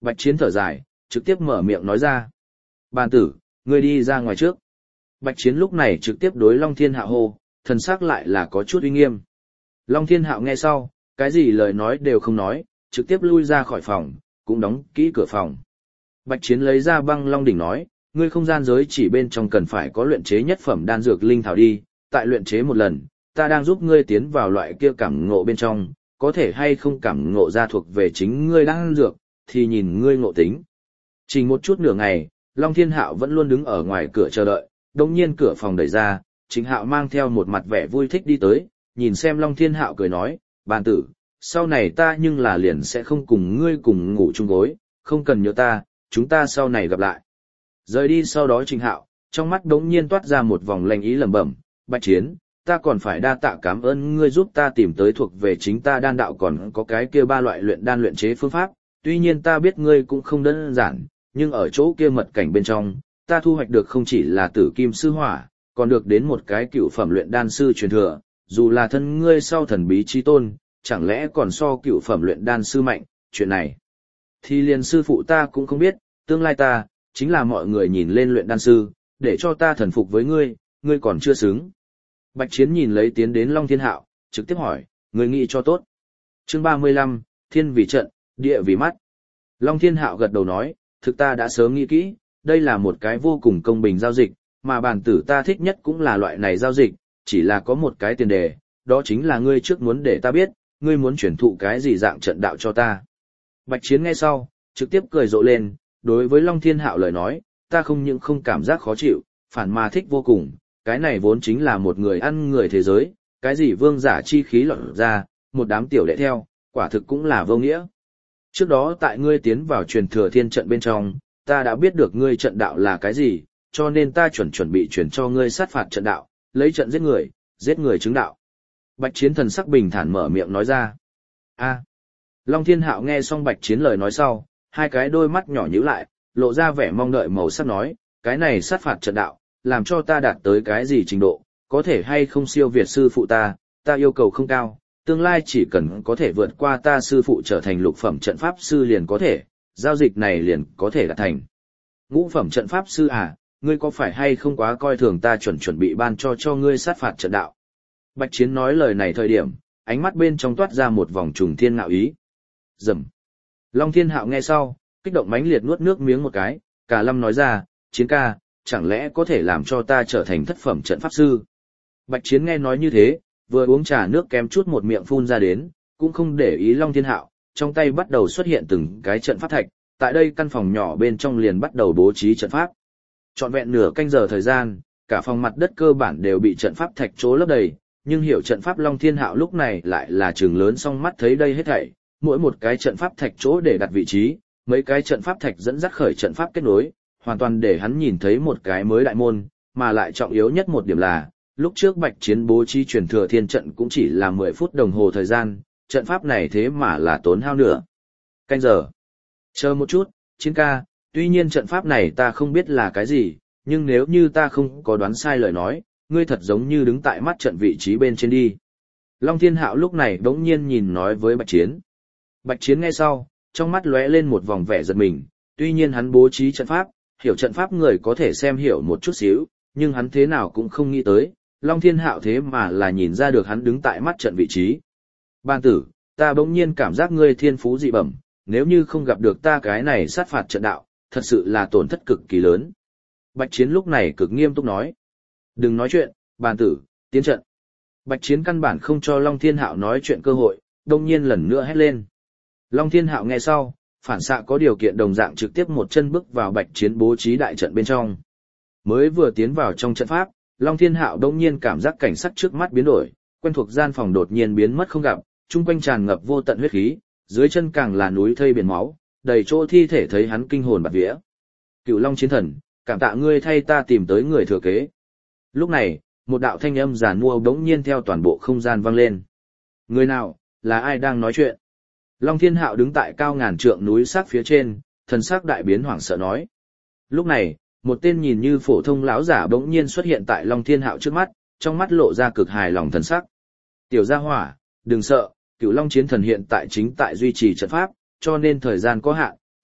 Bạch Chiến thở dài, trực tiếp mở miệng nói ra. Bàn tử, ngươi đi ra ngoài trước. Bạch Chiến lúc này trực tiếp đối Long Thiên Hạo hô, thần sắc lại là có chút uy nghiêm. Long Thiên Hạo nghe sau, cái gì lời nói đều không nói, trực tiếp lui ra khỏi phòng, cũng đóng kỹ cửa phòng. Bạch Chiến lấy ra băng long đỉnh nói, ngươi không gian giới chỉ bên trong cần phải có luyện chế nhất phẩm đan dược linh thảo đi, tại luyện chế một lần, ta đang giúp ngươi tiến vào loại kia cảm ngộ bên trong, có thể hay không cảm ngộ ra thuộc về chính ngươi đan dược, thì nhìn ngươi ngộ tính. Chỉ một chút nửa ngày, Long Thiên Hạo vẫn luôn đứng ở ngoài cửa chờ đợi, đồng nhiên cửa phòng đẩy ra, Trình Hạo mang theo một mặt vẻ vui thích đi tới, nhìn xem Long Thiên Hạo cười nói, bàn tử, sau này ta nhưng là liền sẽ không cùng ngươi cùng ngủ chung gối, không cần nhớ ta, chúng ta sau này gặp lại. Rời đi sau đó Trình Hạo, trong mắt đống nhiên toát ra một vòng lanh ý lẩm bẩm, Bạch Chiến, ta còn phải đa tạ cảm ơn ngươi giúp ta tìm tới thuộc về chính ta đan đạo còn có cái kia ba loại luyện đan luyện chế phương pháp, tuy nhiên ta biết ngươi cũng không đơn giản, nhưng ở chỗ kia mật cảnh bên trong, ta thu hoạch được không chỉ là tử kim sư hỏa, còn được đến một cái cựu phẩm luyện đan sư truyền thừa, dù là thân ngươi sau thần bí chi tôn, chẳng lẽ còn so cựu phẩm luyện đan sư mạnh, chuyện này. Thì liền sư phụ ta cũng không biết, tương lai ta, chính là mọi người nhìn lên luyện đan sư, để cho ta thần phục với ngươi, ngươi còn chưa xứng. Bạch Chiến nhìn lấy tiến đến Long Thiên Hạo, trực tiếp hỏi, ngươi nghĩ cho tốt. Chương ba mươi lăm, Thiên vì trận, Địa vì mắt. Long Thiên Hạo gật đầu nói, thực ta đã sớm nghĩ kỹ, đây là một cái vô cùng công bình giao dịch, mà bản tử ta thích nhất cũng là loại này giao dịch, chỉ là có một cái tiền đề, đó chính là ngươi trước muốn để ta biết, ngươi muốn chuyển thụ cái gì dạng trận đạo cho ta. Bạch Chiến nghe sau, trực tiếp cười rộ lên, đối với Long Thiên Hạo lời nói, ta không những không cảm giác khó chịu, phản mà thích vô cùng, cái này vốn chính là một người ăn người thế giới, cái gì vương giả chi khí lọt ra, một đám tiểu đệ theo, quả thực cũng là vô nghĩa. Trước đó tại ngươi tiến vào truyền thừa thiên trận bên trong, ta đã biết được ngươi trận đạo là cái gì, cho nên ta chuẩn chuẩn bị chuyển cho ngươi sát phạt trận đạo, lấy trận giết người, giết người chứng đạo. Bạch Chiến thần sắc bình thản mở miệng nói ra. A. Long Thiên Hạo nghe xong Bạch Chiến lời nói sau, hai cái đôi mắt nhỏ nhíu lại, lộ ra vẻ mong đợi màu sắc nói, cái này sát phạt trận đạo, làm cho ta đạt tới cái gì trình độ, có thể hay không siêu việt sư phụ ta, ta yêu cầu không cao, tương lai chỉ cần có thể vượt qua ta sư phụ trở thành lục phẩm trận pháp sư liền có thể, giao dịch này liền có thể đạt thành. Ngũ phẩm trận pháp sư à, ngươi có phải hay không quá coi thường ta chuẩn chuẩn bị ban cho cho ngươi sát phạt trận đạo. Bạch Chiến nói lời này thời điểm, ánh mắt bên trong toát ra một vòng trùng thiên ngạo ý. Rầm. Long Thiên Hạo nghe sau, kích động mãnh liệt nuốt nước miếng một cái, cả lâm nói ra, Chiến ca, chẳng lẽ có thể làm cho ta trở thành thất phẩm trận pháp sư. Bạch Chiến nghe nói như thế, vừa uống trà nước kém chút một miệng phun ra đến, cũng không để ý Long Thiên Hạo, trong tay bắt đầu xuất hiện từng cái trận pháp thạch, tại đây căn phòng nhỏ bên trong liền bắt đầu bố trí trận pháp. Trọn vẹn nửa canh giờ thời gian, cả phòng mặt đất cơ bản đều bị trận pháp thạch trố lấp đầy, nhưng hiểu trận pháp Long Thiên Hạo lúc này lại là trừng lớn song mắt thấy đây hết thảy, mỗi một cái trận pháp thạch chỗ để đặt vị trí, mấy cái trận pháp thạch dẫn dắt khởi trận pháp kết nối, hoàn toàn để hắn nhìn thấy một cái mới đại môn, mà lại trọng yếu nhất một điểm là, lúc trước Bạch Chiến bố trí truyền thừa thiên trận cũng chỉ là mười phút đồng hồ thời gian, trận pháp này thế mà là tốn hao nửa canh giờ. Chờ một chút, Chiến ca, tuy nhiên trận pháp này ta không biết là cái gì, nhưng nếu như ta không có đoán sai lời nói, ngươi thật giống như đứng tại mắt trận vị trí bên trên đi. Long Thiên Hạo lúc này đống nhiên nhìn nói với Bạch Chiến. Bạch Chiến nghe sau, trong mắt lóe lên một vòng vẻ giật mình, tuy nhiên hắn bố trí trận pháp, hiểu trận pháp người có thể xem hiểu một chút xíu, nhưng hắn thế nào cũng không nghĩ tới, Long Thiên Hạo thế mà là nhìn ra được hắn đứng tại mắt trận vị trí. Ban tử, ta bỗng nhiên cảm giác ngươi thiên phú dị bẩm, nếu như không gặp được ta cái này sát phạt trận đạo, thật sự là tổn thất cực kỳ lớn. Bạch Chiến lúc này cực nghiêm túc nói. Đừng nói chuyện, bàn tử, tiến trận. Bạch Chiến căn bản không cho Long Thiên Hạo nói chuyện cơ hội, đông nhiên lần nữa hét lên. Long Thiên Hạo nghe sau, phản xạ có điều kiện đồng dạng trực tiếp một chân bước vào Bạch Chiến bố trí đại trận bên trong. Mới vừa tiến vào trong trận pháp, Long Thiên Hạo đông nhiên cảm giác cảnh sắc trước mắt biến đổi, quen thuộc gian phòng đột nhiên biến mất không gặp, chung quanh tràn ngập vô tận huyết khí, dưới chân càng là núi thây biển máu, đầy chỗ thi thể thấy hắn kinh hồn bạt vía. Cựu Long Chiến Thần, cảm tạ ngươi thay ta tìm tới người thừa kế. Lúc này, một đạo thanh âm giàn mua bỗng nhiên theo toàn bộ không gian vang lên. Người nào, là ai đang nói chuyện? Long Thiên Hạo đứng tại cao ngàn trượng núi sắc phía trên, thần sắc đại biến hoảng sợ nói. Lúc này, một tên nhìn như phổ thông lão giả bỗng nhiên xuất hiện tại Long Thiên Hạo trước mắt, trong mắt lộ ra cực hài lòng thần sắc. Tiểu gia hỏa, đừng sợ, Cửu Long Chiến Thần hiện tại chính tại duy trì trận pháp, cho nên thời gian có hạn,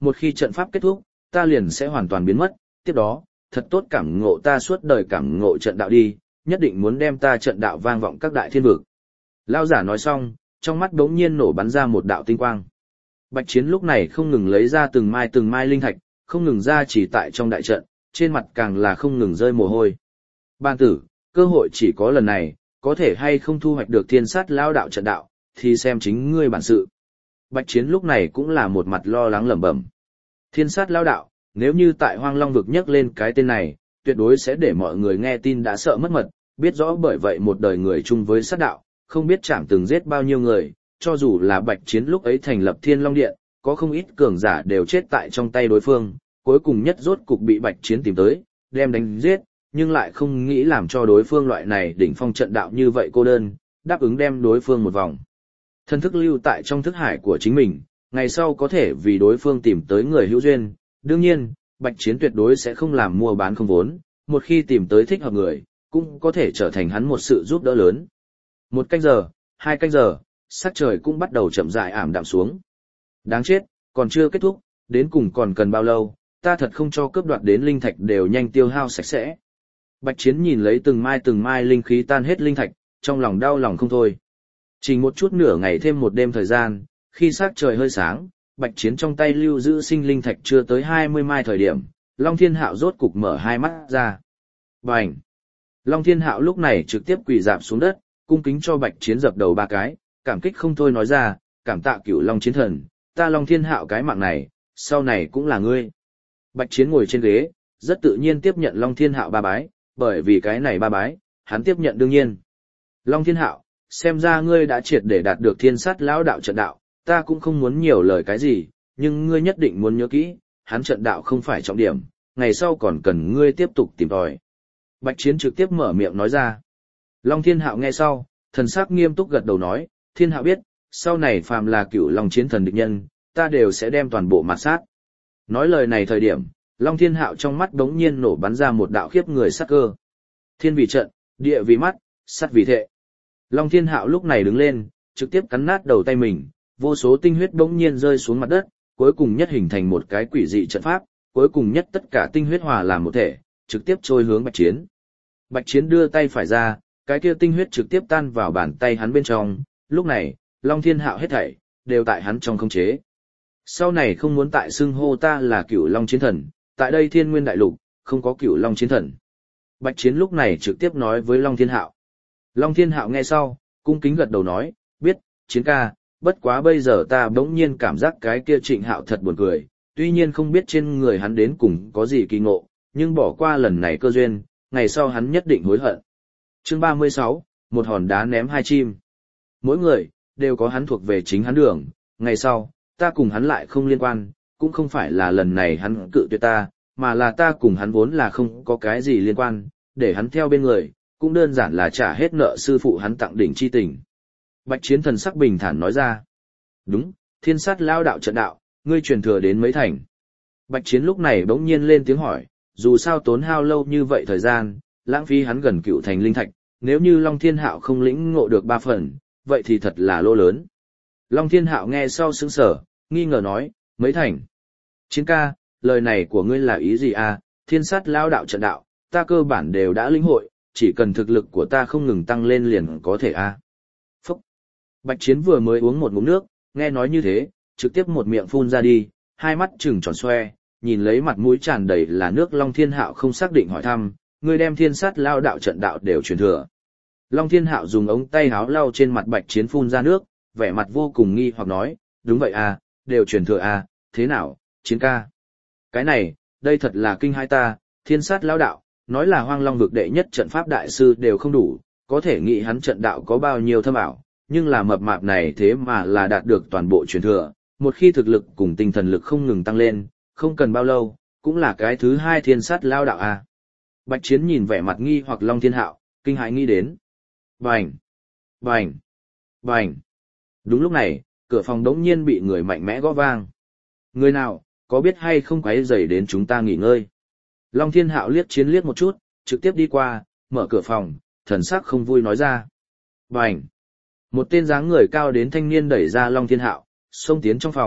một khi trận pháp kết thúc, ta liền sẽ hoàn toàn biến mất, tiếp đó, thật tốt cảm ngộ ta suốt đời cảm ngộ trận đạo đi, nhất định muốn đem ta trận đạo vang vọng các đại thiên vực. Lão giả nói xong, trong mắt đống nhiên nổ bắn ra một đạo tinh quang. Bạch Chiến lúc này không ngừng lấy ra từng mai từng mai linh thạch, không ngừng ra chỉ tại trong đại trận, trên mặt càng là không ngừng rơi mồ hôi. Ban tử, cơ hội chỉ có lần này, có thể hay không thu hoạch được thiên sát lao đạo trận đạo, thì xem chính ngươi bản sự. Bạch Chiến lúc này cũng là một mặt lo lắng lẩm bẩm. Thiên sát lao đạo, nếu như tại Hoang Long vực nhắc lên cái tên này, tuyệt đối sẽ để mọi người nghe tin đã sợ mất mật, biết rõ bởi vậy một đời người chung với sát đạo, không biết chạm từng giết bao nhiêu người, cho dù là Bạch Chiến lúc ấy thành lập Thiên Long Điện, có không ít cường giả đều chết tại trong tay đối phương, cuối cùng nhất rốt cục bị Bạch Chiến tìm tới, đem đánh giết, nhưng lại không nghĩ làm cho đối phương loại này đỉnh phong trận đạo như vậy cô đơn, đáp ứng đem đối phương một vòng. Thân thức lưu tại trong thức hải của chính mình, ngày sau có thể vì đối phương tìm tới người hữu duyên, đương nhiên, Bạch Chiến tuyệt đối sẽ không làm mua bán không vốn, một khi tìm tới thích hợp người, cũng có thể trở thành hắn một sự giúp đỡ lớn. Một canh giờ, hai canh giờ, sắc trời cũng bắt đầu chậm rãi ảm đạm xuống. Đáng chết, còn chưa kết thúc, đến cùng còn cần bao lâu, ta thật không cho cướp đoạt đến linh thạch đều nhanh tiêu hao sạch sẽ. Bạch Chiến nhìn lấy từng mai từng mai linh khí tan hết linh thạch, trong lòng đau lòng không thôi. Chỉ một chút nửa ngày thêm một đêm thời gian, khi sắc trời hơi sáng, Bạch Chiến trong tay lưu giữ sinh linh thạch chưa tới hai mươi mai thời điểm, Long Thiên Hạo rốt cục mở hai mắt ra. Bành! Long Thiên Hạo lúc này trực tiếp quỳ rạp xuống đất, cung kính cho Bạch Chiến dập đầu ba cái, cảm kích không thôi nói ra, cảm tạ Cửu Long Chiến Thần, ta Long Thiên Hạo cái mạng này, sau này cũng là ngươi. Bạch Chiến ngồi trên ghế, rất tự nhiên tiếp nhận Long Thiên Hạo ba bái, bởi vì cái này ba bái, hắn tiếp nhận đương nhiên. Long Thiên Hạo, xem ra ngươi đã triệt để đạt được thiên sát lão đạo trận đạo, ta cũng không muốn nhiều lời cái gì, nhưng ngươi nhất định muốn nhớ kỹ, hắn trận đạo không phải trọng điểm, ngày sau còn cần ngươi tiếp tục tìm tòi. Bạch Chiến trực tiếp mở miệng nói ra. Long Thiên Hạo nghe sau, thần sắc nghiêm túc gật đầu nói, Thiên Hạo biết, sau này phàm là Cửu Long Chiến Thần địch nhân, ta đều sẽ đem toàn bộ mặt sát. Nói lời này thời điểm, Long Thiên Hạo trong mắt đống nhiên nổ bắn ra một đạo khiếp người sát cơ. Thiên vì trận, địa vì mắt, sát vì thệ. Long Thiên Hạo lúc này đứng lên, trực tiếp cắn nát đầu tay mình, vô số tinh huyết đống nhiên rơi xuống mặt đất, cuối cùng nhất hình thành một cái quỷ dị trận pháp, cuối cùng nhất tất cả tinh huyết hòa làm một thể, trực tiếp trôi hướng Bạch Chiến. Bạch Chiến đưa tay phải ra, cái kia tinh huyết trực tiếp tan vào bàn tay hắn bên trong, lúc này, Long Thiên Hạo hết thảy đều tại hắn trong khống chế. Sau này không muốn tại xưng hô ta là Cửu Long Chiến Thần, tại đây Thiên Nguyên Đại Lục không có Cửu Long Chiến Thần. Bạch Chiến lúc này trực tiếp nói với Long Thiên Hạo. Long Thiên Hạo nghe sau, cung kính gật đầu nói, biết, Chiến ca, bất quá bây giờ ta bỗng nhiên cảm giác cái kia Trịnh Hạo thật buồn cười, tuy nhiên không biết trên người hắn đến cùng có gì kỳ ngộ, nhưng bỏ qua lần này cơ duyên, ngày sau hắn nhất định hối hận. Chương ba mươi sáu, một hòn đá ném hai chim. Mỗi người, đều có hắn thuộc về chính hắn đường, ngày sau, ta cùng hắn lại không liên quan, cũng không phải là lần này hắn cự tuyệt ta, mà là ta cùng hắn vốn là không có cái gì liên quan, để hắn theo bên người, cũng đơn giản là trả hết nợ sư phụ hắn tặng đỉnh chi tình. Bạch Chiến thần sắc bình thản nói ra. Đúng, thiên sát lao đạo trận đạo, ngươi truyền thừa đến mấy thành. Bạch Chiến lúc này bỗng nhiên lên tiếng hỏi, dù sao tốn hao lâu như vậy thời gian, lãng phí hắn gần cựu thành linh thạch, nếu như Long Thiên Hạo không lĩnh ngộ được ba phần, vậy thì thật là lô lớn. Long Thiên Hạo nghe sau sững sờ, nghi ngờ nói, mấy thành. Chiến ca, lời này của ngươi là ý gì à, thiên sát lao đạo trận đạo, ta cơ bản đều đã lĩnh hội, chỉ cần thực lực của ta không ngừng tăng lên liền có thể à. Phúc! Bạch Chiến vừa mới uống một ngụm nước, nghe nói như thế, trực tiếp một miệng phun ra đi, hai mắt trừng tròn xoe, nhìn lấy mặt mũi tràn đầy là nước. Long Thiên Hạo không xác định hỏi thăm, ngươi đem thiên sát lao đạo trận đạo đều truyền thừa. Long Thiên Hạo dùng ống tay áo lau trên mặt Bạch Chiến phun ra nước, vẻ mặt vô cùng nghi hoặc nói, đúng vậy à, đều truyền thừa à, thế nào, Chiến ca? Cái này, đây thật là kinh hai ta, thiên sát lao đạo, nói là Hoang Long vực đệ nhất trận pháp đại sư đều không đủ, có thể nghĩ hắn trận đạo có bao nhiêu thâm ảo, nhưng là mập mạp này thế mà là đạt được toàn bộ truyền thừa, một khi thực lực cùng tinh thần lực không ngừng tăng lên, không cần bao lâu, cũng là cái thứ hai thiên sát lao đạo à. Bạch Chiến nhìn vẻ mặt nghi hoặc Long Thiên Hạo, kinh hãi nghĩ đến. Bành! Bành! Bành! Đúng lúc này, cửa phòng đống nhiên bị người mạnh mẽ gõ vang. Người nào, có biết hay không quấy rầy đến chúng ta nghỉ ngơi? Long Thiên Hạo liếc Chiến liếc một chút, trực tiếp đi qua, mở cửa phòng, thần sắc không vui nói ra. Bành! Một tên dáng người cao đến thanh niên đẩy ra Long Thiên Hạo, xông tiến trong phòng,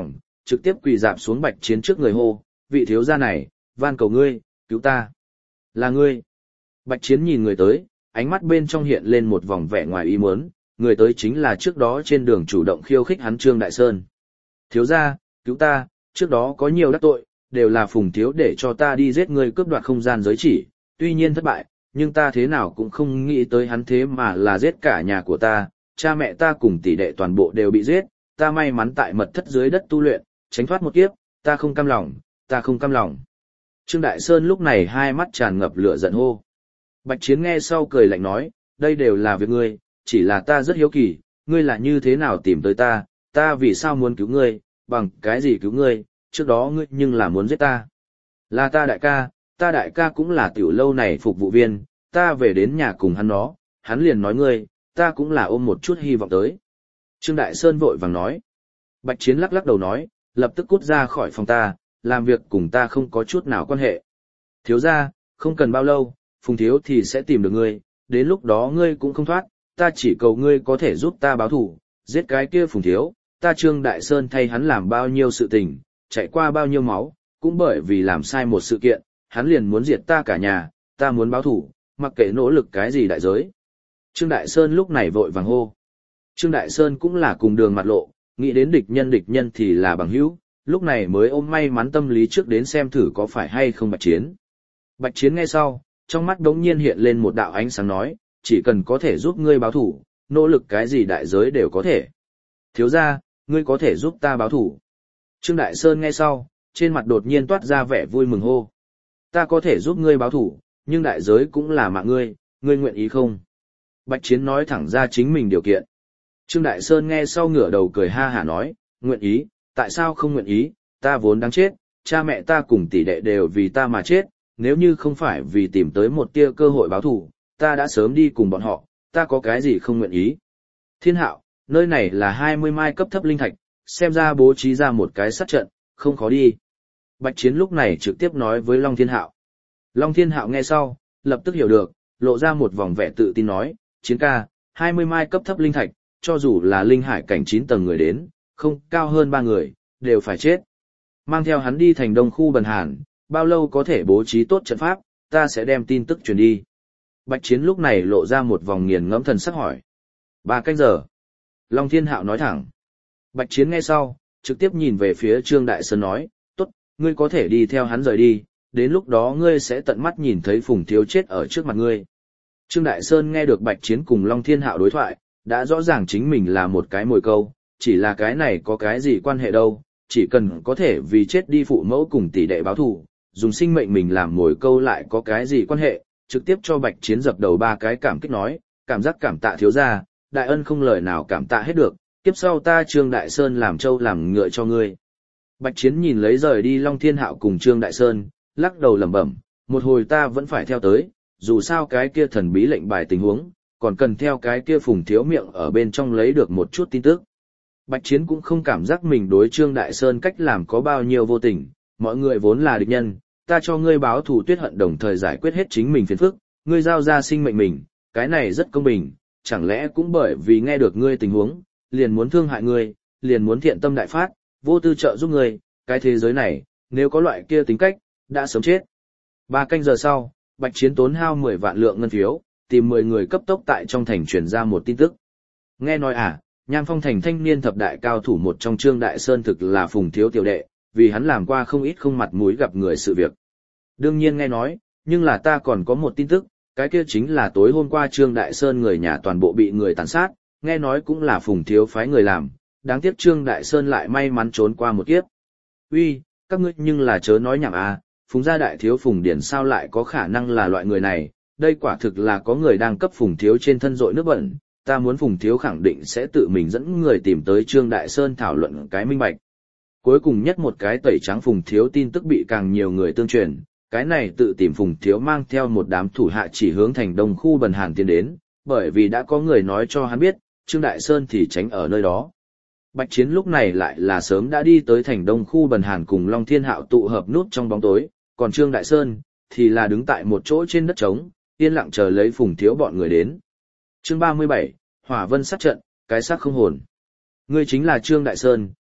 trực tiếp quỳ dạp xuống Bạch Chiến trước người hô, vị thiếu gia này, van cầu ngươi, cứu ta. Là ngươi. Bạch Chiến nhìn người tới, ánh mắt bên trong hiện lên một vòng vẻ ngoài ý muốn, người tới chính là trước đó trên đường chủ động khiêu khích hắn Trương Đại Sơn. Thiếu gia, cứu ta, trước đó có nhiều đắc tội, đều là Phùng thiếu để cho ta đi giết ngươi cướp đoạt không gian giới chỉ, tuy nhiên thất bại, nhưng ta thế nào cũng không nghĩ tới hắn thế mà là giết cả nhà của ta, cha mẹ ta cùng tỷ đệ toàn bộ đều bị giết, ta may mắn tại mật thất dưới đất tu luyện, tránh thoát một kiếp, ta không cam lòng, ta không cam lòng. Trương Đại Sơn lúc này hai mắt tràn ngập lửa giận hô. Bạch Chiến nghe sau cười lạnh nói, đây đều là việc ngươi, chỉ là ta rất hiếu kỳ, ngươi là như thế nào tìm tới ta, ta vì sao muốn cứu ngươi, bằng cái gì cứu ngươi, trước đó ngươi nhưng là muốn giết ta. Là ta đại ca, ta đại ca cũng là tiểu lâu này phục vụ viên, ta về đến nhà cùng hắn đó, hắn liền nói ngươi, ta cũng là ôm một chút hy vọng tới. Trương Đại Sơn vội vàng nói. Bạch Chiến lắc lắc đầu nói, lập tức cút ra khỏi phòng ta, làm việc cùng ta không có chút nào quan hệ. Thiếu gia, không cần bao lâu, Phùng thiếu thì sẽ tìm được ngươi, đến lúc đó ngươi cũng không thoát, ta chỉ cầu ngươi có thể giúp ta báo thù, giết cái kia Phùng thiếu, ta Trương Đại Sơn thay hắn làm bao nhiêu sự tình, chạy qua bao nhiêu máu, cũng bởi vì làm sai một sự kiện, hắn liền muốn diệt ta cả nhà, ta muốn báo thù, mặc kệ nỗ lực cái gì đại giới. Trương Đại Sơn lúc này vội vàng hô. Trương Đại Sơn cũng là cùng đường mặt lộ, nghĩ đến địch nhân địch nhân thì là bằng hữu, lúc này mới ôm may mắn tâm lý trước đến xem thử có phải hay không Bạch Chiến. Bạch Chiến nghe sau, trong mắt đống nhiên hiện lên một đạo ánh sáng nói, chỉ cần có thể giúp ngươi báo thủ, nỗ lực cái gì đại giới đều có thể. Thiếu gia, ngươi có thể giúp ta báo thủ. Trương Đại Sơn nghe sau, trên mặt đột nhiên toát ra vẻ vui mừng hô. Ta có thể giúp ngươi báo thủ, nhưng đại giới cũng là mạng ngươi, ngươi nguyện ý không? Bạch Chiến nói thẳng ra chính mình điều kiện. Trương Đại Sơn nghe sau ngửa đầu cười ha hả nói, nguyện ý, tại sao không nguyện ý, ta vốn đáng chết, cha mẹ ta cùng tỷ đệ đều vì ta mà chết, nếu như không phải vì tìm tới một tia cơ hội báo thù, ta đã sớm đi cùng bọn họ, ta có cái gì không nguyện ý. Thiên Hạo, nơi này là hai mươi mai cấp thấp linh thạch, xem ra bố trí ra một cái sát trận, không khó đi. Bạch Chiến lúc này trực tiếp nói với Long Thiên Hạo. Long Thiên Hạo nghe sau, lập tức hiểu được, lộ ra một vòng vẻ tự tin nói, Chiến ca, hai mươi mai cấp thấp linh thạch, cho dù là linh hải cảnh chín tầng người đến, không cao hơn ba người, đều phải chết. Mang theo hắn đi thành đông khu Bần Hàn, bao lâu có thể bố trí tốt trận pháp, ta sẽ đem tin tức truyền đi. Bạch Chiến lúc này lộ ra một vòng nghiền ngẫm thần sắc hỏi. Ba canh giờ. Long Thiên Hạo nói thẳng. Bạch Chiến nghe sau, trực tiếp nhìn về phía Trương Đại Sơn nói, tốt, ngươi có thể đi theo hắn rời đi, đến lúc đó ngươi sẽ tận mắt nhìn thấy Phùng thiếu chết ở trước mặt ngươi. Trương Đại Sơn nghe được Bạch Chiến cùng Long Thiên Hạo đối thoại, đã rõ ràng chính mình là một cái mồi câu, chỉ là cái này có cái gì quan hệ đâu, chỉ cần có thể vì chết đi phụ mẫu cùng tỷ đệ báo thù, dùng sinh mệnh mình làm mồi câu lại có cái gì quan hệ, trực tiếp cho Bạch Chiến dập đầu ba cái cảm kích nói, cảm giác cảm tạ thiếu gia, đại ân không lời nào cảm tạ hết được, tiếp sau ta Trương Đại Sơn làm trâu làm ngựa cho ngươi. Bạch Chiến nhìn lấy rời đi Long Thiên Hạo cùng Trương Đại Sơn, lắc đầu lẩm bẩm, một hồi ta vẫn phải theo tới, dù sao cái kia thần bí lệnh bài tình huống, còn cần theo cái kia Phùng thiếu miệng ở bên trong lấy được một chút tin tức. Bạch Chiến cũng không cảm giác mình đối Trương Đại Sơn cách làm có bao nhiêu vô tình, mọi người vốn là địch nhân, ta cho ngươi báo thù tuyết hận đồng thời giải quyết hết chính mình phiền phức, ngươi giao ra sinh mệnh mình, cái này rất công bình, chẳng lẽ cũng bởi vì nghe được ngươi tình huống, liền muốn thương hại ngươi, liền muốn thiện tâm đại phát, vô tư trợ giúp ngươi, cái thế giới này, nếu có loại kia tính cách, đã sớm chết. Ba canh giờ sau, Bạch Chiến tốn hao mười vạn lượng ngân phiếu, tìm mười người cấp tốc tại trong thành truyền ra một tin tức. Nghe nói à, Nham Phong thành thanh niên thập đại cao thủ một trong Trương Đại Sơn thực là Phùng thiếu tiểu đệ, vì hắn làm qua không ít không mặt mũi gặp người sự việc. Đương nhiên nghe nói, nhưng là ta còn có một tin tức, cái kia chính là tối hôm qua Trương Đại Sơn người nhà toàn bộ bị người tàn sát, nghe nói cũng là Phùng thiếu phái người làm, đáng tiếc Trương Đại Sơn lại may mắn trốn qua một kiếp. Uy, các ngươi nhưng là chớ nói nhảm à, Phùng gia đại thiếu Phùng Điển sao lại có khả năng là loại người này, đây quả thực là có người đang cấp Phùng thiếu trên thân dội nước bẩn, ta muốn Phùng thiếu khẳng định sẽ tự mình dẫn người tìm tới Trương Đại Sơn thảo luận cái minh bạch. Cuối cùng nhất một cái tẩy trắng Phùng thiếu tin tức bị càng nhiều người tương truyền, cái này tự tìm Phùng thiếu mang theo một đám thủ hạ chỉ hướng thành đông khu Bần Hàn tiến đến, bởi vì đã có người nói cho hắn biết, Trương Đại Sơn thì tránh ở nơi đó. Bạch Chiến lúc này lại là sớm đã đi tới thành đông khu Bần Hàn cùng Long Thiên Hạo tụ hợp nút trong bóng tối, còn Trương Đại Sơn thì là đứng tại một chỗ trên đất trống, yên lặng chờ lấy Phùng thiếu bọn người đến. Chương ba mươi bảy, Hỏa Vân sát trận, cái xác không hồn. Ngươi chính là Trương Đại Sơn,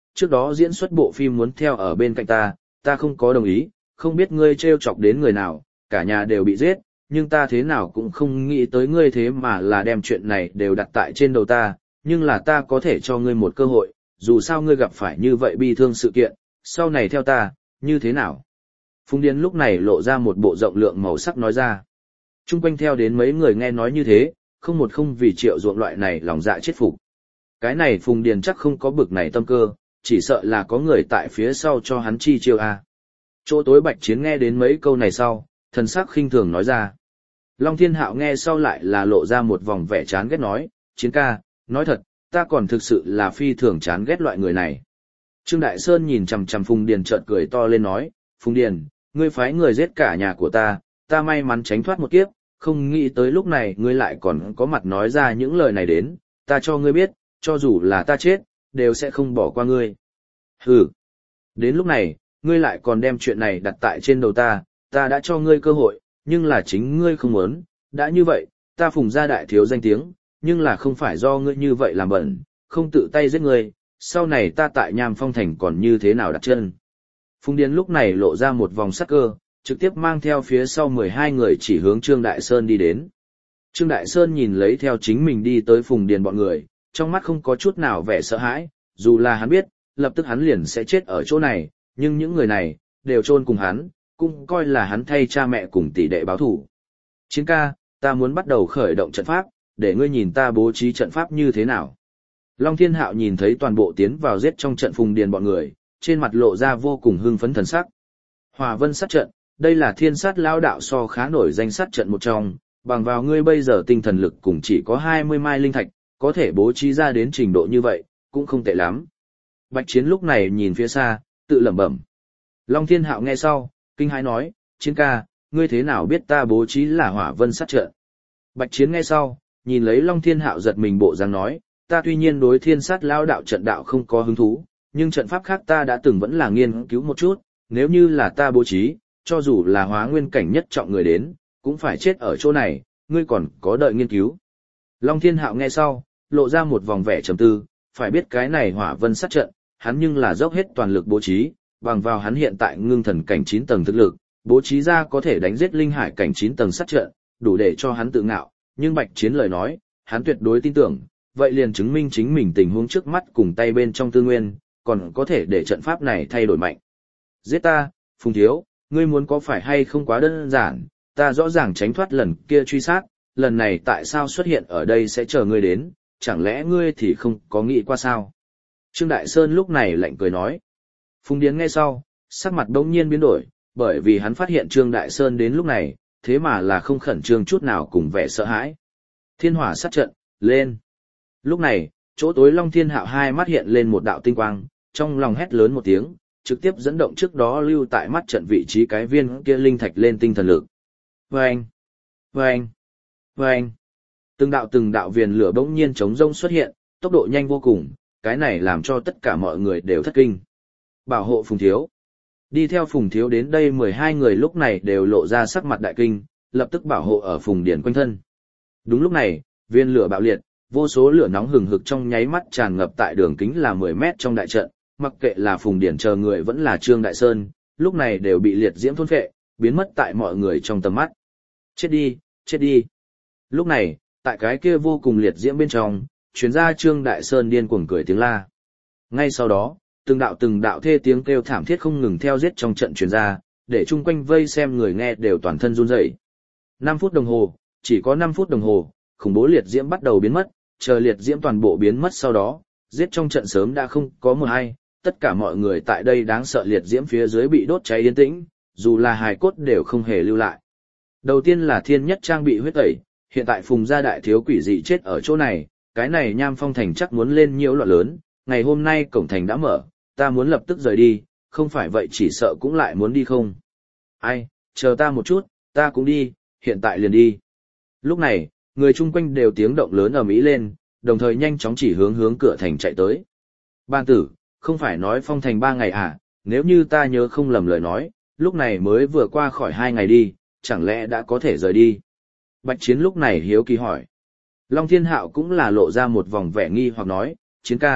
trước đó diễn xuất bộ phim muốn theo ở bên cạnh ta, ta không có đồng ý, không biết ngươi trêu chọc đến người nào, cả nhà đều bị giết, nhưng ta thế nào cũng không nghĩ tới ngươi thế mà là đem chuyện này đều đặt tại trên đầu ta, nhưng là ta có thể cho ngươi một cơ hội, dù sao ngươi gặp phải như vậy bi thương sự kiện, sau này theo ta, như thế nào? Phùng Điền lúc này lộ ra một bộ rộng lượng màu sắc nói ra. Trung quanh theo đến mấy người nghe nói như thế, không một không vì Triệu Duộng loại này lòng dạ chết phục. Cái này Phùng Điền chắc không có bực này tâm cơ, chỉ sợ là có người tại phía sau cho hắn chi chiêu a. Chỗ tối Bạch Chiến nghe đến mấy câu này sau, thần sắc khinh thường nói ra. Long Thiên Hạo nghe sau lại là lộ ra một vòng vẻ chán ghét nói, Chiến ca, nói thật, ta còn thực sự là phi thường chán ghét loại người này. Trương Đại Sơn nhìn chằm chằm Phùng Điền chợt cười to lên nói, Phùng Điền, ngươi phái người giết cả nhà của ta, ta may mắn tránh thoát một kiếp, không nghĩ tới lúc này ngươi lại còn có mặt nói ra những lời này đến, ta cho ngươi biết, cho dù là ta chết, đều sẽ không bỏ qua ngươi. Hừ, đến lúc này, ngươi lại còn đem chuyện này đặt tại trên đầu ta, ta đã cho ngươi cơ hội, nhưng là chính ngươi không muốn, đã như vậy, ta Phùng gia đại thiếu danh tiếng, nhưng là không phải do ngươi như vậy làm bẩn, không tự tay giết ngươi, sau này ta tại Nham Phong Thành còn như thế nào đặt chân. Phùng Điền lúc này lộ ra một vòng sắc cơ, trực tiếp mang theo phía sau mười hai người chỉ hướng Trương Đại Sơn đi đến. Trương Đại Sơn nhìn lấy theo chính mình đi tới Phùng Điền bọn người, trong mắt không có chút nào vẻ sợ hãi, dù là hắn biết, lập tức hắn liền sẽ chết ở chỗ này, nhưng những người này, đều chôn cùng hắn, cũng coi là hắn thay cha mẹ cùng tỷ đệ báo thủ. Chiến ca, ta muốn bắt đầu khởi động trận pháp, để ngươi nhìn ta bố trí trận pháp như thế nào. Long Thiên Hạo nhìn thấy toàn bộ tiến vào giết trong trận Phùng Điền bọn người, trên mặt lộ ra vô cùng hưng phấn thần sắc. Hỏa Vân sát trận, đây là thiên sát lao đạo so khá nổi danh sát trận một trong, bằng vào ngươi bây giờ tinh thần lực cũng chỉ có hai mươi mai linh thạch, có thể bố trí ra đến trình độ như vậy, cũng không tệ lắm. Bạch Chiến lúc này nhìn phía xa, tự lẩm bẩm. Long Thiên Hạo nghe sau, kinh hãi nói, Chiến ca, ngươi thế nào biết ta bố trí là Hỏa Vân sát trận? Bạch Chiến nghe sau, nhìn lấy Long Thiên Hạo giật mình bộ dáng nói, ta tuy nhiên đối thiên sát lao đạo trận đạo không có hứng thú, nhưng trận pháp khác ta đã từng vẫn là nghiên cứu một chút, nếu như là ta bố trí, cho dù là hóa nguyên cảnh nhất trọng người đến, cũng phải chết ở chỗ này, ngươi còn có đợi nghiên cứu. Long Thiên Hạo nghe sau, lộ ra một vòng vẻ trầm tư, phải biết cái này Hỏa Vân sát trận, hắn nhưng là dốc hết toàn lực bố trí, bằng vào hắn hiện tại ngưng thần cảnh chín tầng thực lực, bố trí ra có thể đánh giết linh hải cảnh chín tầng sát trận, đủ để cho hắn tự ngạo, nhưng Bạch Chiến lời nói, hắn tuyệt đối tin tưởng, vậy liền chứng minh chính mình tình huống trước mắt cùng tay bên trong tư nguyên, còn có thể để trận pháp này thay đổi mạnh. Giết ta, Phùng Thiếu, ngươi muốn có phải hay không quá đơn giản, ta rõ ràng tránh thoát lần kia truy sát, lần này tại sao xuất hiện ở đây sẽ chờ ngươi đến, chẳng lẽ ngươi thì không có nghĩ qua sao? Trương Đại Sơn lúc này lạnh cười nói. Phùng Điền nghe sau, sắc mặt bỗng nhiên biến đổi, bởi vì hắn phát hiện Trương Đại Sơn đến lúc này, thế mà là không khẩn trương chút nào cùng vẻ sợ hãi. Thiên hỏa sát trận, lên. Lúc này, chỗ tối Long Thiên Hạo hai mắt hiện lên một đạo tinh quang, trong lòng hét lớn một tiếng, trực tiếp dẫn động trước đó lưu tại mắt trận vị trí cái viên kia linh thạch lên tinh thần lực. Vâng! Vâng! Vâng! Từng đạo từng đạo viền lửa bỗng nhiên chống rông xuất hiện, tốc độ nhanh vô cùng, cái này làm cho tất cả mọi người đều thất kinh. Bảo hộ Phùng Thiếu. Đi theo Phùng Thiếu đến đây mười hai người lúc này đều lộ ra sắc mặt đại kinh, lập tức bảo hộ ở Phùng Điền quanh thân. Đúng lúc này, viên lửa bạo liệt, vô số lửa nóng hừng hực trong nháy mắt tràn ngập tại đường kính là mười mét trong đại trận, mặc kệ là Phùng Điền chờ người vẫn là Trương Đại Sơn, lúc này đều bị liệt diễm thôn phệ, biến mất tại mọi người trong tầm mắt. Chết đi, chết đi. Lúc này, tại cái kia vô cùng liệt diễm bên trong, truyền ra Trương Đại Sơn điên cuồng cười tiếng la. Ngay sau đó, từng đạo từng đạo thê tiếng kêu thảm thiết không ngừng theo giết trong trận truyền ra, để chung quanh vây xem người nghe đều toàn thân run rẩy. năm phút đồng hồ, chỉ có năm phút đồng hồ, khủng bố liệt diễm bắt đầu biến mất, chờ liệt diễm toàn bộ biến mất sau đó, giết trong trận sớm đã không có một ai, tất cả mọi người tại đây đáng sợ liệt diễm phía dưới bị đốt cháy yên tĩnh, dù là hài cốt đều không hề lưu lại. Đầu tiên là Thiên Nhất Trang bị huyết tẩy, hiện tại Phùng gia đại thiếu quỷ dị chết ở chỗ này, cái này Nham Phong thành chắc muốn lên nhiễu loạn lớn, ngày hôm nay cổng thành đã mở, ta muốn lập tức rời đi, không phải vậy chỉ sợ cũng lại muốn đi không. Ai, chờ ta một chút, ta cũng đi, hiện tại liền đi. Lúc này, người chung quanh đều tiếng động lớn ầm ĩ lên, đồng thời nhanh chóng chỉ hướng hướng cửa thành chạy tới. Ban tử, không phải nói Phong thành ba ngày à, nếu như ta nhớ không lầm lời nói, lúc này mới vừa qua khỏi hai ngày đi, chẳng lẽ đã có thể rời đi. Bạch Chiến lúc này hiếu kỳ hỏi. Long Thiên Hạo cũng là lộ ra một vòng vẻ nghi hoặc nói, Chiến ca,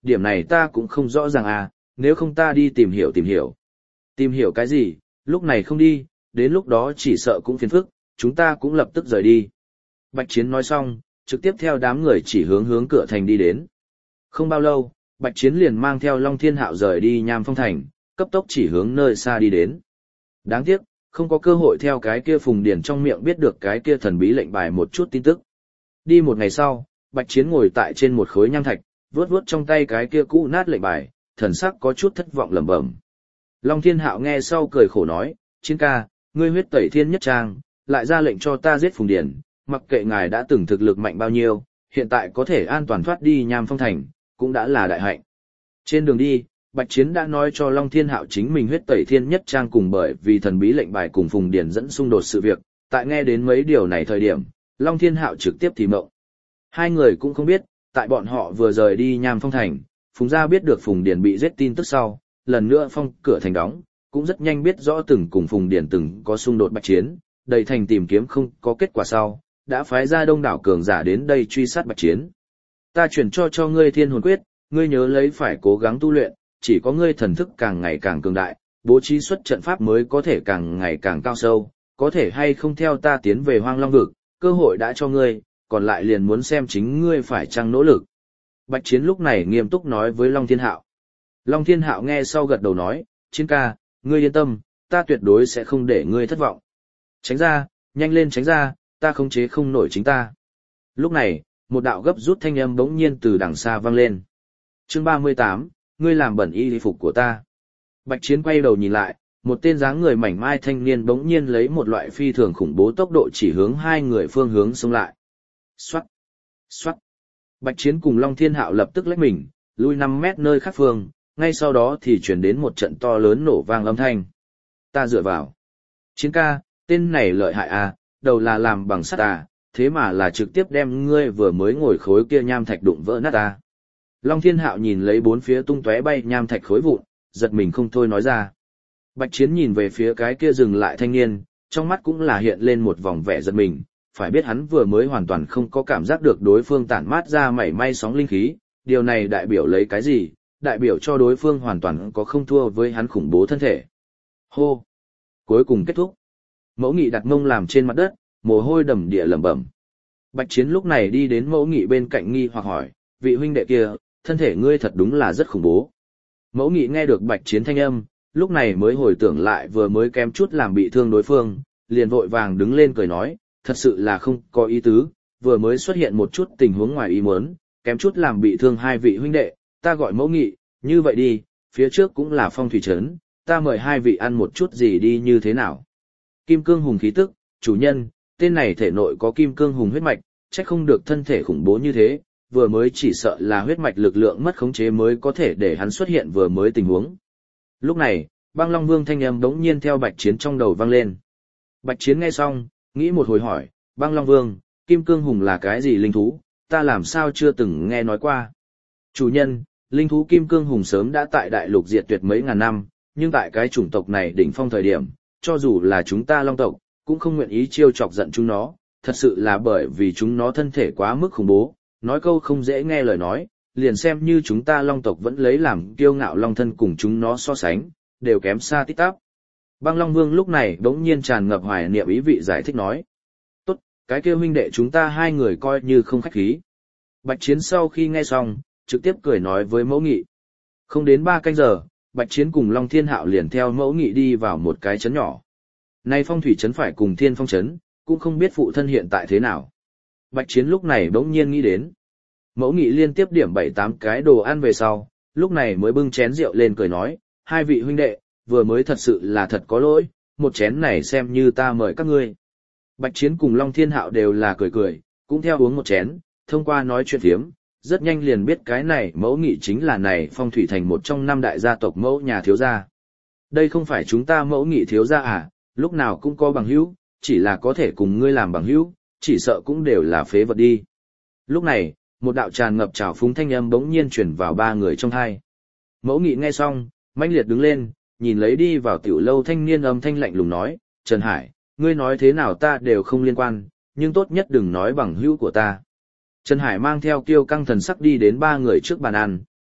điểm này ta cũng không rõ ràng à, nếu không ta đi tìm hiểu tìm hiểu. Tìm hiểu cái gì, lúc này không đi, đến lúc đó chỉ sợ cũng phiền phức, chúng ta cũng lập tức rời đi. Bạch Chiến nói xong, trực tiếp theo đám người chỉ hướng hướng cửa thành đi đến. Không bao lâu, Bạch Chiến liền mang theo Long Thiên Hạo rời đi Nham Phong thành, cấp tốc chỉ hướng nơi xa đi đến. Đáng tiếc, không có cơ hội theo cái kia Phùng Điền trong miệng biết được cái kia thần bí lệnh bài một chút tin tức. Đi một ngày sau, Bạch Chiến ngồi tại trên một khối nham thạch, vuốt vuốt trong tay cái kia cũ nát lệnh bài, thần sắc có chút thất vọng lẩm bẩm. Long Thiên Hạo nghe sau cười khổ nói, Chiến ca, ngươi huyết tẩy thiên nhất trang, lại ra lệnh cho ta giết Phùng Điền, mặc kệ ngài đã từng thực lực mạnh bao nhiêu, hiện tại có thể an toàn thoát đi Nham Phong thành, cũng đã là đại hạnh. Trên đường đi, Bạch Chiến đã nói cho Long Thiên Hạo chính mình huyết tẩy thiên nhất trang cùng bởi vì thần bí lệnh bài cùng Phùng Điền dẫn xung đột sự việc, tại nghe đến mấy điều này thời điểm, Long Thiên Hạo trực tiếp thì mộng. Hai người cũng không biết, tại bọn họ vừa rời đi Nham Phong thành, Phùng gia biết được Phùng Điền bị giết tin tức sau, lần nữa phong cửa thành đóng, cũng rất nhanh biết rõ từng cùng Phùng Điền từng có xung đột Bạch Chiến, đầy thành tìm kiếm không có kết quả sau, đã phái ra đông đảo cường giả đến đây truy sát Bạch Chiến. Ta chuyển cho cho ngươi Thiên Hồn Quyết, ngươi nhớ lấy phải cố gắng tu luyện, chỉ có ngươi thần thức càng ngày càng cường đại, bố trí xuất trận pháp mới có thể càng ngày càng cao sâu, có thể hay không theo ta tiến về Hoang Long vực, cơ hội đã cho ngươi, còn lại liền muốn xem chính ngươi phải chăng nỗ lực. Bạch Chiến lúc này nghiêm túc nói với Long Thiên Hạo. Long Thiên Hạo nghe sau gật đầu nói, Chiến ca, ngươi yên tâm, ta tuyệt đối sẽ không để ngươi thất vọng. Tránh ra, nhanh lên tránh ra, ta khống chế không nổi chính ta. Lúc này, một đạo gấp rút thanh âm bỗng nhiên từ đằng xa vang lên. Chương ba mươi tám, ngươi làm bẩn y phục của ta. Bạch Chiến quay đầu nhìn lại, một tên dáng người mảnh mai thanh niên bỗng nhiên lấy một loại phi thường khủng bố tốc độ chỉ hướng hai người phương hướng xông lại. Xoát, xoát. Bạch Chiến cùng Long Thiên Hạo lập tức lách mình, lui năm mét nơi khác phương, ngay sau đó thì chuyển đến một trận to lớn nổ vang âm thanh. Ta dựa vào. Chiến ca, tên này lợi hại à, đầu là làm bằng sắt à, thế mà là trực tiếp đem ngươi vừa mới ngồi khối kia nham thạch đụng vỡ nát à. Long Thiên Hạo nhìn lấy bốn phía tung tóe bay nham thạch khối vụn, giật mình không thôi nói ra. Bạch Chiến nhìn về phía cái kia dừng lại thanh niên, trong mắt cũng là hiện lên một vòng vẻ giật mình, phải biết hắn vừa mới hoàn toàn không có cảm giác được đối phương tản mát ra mảy may sóng linh khí, điều này đại biểu lấy cái gì, đại biểu cho đối phương hoàn toàn có không thua với hắn khủng bố thân thể. Hô! Cuối cùng kết thúc. Mẫu Nghị đặt mông làm trên mặt đất, mồ hôi đầm địa lẩm bẩm. Bạch Chiến lúc này đi đến Mẫu Nghị bên cạnh nghi hoặc hỏi, vị huynh đệ kia, thân thể ngươi thật đúng là rất khủng bố. Mẫu Nghị nghe được Bạch Chiến thanh âm, lúc này mới hồi tưởng lại vừa mới kém chút làm bị thương đối phương, liền vội vàng đứng lên cười nói, thật sự là không có ý tứ, vừa mới xuất hiện một chút tình huống ngoài ý muốn, kém chút làm bị thương hai vị huynh đệ, ta gọi Mẫu Nghị, như vậy đi, phía trước cũng là phong thủy trấn, ta mời hai vị ăn một chút gì đi như thế nào. Kim cương hùng khí tức, chủ nhân, tên này thể nội có kim cương hùng huyết mạch, chắc không được thân thể khủng bố như thế, vừa mới chỉ sợ là huyết mạch lực lượng mất khống chế mới có thể để hắn xuất hiện vừa mới tình huống. Lúc này, Băng Long Vương thanh âm bỗng nhiên theo Bạch Chiến trong đầu vang lên. Bạch Chiến nghe xong, nghĩ một hồi hỏi, Băng Long Vương, kim cương hùng là cái gì linh thú, ta làm sao chưa từng nghe nói qua. Chủ nhân, linh thú kim cương hùng sớm đã tại đại lục diệt tuyệt mấy ngàn năm, nhưng tại cái chủng tộc này đỉnh phong thời điểm, cho dù là chúng ta Long tộc, cũng không nguyện ý chiêu chọc giận chúng nó, thật sự là bởi vì chúng nó thân thể quá mức khủng bố, nói câu không dễ nghe lời nói, liền xem như chúng ta Long tộc vẫn lấy làm kiêu ngạo Long thân cùng chúng nó so sánh, đều kém xa tít tắp. Băng Long Vương lúc này đống nhiên tràn ngập hoài niệm ý vị giải thích nói. Tốt, cái kêu huynh đệ chúng ta hai người coi như không khách khí. Bạch Chiến sau khi nghe xong, trực tiếp cười nói với Mẫu Nghị. Không đến ba canh giờ, Bạch Chiến cùng Long Thiên Hạo liền theo Mẫu Nghị đi vào một cái trấn nhỏ. Nay phong thủy trấn phải cùng Thiên Phong trấn, cũng không biết phụ thân hiện tại thế nào. Bạch Chiến lúc này bỗng nhiên nghĩ đến. Mẫu Nghị liên tiếp điểm bảy tám cái đồ ăn về sau, lúc này mới bưng chén rượu lên cười nói, hai vị huynh đệ, vừa mới thật sự là thật có lỗi, một chén này xem như ta mời các ngươi. Bạch Chiến cùng Long Thiên Hạo đều là cười cười, cũng theo uống một chén, thông qua nói chuyện phiếm, rất nhanh liền biết cái này Mẫu Nghị chính là này phong thủy thành một trong năm đại gia tộc Mẫu nhà thiếu gia. Đây không phải chúng ta Mẫu Nghị thiếu gia à, lúc nào cũng có bằng hữu, chỉ là có thể cùng ngươi làm bằng hữu, chỉ sợ cũng đều là phế vật đi. Lúc này, một đạo tràn ngập trào phúng thanh âm bỗng nhiên truyền vào ba người trong hai. Mẫu Nghị nghe xong, mãnh liệt đứng lên, nhìn lấy đi vào tiểu lâu thanh niên âm thanh lạnh lùng nói, Trần Hải, ngươi nói thế nào ta đều không liên quan, nhưng tốt nhất đừng nói bằng hữu của ta. Trần Hải mang theo kiêu căng thần sắc đi đến ba người trước bàn ăn,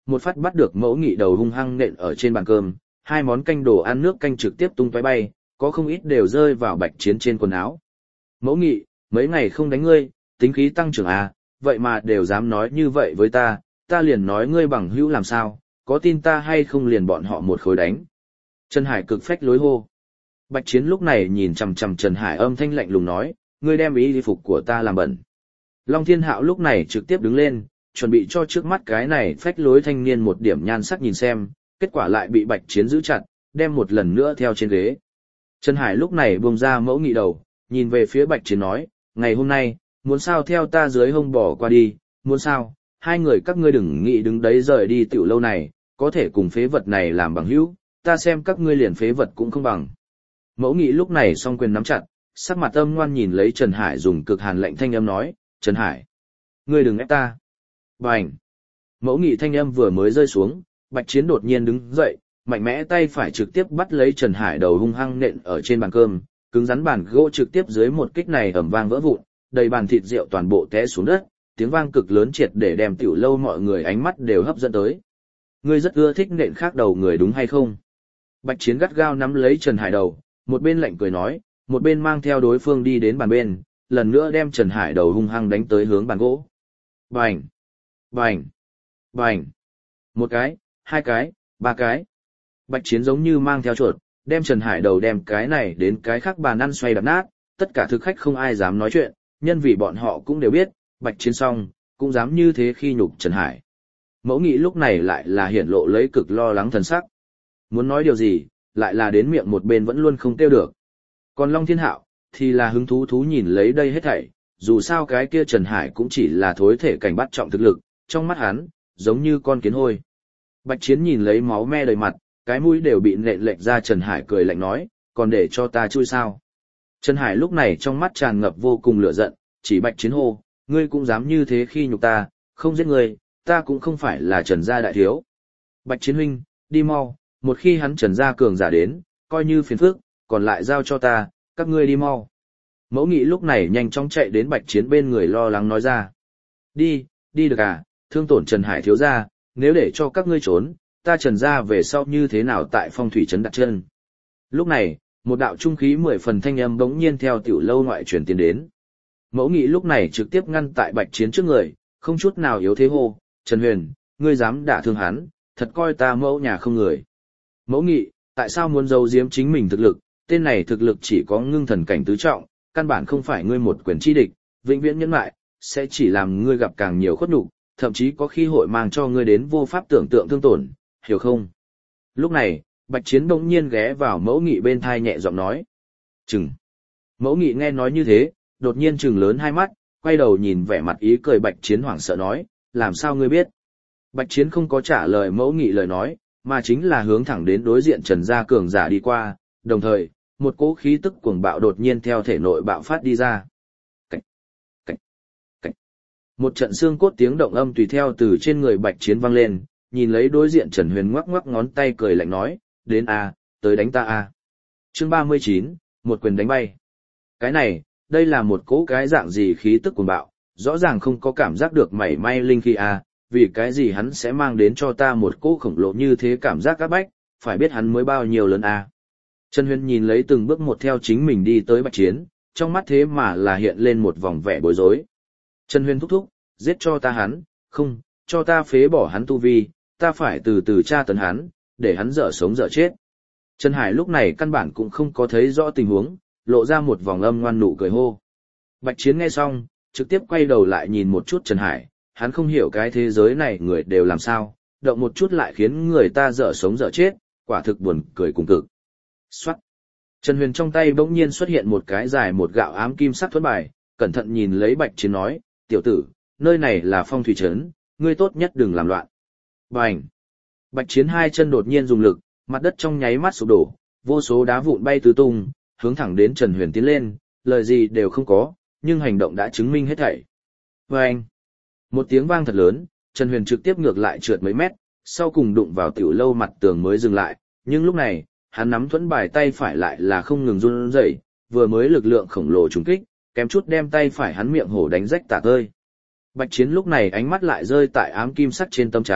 một phát bắt được Mẫu Nghị đầu hung hăng nện ở trên bàn cơm, hai món canh đồ ăn nước canh trực tiếp tung tóe bay, có không ít đều rơi vào Bạch Chiến trên quần áo. Mẫu Nghị, mấy ngày không đánh ngươi, tính khí tăng trưởng à, vậy mà đều dám nói như vậy với ta, ta liền nói ngươi bằng hữu làm sao, có tin ta hay không liền bọn họ một khối đánh. Trần Hải cực phách lối hô. Bạch Chiến lúc này nhìn chằm chằm Trần Hải âm thanh lạnh lùng nói, ngươi đem y phục của ta làm bẩn. Long Thiên Hạo lúc này trực tiếp đứng lên, chuẩn bị cho trước mắt cái này phách lối thanh niên một điểm nhan sắc nhìn xem, kết quả lại bị Bạch Chiến giữ chặt, đem một lần nữa theo trên ghế. Trần Hải lúc này buông ra Mẫu Nghị đầu, nhìn về phía Bạch Chiến nói, ngày hôm nay, muốn sao theo ta dưới hông bỏ qua đi, muốn sao, hai người các ngươi đừng nghĩ đứng đấy rời đi tiểu lâu này, có thể cùng phế vật này làm bằng hữu, ta xem các ngươi liền phế vật cũng không bằng. Mẫu Nghị lúc này song quyền nắm chặt, sắc mặt âm ngoan nhìn lấy Trần Hải dùng cực hàn lạnh thanh âm nói, Trần Hải, ngươi đừng ép ta. Bành! Mẫu Nghị thanh âm vừa mới rơi xuống, Bạch Chiến đột nhiên đứng dậy, mạnh mẽ tay phải trực tiếp bắt lấy Trần Hải đầu hung hăng nện ở trên bàn cơm, cứng rắn bàn gỗ trực tiếp dưới một kích này ầm vang vỡ vụn, đầy bàn thịt rượu toàn bộ té xuống đất, tiếng vang cực lớn triệt để đem tiểu lâu mọi người ánh mắt đều hấp dẫn tới. Ngươi rất ưa thích nện khác đầu người đúng hay không? Bạch Chiến gắt gao nắm lấy Trần Hải đầu, một bên lạnh cười nói, một bên mang theo đối phương đi đến bàn bên, lần nữa đem Trần Hải đầu hung hăng đánh tới hướng bàn gỗ. Bành! Bành! Bành! Một cái, hai cái, ba cái. Bạch Chiến giống như mang theo chuột, đem Trần Hải đầu đem cái này đến cái khác bàn ăn xoay đập nát, tất cả thực khách không ai dám nói chuyện, nhân vì bọn họ cũng đều biết, Bạch Chiến xong, cũng dám như thế khi nhục Trần Hải. Mẫu Nghị lúc này lại là hiển lộ lấy cực lo lắng thần sắc. Muốn nói điều gì, lại là đến miệng một bên vẫn luôn không tiêu được. Còn Long Thiên Hạo, thì là hứng thú thú nhìn lấy đây hết thảy, dù sao cái kia Trần Hải cũng chỉ là thối thể cảnh bắt trọng thực lực, trong mắt hắn, giống như con kiến hôi. Bạch Chiến nhìn lấy máu me đầy mặt, cái mũi đều bị nện lệch ra, Trần Hải cười lạnh nói, còn để cho ta chui sao. Trần Hải lúc này trong mắt tràn ngập vô cùng lửa giận, chỉ Bạch Chiến hô, ngươi cũng dám như thế khi nhục ta, không giết ngươi, ta cũng không phải là Trần gia đại thiếu. Bạch Chiến huynh, đi mau, một khi hắn Trần gia cường giả đến, coi như phiền phức, còn lại giao cho ta, các ngươi đi mau. Mẫu Nghị lúc này nhanh chóng chạy đến Bạch Chiến bên người lo lắng nói ra. Đi, đi được à, thương tổn Trần Hải thiếu gia, nếu để cho các ngươi trốn, ta Trần gia về sau như thế nào tại phong thủy trấn đặt chân. Lúc này, một đạo trung khí mười phần thanh âm bỗng nhiên theo tiểu lâu ngoại truyền tiến đến. Mẫu Nghị lúc này trực tiếp ngăn tại Bạch Chiến trước người, không chút nào yếu thế hô, Trần Huyền, ngươi dám đả thương hắn, thật coi ta mẫu nhà không người. Mẫu Nghị, tại sao muốn giấu giếm chính mình thực lực, tên này thực lực chỉ có ngưng thần cảnh tứ trọng, căn bản không phải ngươi một quyền chi địch, vĩnh viễn nhẫn mại, sẽ chỉ làm ngươi gặp càng nhiều khuất nhục, thậm chí có khi hội mang cho ngươi đến vô pháp tưởng tượng thương tổn, hiểu không? Lúc này, Bạch Chiến bỗng nhiên ghé vào Mẫu Nghị bên thai nhẹ giọng nói. Chừng. Mẫu Nghị nghe nói như thế, đột nhiên trừng lớn hai mắt, quay đầu nhìn vẻ mặt ý cười Bạch Chiến hoảng sợ nói, làm sao ngươi biết? Bạch Chiến không có trả lời Mẫu Nghị lời nói, mà chính là hướng thẳng đến đối diện Trần gia cường giả đi qua, đồng thời, một cỗ khí tức cuồng bạo đột nhiên theo thể nội bạo phát đi ra. Cảnh, cảnh, cảnh. Một trận xương cốt tiếng động âm tùy theo từ trên người Bạch Chiến vang lên, nhìn lấy đối diện Trần Huyền ngoắc ngoắc ngón tay cười lạnh nói, đến a, tới đánh ta a. Chương ba mươi chín, một quyền đánh bay. Cái này, đây là một cỗ cái dạng gì khí tức cuồng bạo, rõ ràng không có cảm giác được mảy may linh khí a, vì cái gì hắn sẽ mang đến cho ta một cỗ khổng lồ như thế cảm giác áp bách, phải biết hắn mới bao nhiêu lớn a. Trần Huyền nhìn lấy từng bước một theo chính mình đi tới Bạch Chiến, trong mắt thế mà là hiện lên một vòng vẻ bối rối. Trần Huyền thúc thúc, giết cho ta hắn, không, cho ta phế bỏ hắn tu vi, ta phải từ từ tra tấn hắn, để hắn dở sống dở chết. Trần Hải lúc này căn bản cũng không có thấy rõ tình huống, lộ ra một vòng âm ngoan nụ cười hô. Bạch Chiến nghe xong, trực tiếp quay đầu lại nhìn một chút Trần Hải, hắn không hiểu cái thế giới này người đều làm sao, động một chút lại khiến người ta dở sống dở chết, quả thực buồn cười cùng cực. Xoát. Trần Huyền trong tay bỗng nhiên xuất hiện một cái dài một gạo ám kim sắc thuẫn bài, cẩn thận nhìn lấy Bạch Chiến nói, tiểu tử, nơi này là phong thủy trấn, ngươi tốt nhất đừng làm loạn. Bành. Bạch Chiến hai chân đột nhiên dùng lực, mặt đất trong nháy mắt sụp đổ, vô số đá vụn bay tứ tung, hướng thẳng đến Trần Huyền tiến lên, lời gì đều không có, nhưng hành động đã chứng minh hết thảy. Bành. Một tiếng vang thật lớn, Trần Huyền trực tiếp ngược lại trượt mấy mét, sau cùng đụng vào tiểu lâu mặt tường mới dừng lại, nhưng lúc này, hắn nắm thuẫn bài tay phải lại là không ngừng run rẩy, vừa mới lực lượng khổng lồ trùng kích, kém chút đem tay phải hắn miệng hổ đánh rách tả tơi. Bạch Chiến lúc này ánh mắt lại rơi tại ám kim sắc trên tâm chắn,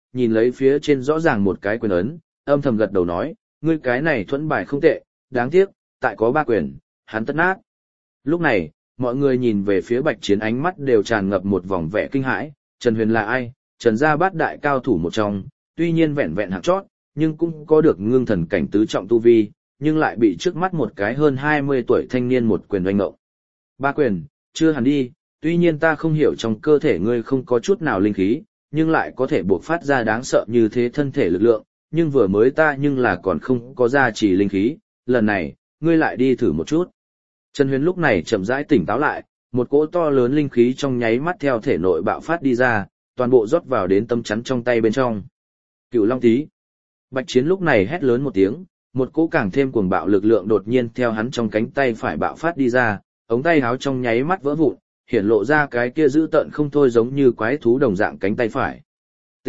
nhìn lấy phía trên rõ ràng một cái quyền ấn, âm thầm gật đầu nói, ngươi cái này thuẫn bài không tệ, đáng tiếc, tại có ba quyền, hắn tất nát. Lúc này, mọi người nhìn về phía Bạch Chiến ánh mắt đều tràn ngập một vòng vẻ kinh hãi, Trần Huyền là ai? Trần gia bát đại cao thủ một trong, tuy nhiên vẹn vẹn hạng chót, nhưng cũng có được ngưng thần cảnh tứ trọng tu vi, nhưng lại bị trước mắt một cái hơn hai mươi tuổi thanh niên một quyền oanh ngộ. Ba quyền, chưa hẳn đi, tuy nhiên ta không hiểu trong cơ thể ngươi không có chút nào linh khí, nhưng lại có thể buộc phát ra đáng sợ như thế thân thể lực lượng, nhưng vừa mới ta nhưng là còn không có ra chỉ linh khí, lần này, ngươi lại đi thử một chút. Trần Huyền lúc này chậm rãi tỉnh táo lại, một cỗ to lớn linh khí trong nháy mắt theo thể nội bạo phát đi ra, toàn bộ rót vào đến tấm chắn trong tay bên trong. Cửu Long Tí. Bạch Chiến lúc này hét lớn một tiếng, một cỗ càng thêm cuồng bạo lực lượng đột nhiên theo hắn trong cánh tay phải bạo phát đi ra, ống tay áo trong nháy mắt vỡ vụn, hiển lộ ra cái kia dữ tợn không thôi giống như quái thú đồng dạng cánh tay phải. T.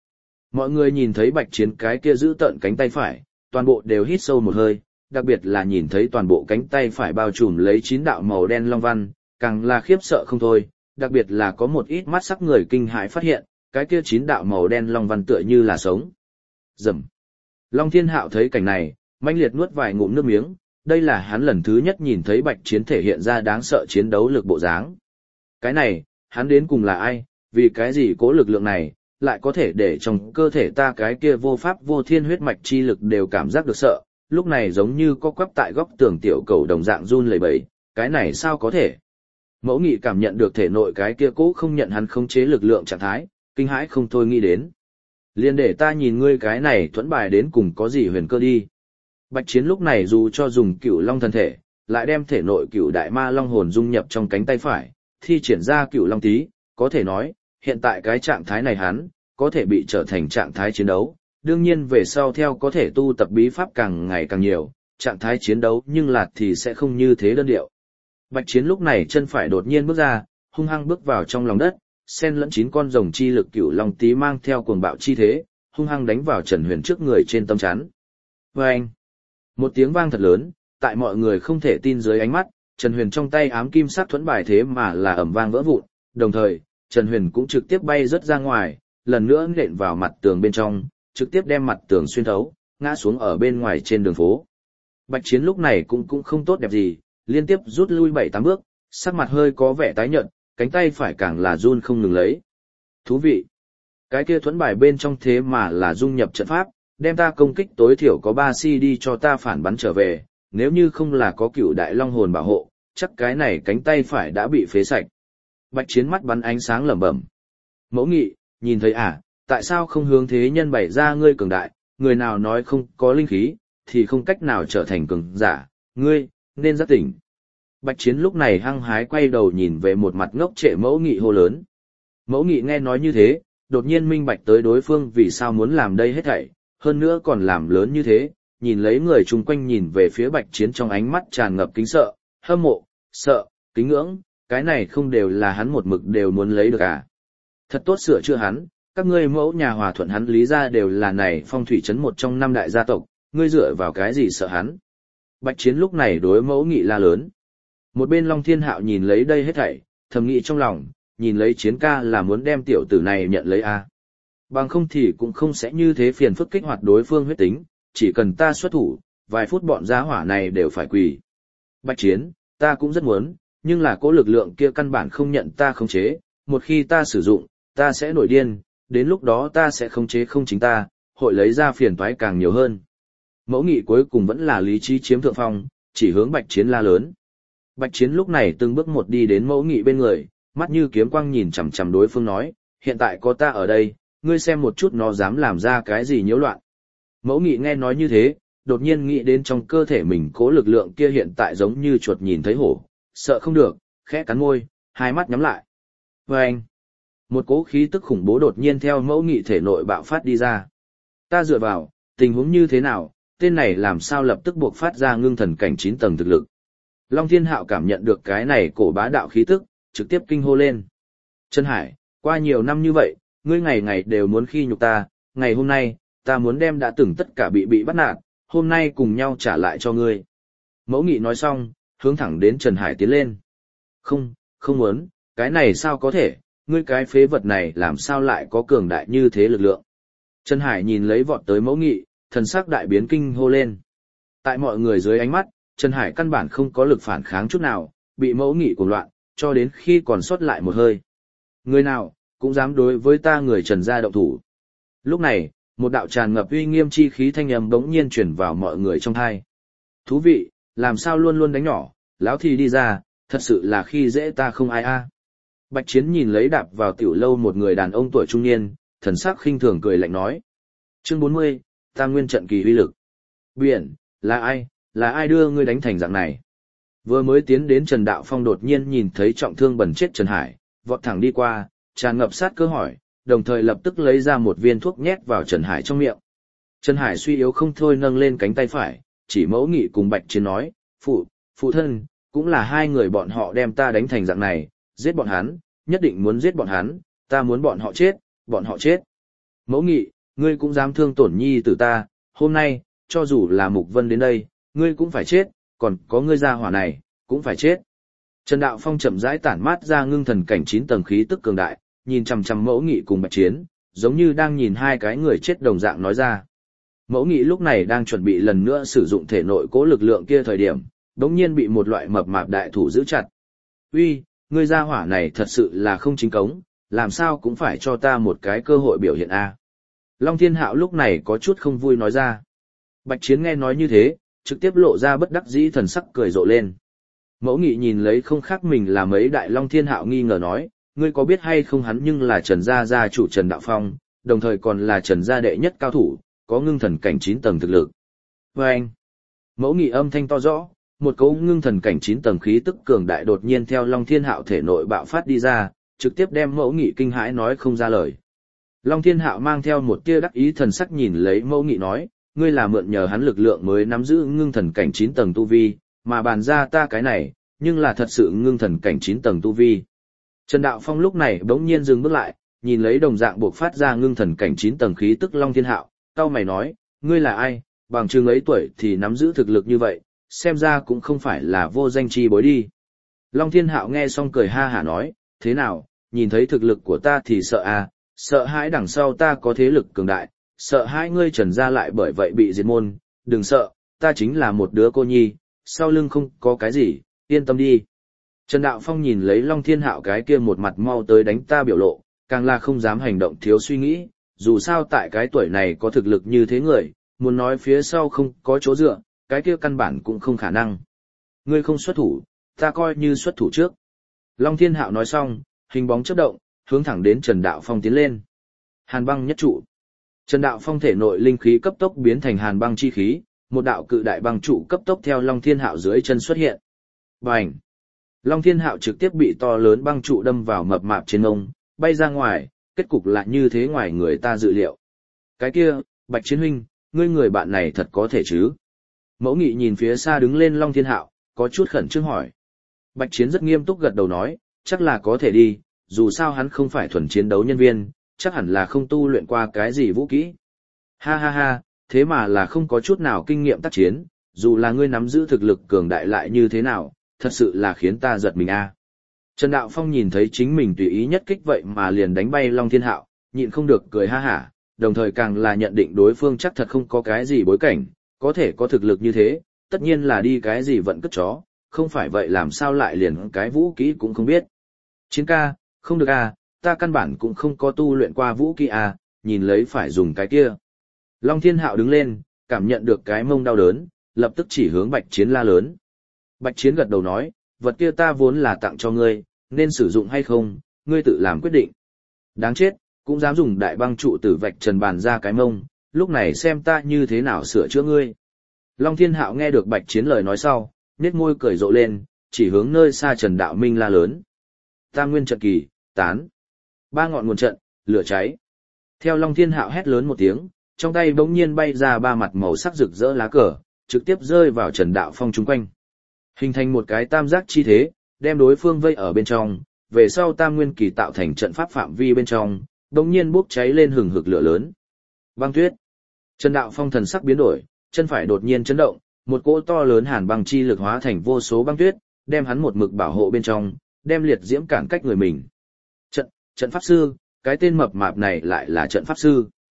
Mọi người nhìn thấy Bạch Chiến cái kia dữ tợn cánh tay phải, toàn bộ đều hít sâu một hơi, đặc biệt là nhìn thấy toàn bộ cánh tay phải bao trùm lấy chín đạo màu đen long văn, càng là khiếp sợ không thôi, đặc biệt là có một ít mắt sắc người kinh hãi phát hiện, cái kia chín đạo màu đen long văn tựa như là sống. Rầm. Long Thiên Hạo thấy cảnh này, mãnh liệt nuốt vài ngụm nước miếng, đây là hắn lần thứ nhất nhìn thấy Bạch Chiến thể hiện ra đáng sợ chiến đấu lực bộ dáng. Cái này, hắn đến cùng là ai, vì cái gì cố lực lượng này, lại có thể để trong cơ thể ta cái kia vô pháp vô thiên huyết mạch chi lực đều cảm giác được sợ, lúc này giống như có quắp tại góc tường tiểu cầu đồng dạng run lẩy bẩy, cái này sao có thể? Mẫu Nghị cảm nhận được thể nội cái kia cố không nhận hắn khống chế lực lượng trạng thái, kinh hãi không thôi nghĩ đến. Liên để ta nhìn ngươi cái này thuẫn bài đến cùng có gì huyền cơ đi. Bạch Chiến lúc này dù cho dùng Cửu Long thân thể, lại đem thể nội Cửu Đại Ma Long hồn dung nhập trong cánh tay phải, thi triển ra Cửu Long Tí, có thể nói, hiện tại cái trạng thái này hắn, có thể bị trở thành trạng thái chiến đấu, đương nhiên về sau theo có thể tu tập bí pháp càng ngày càng nhiều, trạng thái chiến đấu nhưng là thì sẽ không như thế đơn điệu. Bạch Chiến lúc này chân phải đột nhiên bước ra, hung hăng bước vào trong lòng đất, xen lẫn chín con rồng chi lực Cửu Long Tí mang theo cuồng bạo chi thế, hung hăng đánh vào Trần Huyền trước người trên tấm chắn. Oeng! Một tiếng vang thật lớn, tại mọi người không thể tin dưới ánh mắt, Trần Huyền trong tay ám kim sắc thuẫn bài thế mà là ầm vang vỡ vụn, đồng thời, Trần Huyền cũng trực tiếp bay rớt ra ngoài, lần nữa nện vào mặt tường bên trong, trực tiếp đem mặt tường xuyên thấu, ngã xuống ở bên ngoài trên đường phố. Bạch Chiến lúc này cũng cũng không tốt đẹp gì, liên tiếp rút lui bảy tám bước, sắc mặt hơi có vẻ tái nhợt, cánh tay phải càng là run không ngừng lấy. Thú vị! Cái kia thuẫn bài bên trong thế mà là dung nhập trận pháp, đem ta công kích tối thiểu có ba xê đê cho ta phản bắn trở về, nếu như không là có Cửu Đại Long hồn bảo hộ, chắc cái này cánh tay phải đã bị phế sạch. Bạch Chiến mắt bắn ánh sáng lẩm bẩm. Mẫu Nghị, nhìn thấy à, tại sao không hướng thế nhân bày ra ngươi cường đại, người nào nói không có linh khí, thì không cách nào trở thành cường giả, ngươi, nên giác tỉnh. Bạch Chiến lúc này hăng hái quay đầu nhìn về một mặt ngốc trệ Mẫu Nghị hô lớn. Mẫu Nghị nghe nói như thế, đột nhiên minh bạch tới đối phương vì sao muốn làm đây hết thảy, hơn nữa còn làm lớn như thế, nhìn lấy người chung quanh nhìn về phía Bạch Chiến trong ánh mắt tràn ngập kính sợ, hâm mộ, sợ, kính ngưỡng, cái này không đều là hắn một mực đều muốn lấy được à. Thật tốt sửa chữa hắn, các ngươi mẫu nhà hòa thuận hắn lý ra đều là này phong thủy trấn một trong năm đại gia tộc, ngươi dựa vào cái gì sợ hắn. Bạch Chiến lúc này đối Mẫu Nghị la lớn. Một bên Long Thiên Hạo nhìn lấy đây hết thảy, thầm nghĩ trong lòng, nhìn lấy Chiến ca là muốn đem tiểu tử này nhận lấy à. Bằng không thì cũng không sẽ như thế phiền phức kích hoạt đối phương huyết tính, chỉ cần ta xuất thủ, vài phút bọn giá hỏa này đều phải quỳ. Bạch Chiến, ta cũng rất muốn, nhưng là cố lực lượng kia căn bản không nhận ta khống chế, một khi ta sử dụng, ta sẽ nổi điên, đến lúc đó ta sẽ khống chế không chính ta, hội lấy ra phiền toái càng nhiều hơn. Mẫu Nghị cuối cùng vẫn là lý trí chiếm thượng phong, chỉ hướng Bạch Chiến la lớn. Bạch Chiến lúc này từng bước một đi đến Mẫu Nghị bên người, mắt như kiếm quang nhìn chằm chằm đối phương nói, hiện tại có ta ở đây, ngươi xem một chút nó dám làm ra cái gì nhiễu loạn. Mẫu Nghị nghe nói như thế, đột nhiên nghĩ đến trong cơ thể mình cố lực lượng kia hiện tại giống như chuột nhìn thấy hổ, sợ không được, khẽ cắn môi, hai mắt nhắm lại. Và anh, một cỗ khí tức khủng bố đột nhiên theo Mẫu Nghị thể nội bạo phát đi ra. Ta dựa vào, tình huống như thế nào, tên này làm sao lập tức buộc phát ra ngưng thần cảnh chín tầng thực lực. Long Thiên Hạo cảm nhận được cái này cổ bá đạo khí tức, trực tiếp kinh hô lên. Trần Hải, qua nhiều năm như vậy, ngươi ngày ngày đều muốn khi nhục ta, ngày hôm nay, ta muốn đem đã từng tất cả bị bị bắt nạt, hôm nay cùng nhau trả lại cho ngươi. Mẫu Nghị nói xong, hướng thẳng đến Trần Hải tiến lên. Không, không muốn, cái này sao có thể, ngươi cái phế vật này làm sao lại có cường đại như thế lực lượng. Trần Hải nhìn lấy vọt tới Mẫu Nghị, thần sắc đại biến kinh hô lên. Tại mọi người dưới ánh mắt, Trần Hải căn bản không có lực phản kháng chút nào, bị Mẫu Nghị cuồng loạn, cho đến khi còn sót lại một hơi. Người nào, cũng dám đối với ta người Trần gia động thủ. Lúc này, một đạo tràn ngập uy nghiêm chi khí thanh âm bỗng nhiên truyền vào mọi người trong tai. Thú vị, làm sao luôn luôn đánh nhỏ, lão thì đi ra, thật sự là khi dễ ta không ai a. Bạch Chiến nhìn lấy đạp vào tiểu lâu một người đàn ông tuổi trung niên, thần sắc khinh thường cười lạnh nói. Chương bốn mươi, Tam Nguyên trận kỳ uy lực. Biển, là ai, là ai đưa ngươi đánh thành dạng này? Vừa mới tiến đến Trần Đạo Phong đột nhiên nhìn thấy trọng thương bẩn chết Trần Hải, vọt thẳng đi qua, tràn ngập sát cơ hỏi, đồng thời lập tức lấy ra một viên thuốc nhét vào Trần Hải trong miệng. Trần Hải suy yếu không thôi nâng lên cánh tay phải, chỉ Mẫu Nghị cùng Bạch Chiến nói, phụ, phụ thân, cũng là hai người bọn họ đem ta đánh thành dạng này, giết bọn hắn, nhất định muốn giết bọn hắn, ta muốn bọn họ chết, bọn họ chết. Mẫu Nghị, ngươi cũng dám thương tổn nhi tử ta, hôm nay, cho dù là Mục Vân đến đây, ngươi cũng phải chết, còn có ngươi gia hỏa này, cũng phải chết. Trần Đạo Phong chậm rãi tản mát ra ngưng thần cảnh chín tầng khí tức cường đại, nhìn chằm chằm Mẫu Nghị cùng Bạch Chiến, giống như đang nhìn hai cái người chết đồng dạng nói ra. Mẫu Nghị lúc này đang chuẩn bị lần nữa sử dụng thể nội cố lực lượng kia thời điểm, đống nhiên bị một loại mập mạp đại thủ giữ chặt. Uy, ngươi gia hỏa này thật sự là không chính cống, làm sao cũng phải cho ta một cái cơ hội biểu hiện a. Long Thiên Hạo lúc này có chút không vui nói ra. Bạch Chiến nghe nói như thế, trực tiếp lộ ra bất đắc dĩ thần sắc cười rộ lên. Mẫu Nghị nhìn lấy không khác mình là mấy đại Long Thiên Hạo nghi ngờ nói, ngươi có biết hay không hắn nhưng là Trần gia gia chủ Trần Đạo Phong, đồng thời còn là Trần gia đệ nhất cao thủ, có ngưng thần cảnh chín tầng thực lực. Và anh, Mẫu Nghị âm thanh to rõ, một cấu ngưng thần cảnh chín tầng khí tức cường đại đột nhiên theo Long Thiên Hạo thể nội bạo phát đi ra, trực tiếp đem Mẫu Nghị kinh hãi nói không ra lời. Long Thiên Hạo mang theo một tia đắc ý thần sắc nhìn lấy Mẫu Nghị nói, ngươi là mượn nhờ hắn lực lượng mới nắm giữ ngưng thần cảnh chín tầng tu vi, mà bàn ra ta cái này, nhưng là thật sự ngưng thần cảnh chín tầng tu vi. Trần Đạo Phong lúc này bỗng nhiên dừng bước lại, nhìn lấy đồng dạng buộc phát ra ngưng thần cảnh chín tầng khí tức Long Thiên Hạo, cau mày nói, ngươi là ai, bằng chừng ấy tuổi thì nắm giữ thực lực như vậy, xem ra cũng không phải là vô danh chi bối đi. Long Thiên Hạo nghe xong cười ha hả nói, thế nào, nhìn thấy thực lực của ta thì sợ à, sợ hãi đằng sau ta có thế lực cường đại, sợ hãi ngươi Trần gia lại bởi vậy bị diệt môn, đừng sợ, ta chính là một đứa cô nhi, sau lưng không có cái gì, yên tâm đi. Trần Đạo Phong nhìn lấy Long Thiên Hạo cái kia một mặt mau tới đánh ta biểu lộ, càng là không dám hành động thiếu suy nghĩ, dù sao tại cái tuổi này có thực lực như thế người, muốn nói phía sau không có chỗ dựa, cái kia căn bản cũng không khả năng. Ngươi không xuất thủ, ta coi như xuất thủ trước. Long Thiên Hạo nói xong, hình bóng chớp động, hướng thẳng đến Trần Đạo Phong tiến lên. Hàn băng nhất trụ. Trần Đạo Phong thể nội linh khí cấp tốc biến thành hàn băng chi khí, một đạo cự đại băng trụ cấp tốc theo Long Thiên Hạo dưới chân xuất hiện. Bành! Long Thiên Hạo trực tiếp bị to lớn băng trụ đâm vào mập mạp trên ngông, bay ra ngoài, kết cục lại như thế ngoài người ta dự liệu. Cái kia, Bạch Chiến huynh, ngươi người bạn này thật có thể chứ? Mẫu Nghị nhìn phía xa đứng lên Long Thiên Hạo, có chút khẩn trương hỏi. Bạch Chiến rất nghiêm túc gật đầu nói, chắc là có thể đi, dù sao hắn không phải thuần chiến đấu nhân viên, chắc hẳn là không tu luyện qua cái gì vũ kỹ. Ha ha ha, thế mà là không có chút nào kinh nghiệm tác chiến, dù là ngươi nắm giữ thực lực cường đại lại như thế nào, thật sự là khiến ta giật mình a. Trần Đạo Phong nhìn thấy chính mình tùy ý nhất kích vậy mà liền đánh bay Long Thiên Hạo, nhịn không được cười ha hả, đồng thời càng là nhận định đối phương chắc thật không có cái gì bối cảnh, có thể có thực lực như thế, tất nhiên là đi cái gì vận cất chó, không phải vậy làm sao lại liền cái vũ kỹ cũng không biết. Chiến ca, không được à, ta căn bản cũng không có tu luyện qua vũ kỹ à, nhìn lấy phải dùng cái kia. Long Thiên Hạo đứng lên, cảm nhận được cái mông đau đớn, lập tức chỉ hướng Bạch Chiến la lớn. Bạch Chiến gật đầu nói, vật kia ta vốn là tặng cho ngươi, nên sử dụng hay không, ngươi tự làm quyết định. Đáng chết, cũng dám dùng đại băng trụ tử vạch trần bàn ra cái mông, lúc này xem ta như thế nào sửa chữa ngươi. Long Thiên Hạo nghe được Bạch Chiến lời nói sau, nhếch môi cười rộ lên, chỉ hướng nơi xa Trần Đạo Minh la lớn. Tam nguyên trận kỳ, tán. Ba ngọn nguồn trận, lửa cháy. Theo Long Thiên Hạo hét lớn một tiếng, trong tay bỗng nhiên bay ra ba mặt màu sắc rực rỡ lá cờ, trực tiếp rơi vào Trần Đạo Phong chung quanh. Hình thành một cái tam giác chi thế, đem đối phương vây ở bên trong, về sau tam nguyên kỳ tạo thành trận pháp phạm vi bên trong, bỗng nhiên bốc cháy lên hừng hực lửa lớn. Băng tuyết. Trần Đạo Phong thần sắc biến đổi, chân phải đột nhiên chấn động, một cỗ to lớn hàn băng chi lực hóa thành vô số băng tuyết, đem hắn một mực bảo hộ bên trong, đem liệt diễm cản cách người mình. Trận, trận pháp sư, cái tên mập mạp này lại là trận pháp sư.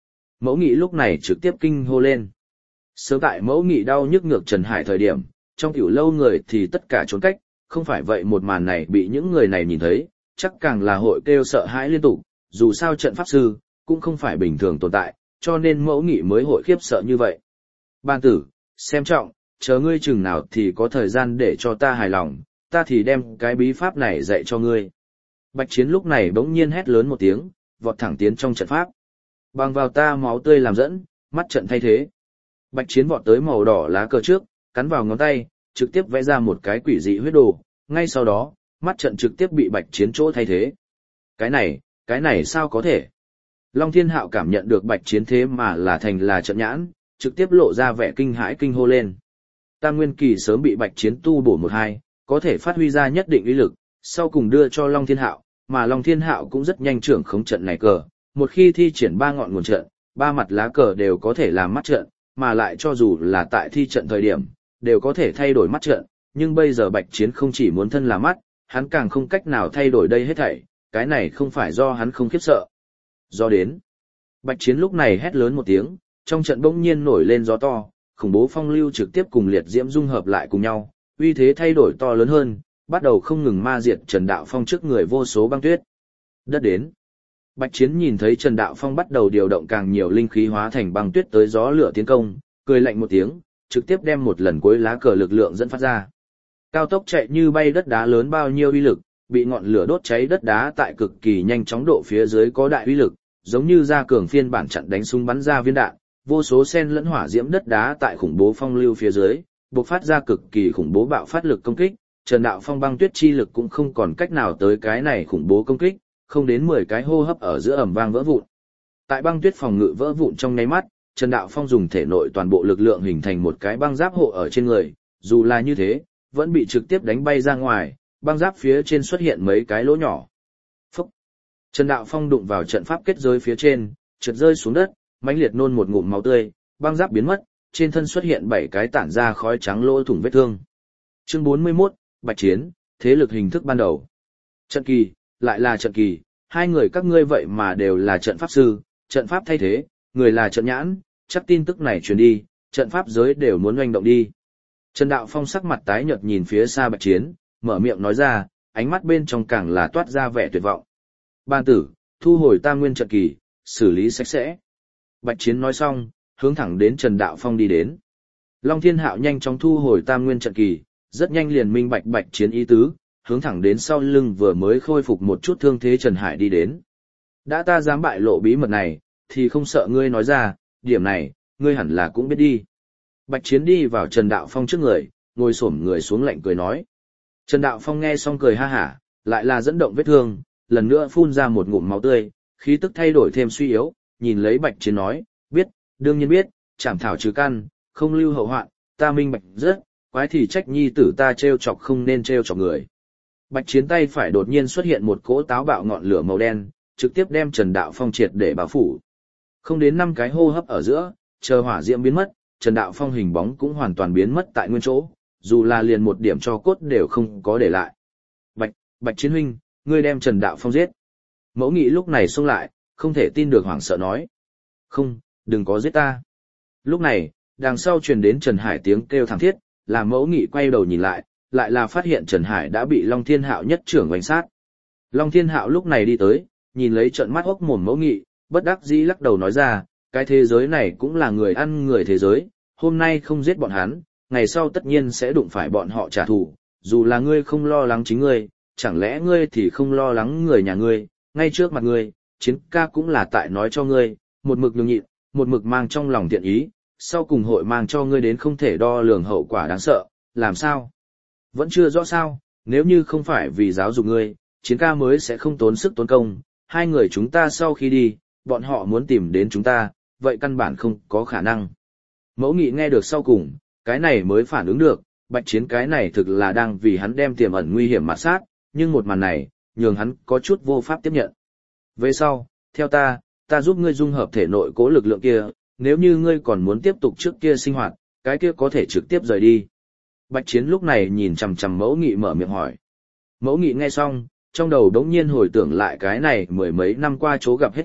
Mẫu Nghị lúc này trực tiếp kinh hô lên. Sớm tại Mẫu Nghị đau nhức ngược Trần Hải thời điểm, trong tiểu lâu người thì tất cả trốn cách, không phải vậy một màn này bị những người này nhìn thấy, chắc càng là hội kêu sợ hãi liên tục, dù sao trận pháp sư, cũng không phải bình thường tồn tại, cho nên Mẫu Nghị mới hội khiếp sợ như vậy. Ban tử, xem trọng, chờ ngươi chừng nào thì có thời gian để cho ta hài lòng, ta thì đem cái bí pháp này dạy cho ngươi. Bạch Chiến lúc này bỗng nhiên hét lớn một tiếng, vọt thẳng tiến trong trận pháp. Bằng vào ta máu tươi làm dẫn, mắt trận thay thế. Bạch Chiến vọt tới màu đỏ lá cờ trước, cắn vào ngón tay, trực tiếp vẽ ra một cái quỷ dị huyết đồ, ngay sau đó, mắt trận trực tiếp bị Bạch Chiến chỗ thay thế. Cái này, cái này sao có thể? Long Thiên Hạo cảm nhận được Bạch Chiến thế mà là thành là trận nhãn, trực tiếp lộ ra vẻ kinh hãi kinh hô lên. Tam Nguyên Kỳ sớm bị Bạch Chiến tu bổ một hai, có thể phát huy ra nhất định uy lực, sau cùng đưa cho Long Thiên Hạo, mà Long Thiên Hạo cũng rất nhanh trưởng khống trận này cờ, một khi thi triển ba ngọn nguồn trận, ba mặt lá cờ đều có thể làm mắt trận, mà lại cho dù là tại thi trận thời điểm, đều có thể thay đổi mắt trận, nhưng bây giờ Bạch Chiến không chỉ muốn thân là mắt, hắn càng không cách nào thay đổi đây hết thảy, cái này không phải do hắn không khiếp sợ. Do đến, Bạch Chiến lúc này hét lớn một tiếng, trong trận bỗng nhiên nổi lên gió to, khủng bố phong lưu trực tiếp cùng liệt diễm dung hợp lại cùng nhau, uy thế thay đổi to lớn hơn, bắt đầu không ngừng ma diệt Trần Đạo Phong trước người vô số băng tuyết. Đất đến. Bạch Chiến nhìn thấy Trần Đạo Phong bắt đầu điều động càng nhiều linh khí hóa thành băng tuyết tới gió lửa tiến công, cười lạnh một tiếng, trực tiếp đem một lần cuối lá cờ lực lượng dẫn phát ra. Cao tốc chạy như bay đất đá lớn bao nhiêu uy lực, bị ngọn lửa đốt cháy đất đá tại cực kỳ nhanh chóng độ phía dưới có đại uy lực, giống như ra cường phiên bản chặn đánh súng bắn ra viên đạn, vô số sen lẫn hỏa diễm đất đá tại khủng bố phong lưu phía dưới, bộc phát ra cực kỳ khủng bố bạo phát lực công kích, Trần Đạo Phong băng tuyết chi lực cũng không còn cách nào tới cái này khủng bố công kích, không đến mười cái hô hấp ở giữa ầm vang vỡ vụn. Tại băng tuyết phòng ngự vỡ vụn trong nháy mắt, Trần Đạo Phong dùng thể nội toàn bộ lực lượng hình thành một cái băng giáp hộ ở trên người, dù là như thế, vẫn bị trực tiếp đánh bay ra ngoài, băng giáp phía trên xuất hiện mấy cái lỗ nhỏ. Phúc! Trần Đạo Phong đụng vào trận pháp kết giới phía trên, trượt rơi xuống đất, mãnh liệt nôn một ngụm máu tươi, băng giáp biến mất, trên thân xuất hiện bảy cái tản ra khói trắng lỗ thủng vết thương. Chương bốn mươi mốt, Bạch Chiến, thế lực hình thức ban đầu. Trận kỳ, lại là trận kỳ, hai người các ngươi vậy mà đều là trận pháp sư, trận pháp thay thế, người là trận nhãn, chắc tin tức này truyền đi, trận pháp giới đều muốn oanh động đi. Trần Đạo Phong sắc mặt tái nhợt nhìn phía xa Bạch Chiến, mở miệng nói ra, ánh mắt bên trong càng là toát ra vẻ tuyệt vọng. Ban tử, thu hồi tam nguyên trận kỳ, xử lý sạch sẽ. Bạch Chiến nói xong, hướng thẳng đến Trần Đạo Phong đi đến. Long Thiên Hạo nhanh chóng thu hồi tam nguyên trận kỳ, rất nhanh liền minh bạch Bạch Chiến ý tứ, hướng thẳng đến sau lưng vừa mới khôi phục một chút thương thế Trần Hải đi đến. Đã ta dám bại lộ bí mật này, thì không sợ ngươi nói ra, điểm này, ngươi hẳn là cũng biết đi. Bạch Chiến đi vào Trần Đạo Phong trước người, ngồi xổm người xuống lạnh cười nói. Trần Đạo Phong nghe xong cười ha hả, lại là dẫn động vết thương, lần nữa phun ra một ngụm máu tươi, khí tức thay đổi thêm suy yếu, nhìn lấy Bạch Chiến nói, biết, đương nhiên biết, chảm thảo trừ căn, không lưu hậu hoạn, ta minh bạch rất, quái thì trách nhi tử ta trêu chọc không nên trêu chọc người. Bạch Chiến tay phải đột nhiên xuất hiện một cỗ táo bạo ngọn lửa màu đen, trực tiếp đem Trần Đạo Phong triệt để bao phủ. Không đến năm cái hô hấp ở giữa, chờ hỏa diễm biến mất, Trần Đạo Phong hình bóng cũng hoàn toàn biến mất tại nguyên chỗ, dù là liền một điểm cho cốt đều không có để lại. Bạch, Bạch Chiến huynh, ngươi đem Trần Đạo Phong giết. Mẫu Nghị lúc này xông lại, không thể tin được hoảng sợ nói. Không, đừng có giết ta. Lúc này, đằng sau truyền đến Trần Hải tiếng kêu thảm thiết, làm Mẫu Nghị quay đầu nhìn lại, lại là phát hiện Trần Hải đã bị Long Thiên Hạo nhất trưởng oanh sát. Long Thiên Hạo lúc này đi tới, nhìn lấy trận mắt hốc mồm Mẫu Nghị, bất đắc dĩ lắc đầu nói ra, cái thế giới này cũng là người ăn người thế giới, hôm nay không giết bọn hắn, ngày sau tất nhiên sẽ đụng phải bọn họ trả thù, dù là ngươi không lo lắng chính ngươi, chẳng lẽ ngươi thì không lo lắng người nhà ngươi, ngay trước mặt ngươi, Chiến ca cũng là tại nói cho ngươi, một mực nhường nhịn, một mực mang trong lòng thiện ý, sau cùng hội mang cho ngươi đến không thể đo lường hậu quả đáng sợ, làm sao? Vẫn chưa rõ sao, nếu như không phải vì giáo dục ngươi, Chiến ca mới sẽ không tốn sức tốn công, hai người chúng ta sau khi đi, bọn họ muốn tìm đến chúng ta, vậy căn bản không có khả năng. Mẫu Nghị nghe được sau cùng, cái này mới phản ứng được, Bạch Chiến cái này thực là đang vì hắn đem tiềm ẩn nguy hiểm mà sát, nhưng một màn này, nhường hắn có chút vô pháp tiếp nhận. Về sau, theo ta, ta giúp ngươi dung hợp thể nội cố lực lượng kia, nếu như ngươi còn muốn tiếp tục trước kia sinh hoạt, cái kia có thể trực tiếp rời đi. Bạch Chiến lúc này nhìn chằm chằm Mẫu Nghị mở miệng hỏi. Mẫu Nghị nghe xong, trong đầu đống nhiên hồi tưởng lại cái này mười mấy năm qua chỗ gặp hết thảy,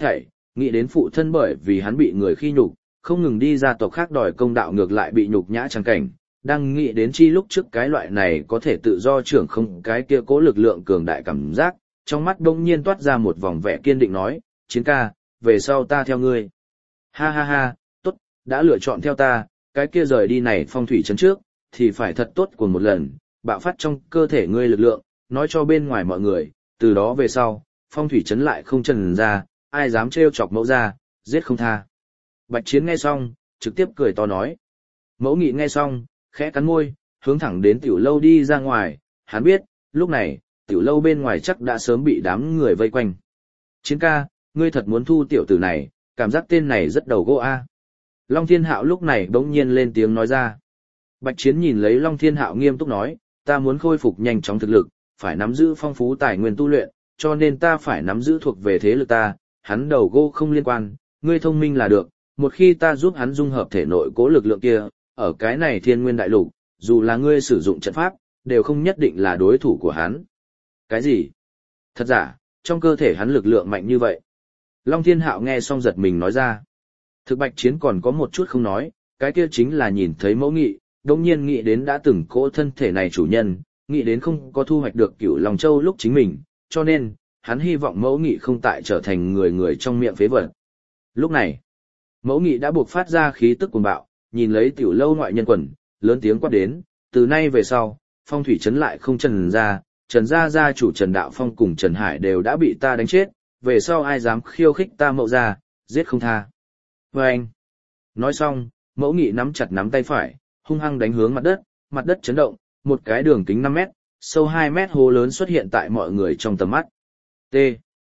nghĩ đến phụ thân bởi vì hắn bị người khi nhục, không ngừng đi gia tộc khác đòi công đạo ngược lại bị nhục nhã chẳng cảnh, đang nghĩ đến chi lúc trước cái loại này có thể tự do trưởng không cái kia cố lực lượng cường đại cảm giác, trong mắt đông nhiên toát ra một vòng vẻ kiên định nói, Chiến ca, về sau ta theo ngươi. Ha ha ha, tốt, đã lựa chọn theo ta, cái kia rời đi này phong thủy trấn trước, thì phải thật tốt của một lần, bạo phát trong cơ thể ngươi lực lượng, nói cho bên ngoài mọi người, từ đó về sau, phong thủy trấn lại không trần ra, ai dám trêu chọc mẫu ra, giết không tha. Bạch Chiến nghe xong, trực tiếp cười to nói. Mẫu Nghị nghe xong, khẽ cắn môi, hướng thẳng đến tiểu lâu đi ra ngoài, hắn biết, lúc này, tiểu lâu bên ngoài chắc đã sớm bị đám người vây quanh. Chiến ca, ngươi thật muốn thu tiểu tử này, cảm giác tên này rất đầu gỗ a. Long Thiên Hạo lúc này bỗng nhiên lên tiếng nói ra. Bạch Chiến nhìn lấy Long Thiên Hạo nghiêm túc nói, ta muốn khôi phục nhanh chóng thực lực, phải nắm giữ phong phú tài nguyên tu luyện, cho nên ta phải nắm giữ thuộc về thế lực ta, hắn đầu gỗ không liên quan, ngươi thông minh là được, một khi ta giúp hắn dung hợp thể nội cố lực lượng kia, ở cái này thiên nguyên đại lục, dù là ngươi sử dụng trận pháp, đều không nhất định là đối thủ của hắn. Cái gì? Thật giả, trong cơ thể hắn lực lượng mạnh như vậy. Long Thiên Hạo nghe xong giật mình nói ra. Thực Bạch Chiến còn có một chút không nói, cái kia chính là nhìn thấy Mẫu Nghị, đồng nhiên nghĩ đến đã từng cỗ thân thể này chủ nhân, nghĩ đến không có thu hoạch được Cửu Long Châu lúc chính mình, cho nên, hắn hy vọng Mẫu Nghị không tại trở thành người người trong miệng phế vật. Lúc này, Mẫu Nghị đã buộc phát ra khí tức cuồng bạo, nhìn lấy tiểu lâu ngoại nhân quần, lớn tiếng quát đến, từ nay về sau, phong thủy trấn lại không trần ra, Trần gia gia chủ Trần Đạo Phong cùng Trần Hải đều đã bị ta đánh chết, về sau ai dám khiêu khích ta Mẫu gia, giết không tha. Và anh, nói xong, Mẫu Nghị nắm chặt nắm tay phải, hung hăng đánh hướng mặt đất, mặt đất chấn động, một cái đường kính năm mét, sâu hai mét hố lớn xuất hiện tại mọi người trong tầm mắt. T.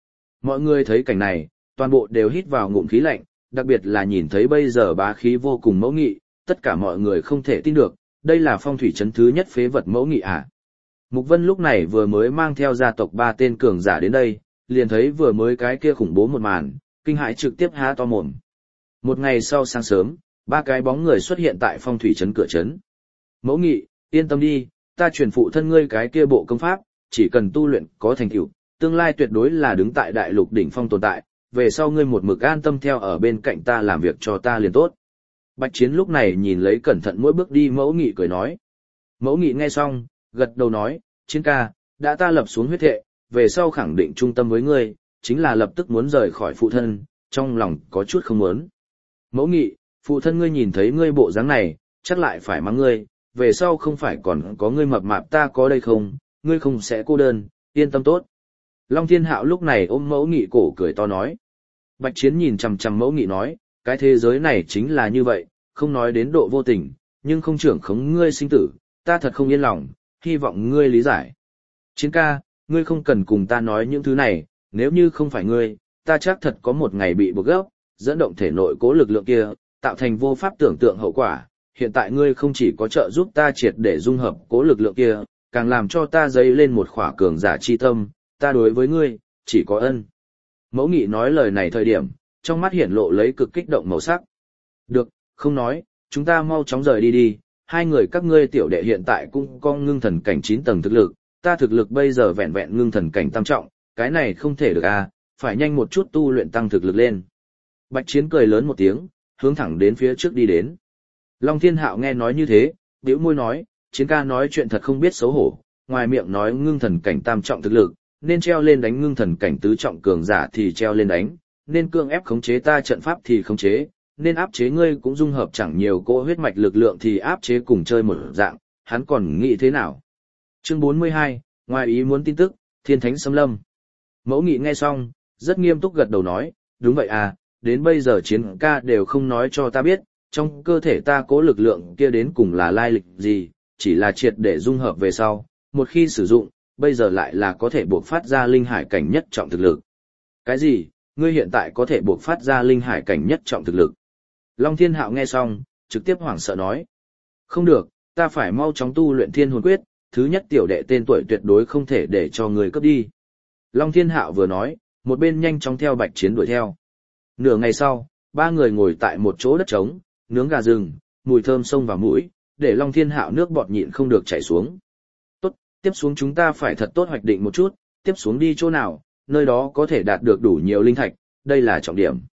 Mọi người thấy cảnh này, toàn bộ đều hít vào ngụm khí lạnh, đặc biệt là nhìn thấy bây giờ bá khí vô cùng Mẫu Nghị, tất cả mọi người không thể tin được, đây là phong thủy trấn thứ nhất phế vật Mẫu Nghị à. Mục Vân lúc này vừa mới mang theo gia tộc ba tên cường giả đến đây, liền thấy vừa mới cái kia khủng bố một màn, kinh hãi trực tiếp há to mồm. Một ngày sau sáng sớm, ba cái bóng người xuất hiện tại phong thủy trấn cửa trấn. Mẫu Nghị, yên tâm đi, ta truyền phụ thân ngươi cái kia bộ công pháp, chỉ cần tu luyện có thành tựu, tương lai tuyệt đối là đứng tại đại lục đỉnh phong tồn tại, về sau ngươi một mực an tâm theo ở bên cạnh ta làm việc cho ta liền tốt. Bạch Chiến lúc này nhìn lấy cẩn thận mỗi bước đi Mẫu Nghị cười nói. Mẫu Nghị nghe xong, gật đầu nói, Chiến ca, đã ta lập xuống huyết thệ, về sau khẳng định trung tâm với ngươi, chính là lập tức muốn rời khỏi phụ thân, trong lòng có chút không muốn. Mẫu Nghị, phụ thân ngươi nhìn thấy ngươi bộ dáng này, chắc lại phải mắng ngươi, về sau không phải còn có ngươi mập mạp ta có đây không, ngươi không sẽ cô đơn, yên tâm tốt. Long Thiên Hạo lúc này ôm Mẫu Nghị cổ cười to nói. Bạch Chiến nhìn chằm chằm Mẫu Nghị nói, cái thế giới này chính là như vậy, không nói đến độ vô tình, nhưng không trưởng khống ngươi sinh tử, ta thật không yên lòng, hy vọng ngươi lý giải. Chiến ca, ngươi không cần cùng ta nói những thứ này, nếu như không phải ngươi, ta chắc thật có một ngày bị buộc gốc, dẫn động thể nội cố lực lượng kia, tạo thành vô pháp tưởng tượng hậu quả. Hiện tại ngươi không chỉ có trợ giúp ta triệt để dung hợp cố lực lượng kia, càng làm cho ta dấy lên một khỏa cường giả chi tâm, ta đối với ngươi, chỉ có ân. Mẫu Nghị nói lời này thời điểm, trong mắt hiển lộ lấy cực kích động màu sắc. Được, không nói, chúng ta mau chóng rời đi đi, hai người các ngươi tiểu đệ hiện tại cũng có ngưng thần cảnh chín tầng thực lực, ta thực lực bây giờ vẹn vẹn ngưng thần cảnh tam trọng, cái này không thể được à, phải nhanh một chút tu luyện tăng thực lực lên. Bạch Chiến cười lớn một tiếng, hướng thẳng đến phía trước đi đến. Long Thiên Hạo nghe nói như thế, bĩu môi nói, Chiến ca nói chuyện thật không biết xấu hổ, ngoài miệng nói ngưng thần cảnh tam trọng thực lực, nên treo lên đánh ngưng thần cảnh tứ trọng cường giả thì treo lên đánh, nên cưỡng ép khống chế ta trận pháp thì khống chế, nên áp chế ngươi cũng dung hợp chẳng nhiều cỗ huyết mạch lực lượng thì áp chế cùng chơi một dạng, hắn còn nghĩ thế nào? Chương bốn mươi hai, ngoài ý muốn tin tức, Thiên Thánh xâm lâm. Mẫu Nghị nghe xong, rất nghiêm túc gật đầu nói, đúng vậy à, đến bây giờ Chiến ca đều không nói cho ta biết, trong cơ thể ta cố lực lượng kia đến cùng là lai lịch gì, chỉ là triệt để dung hợp về sau, một khi sử dụng, bây giờ lại là có thể buộc phát ra linh hải cảnh nhất trọng thực lực. Cái gì? Ngươi hiện tại có thể buộc phát ra linh hải cảnh nhất trọng thực lực? Long Thiên Hạo nghe xong, trực tiếp hoảng sợ nói. Không được, ta phải mau chóng tu luyện Thiên Hồn Quyết, thứ nhất tiểu đệ tên tuổi tuyệt đối không thể để cho người cướp đi. Long Thiên Hạo vừa nói, một bên nhanh chóng theo Bạch Chiến đuổi theo. Nửa ngày sau, ba người ngồi tại một chỗ đất trống, nướng gà rừng, mùi thơm xông vào mũi, để Long Thiên Hạo nước bọt nhịn không được chảy xuống. Tốt, tiếp xuống chúng ta phải thật tốt hoạch định một chút, tiếp xuống đi chỗ nào, nơi đó có thể đạt được đủ nhiều linh thạch, đây là trọng điểm.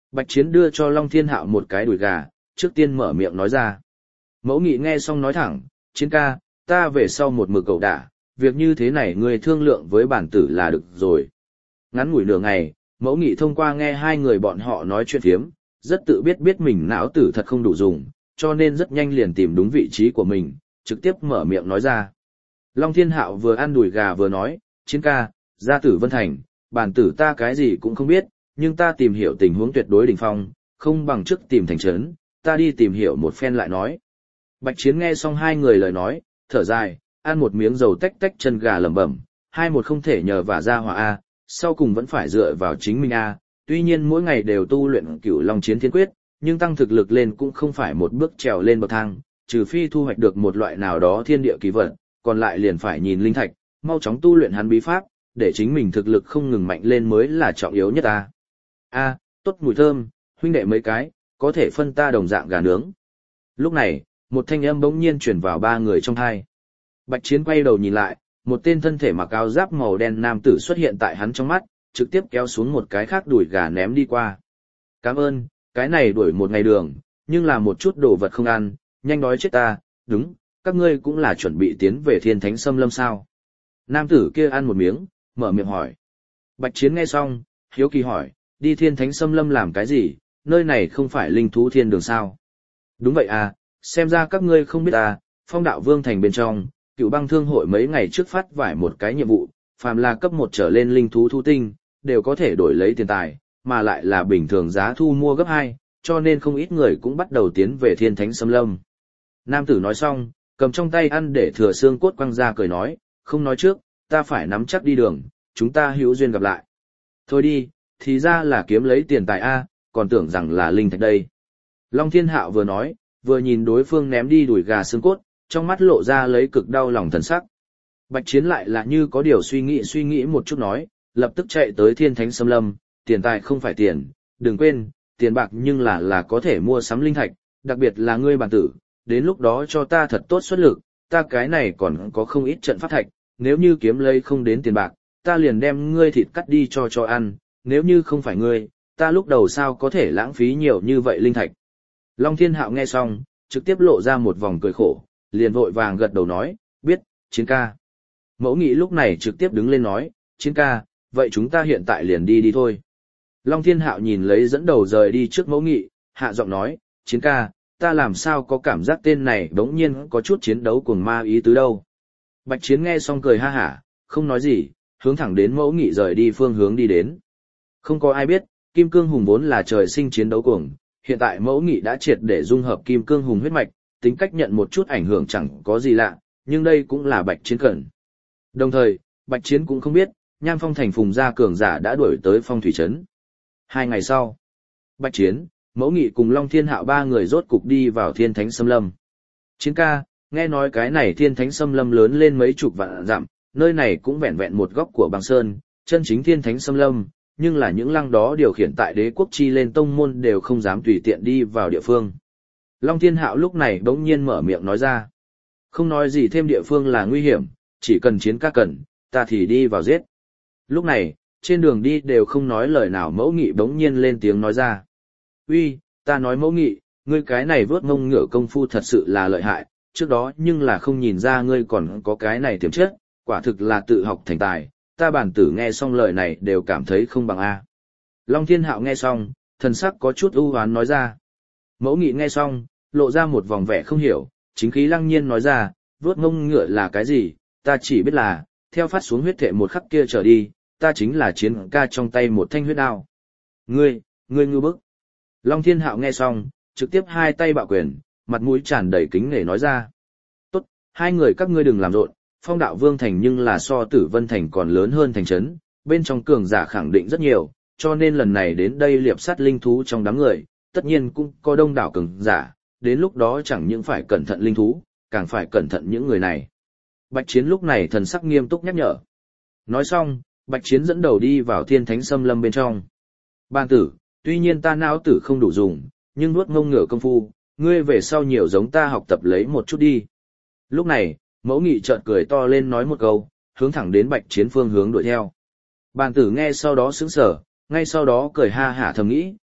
Bạch Chiến đưa cho Long Thiên Hạo một cái đùi gà, trước tiên mở miệng nói ra. Mẫu Nghị nghe xong nói thẳng, Chiến ca, ta về sau một mực cậu đả, việc như thế này ngươi thương lượng với bản tử là được rồi. Ngắn ngủi nửa ngày, Mẫu Nghị thông qua nghe hai người bọn họ nói chuyện phiếm, rất tự biết biết mình não tử thật không đủ dùng, cho nên rất nhanh liền tìm đúng vị trí của mình, trực tiếp mở miệng nói ra. Long Thiên Hạo vừa ăn đùi gà vừa nói, Chiến ca, gia tử Vân Thành, bản tử ta cái gì cũng không biết, nhưng ta tìm hiểu tình huống tuyệt đối đỉnh phong, không bằng trước tìm thành trấn, ta đi tìm hiểu một phen lại nói. Bạch Chiến nghe xong hai người lời nói, thở dài, ăn một miếng dầu tách tách chân gà lẩm bẩm, hai một không thể nhờ vả ra hòa a, sau cùng vẫn phải dựa vào chính mình a. Tuy nhiên mỗi ngày đều tu luyện Cửu Long Chiến Thiên Quyết, nhưng tăng thực lực lên cũng không phải một bước trèo lên bậc thang, trừ phi thu hoạch được một loại nào đó thiên địa kỳ vật, còn lại liền phải nhìn linh thạch, mau chóng tu luyện hắn bí pháp, để chính mình thực lực không ngừng mạnh lên mới là trọng yếu nhất a. A, tốt mùi thơm, huynh đệ mấy cái, có thể phân ta đồng dạng gà nướng. Lúc này, một thanh âm bỗng nhiên truyền vào ba người trong tai. Bạch Chiến quay đầu nhìn lại, một tên thân thể mặc áo giáp màu đen nam tử xuất hiện tại hắn trong mắt, trực tiếp kéo xuống một cái khác đuổi gà ném đi qua. Cảm ơn, cái này đuổi một ngày đường, nhưng là một chút đồ vật không ăn, nhanh đói chết ta, đúng, các ngươi cũng là chuẩn bị tiến về Thiên Thánh Xâm Lâm sao? Nam tử kia ăn một miếng, mở miệng hỏi. Bạch Chiến nghe xong, hiếu kỳ hỏi, đi Thiên Thánh Xâm Lâm làm cái gì, nơi này không phải linh thú thiên đường sao? Đúng vậy à, xem ra các ngươi không biết à, Phong Đạo Vương thành bên trong, Cựu Băng Thương hội mấy ngày trước phát vải một cái nhiệm vụ, phàm là cấp một trở lên linh thú thu tinh, đều có thể đổi lấy tiền tài, mà lại là bình thường giá thu mua gấp hai, cho nên không ít người cũng bắt đầu tiến về Thiên Thánh Xâm Lâm. Nam tử nói xong, cầm trong tay ăn để thừa xương cốt quăng ra cười nói, không nói trước, ta phải nắm chắc đi đường, chúng ta hữu duyên gặp lại. Thôi đi, thì ra là kiếm lấy tiền tài a, còn tưởng rằng là linh thạch đây. Long Thiên Hạo vừa nói, vừa nhìn đối phương ném đi đùi gà xương cốt, trong mắt lộ ra lấy cực đau lòng thần sắc. Bạch Chiến lại là như có điều suy nghĩ suy nghĩ một chút nói, lập tức chạy tới Thiên Thánh Xâm Lâm, tiền tài không phải tiền, đừng quên, tiền bạc nhưng là là có thể mua sắm linh thạch, đặc biệt là ngươi bản tử, đến lúc đó cho ta thật tốt xuất lực, ta cái này còn có không ít trận pháp thạch, nếu như kiếm lấy không đến tiền bạc, ta liền đem ngươi thịt cắt đi cho cho ăn, nếu như không phải ngươi, ta lúc đầu sao có thể lãng phí nhiều như vậy linh thạch. Long Thiên Hạo nghe xong, trực tiếp lộ ra một vòng cười khổ, liền vội vàng gật đầu nói, biết, Chiến ca. Mẫu Nghị lúc này trực tiếp đứng lên nói, Chiến ca, vậy chúng ta hiện tại liền đi đi thôi. Long Thiên Hạo nhìn lấy dẫn đầu rời đi trước Mẫu Nghị, hạ giọng nói, Chiến ca, ta làm sao có cảm giác tên này đống nhiên có chút chiến đấu cuồng ma ý tứ đâu. Bạch Chiến nghe xong cười ha hả, không nói gì, hướng thẳng đến Mẫu Nghị rời đi phương hướng đi đến. Không có ai biết, Kim Cương Hùng vốn là trời sinh chiến đấu cuồng, hiện tại Mẫu Nghị đã triệt để dung hợp Kim Cương Hùng huyết mạch, tính cách nhận một chút ảnh hưởng chẳng có gì lạ, nhưng đây cũng là Bạch Chiến cần. Đồng thời, Bạch Chiến cũng không biết, Nham Phong thành Phùng gia cường giả đã đuổi tới Phong Thủy Trấn. Hai ngày sau, Bạch Chiến, Mẫu Nghị cùng Long Thiên Hạo ba người rốt cục đi vào Thiên Thánh Xâm Lâm. Chiến ca, nghe nói cái này Thiên Thánh Xâm Lâm lớn lên mấy chục vạn dặm, nơi này cũng vẹn vẹn một góc của băng sơn, chân chính Thiên Thánh Xâm Lâm, nhưng là những lăng đó điều khiển tại đế quốc chi lên tông môn đều không dám tùy tiện đi vào địa phương. Long Thiên Hạo lúc này bỗng nhiên mở miệng nói ra. Không nói gì thêm địa phương là nguy hiểm, chỉ cần Chiến ca cần, ta thì đi vào giết. Lúc này, trên đường đi đều không nói lời nào Mẫu Nghị bỗng nhiên lên tiếng nói ra. Uy, ta nói Mẫu Nghị, ngươi cái này vớt ngông ngựa công phu thật sự là lợi hại, trước đó nhưng là không nhìn ra ngươi còn có cái này tiềm chất, quả thực là tự học thành tài, ta bản tử nghe xong lời này đều cảm thấy không bằng A. Long Thiên Hạo nghe xong, thần sắc có chút ưu hoán nói ra. Mẫu Nghị nghe xong, lộ ra một vòng vẻ không hiểu, chính khí lăng nhiên nói ra, vớt ngông ngựa là cái gì, ta chỉ biết là, theo phát xuống huyết thệ một khắc kia trở đi, ta chính là Chiến ca trong tay một thanh huyết đao. Ngươi, ngươi ngư bức. Long Thiên Hạo nghe xong, trực tiếp hai tay bạo quyền, mặt mũi tràn đầy kính nể nói ra. Tốt, hai người các ngươi đừng làm rộn, Phong Đạo Vương thành nhưng là so Tử Vân thành còn lớn hơn thành trấn, bên trong cường giả khẳng định rất nhiều, cho nên lần này đến đây liệp sát linh thú trong đám người, tất nhiên cũng có đông đảo cường giả, đến lúc đó chẳng những phải cẩn thận linh thú, càng phải cẩn thận những người này. Bạch Chiến lúc này thần sắc nghiêm túc nhắc nhở. Nói xong, Bạch Chiến dẫn đầu đi vào Thiên Thánh Xâm Lâm bên trong. Ban tử, tuy nhiên ta não tử không đủ dùng, nhưng nuốt ngông ngựa công phu, ngươi về sau nhiều giống ta học tập lấy một chút đi. Lúc này, Mẫu Nghị chợt cười to lên nói một câu, hướng thẳng đến Bạch Chiến phương hướng đuổi theo. Bàn tử nghe sau đó sững sờ, ngay sau đó cười ha hả thầm nghĩ,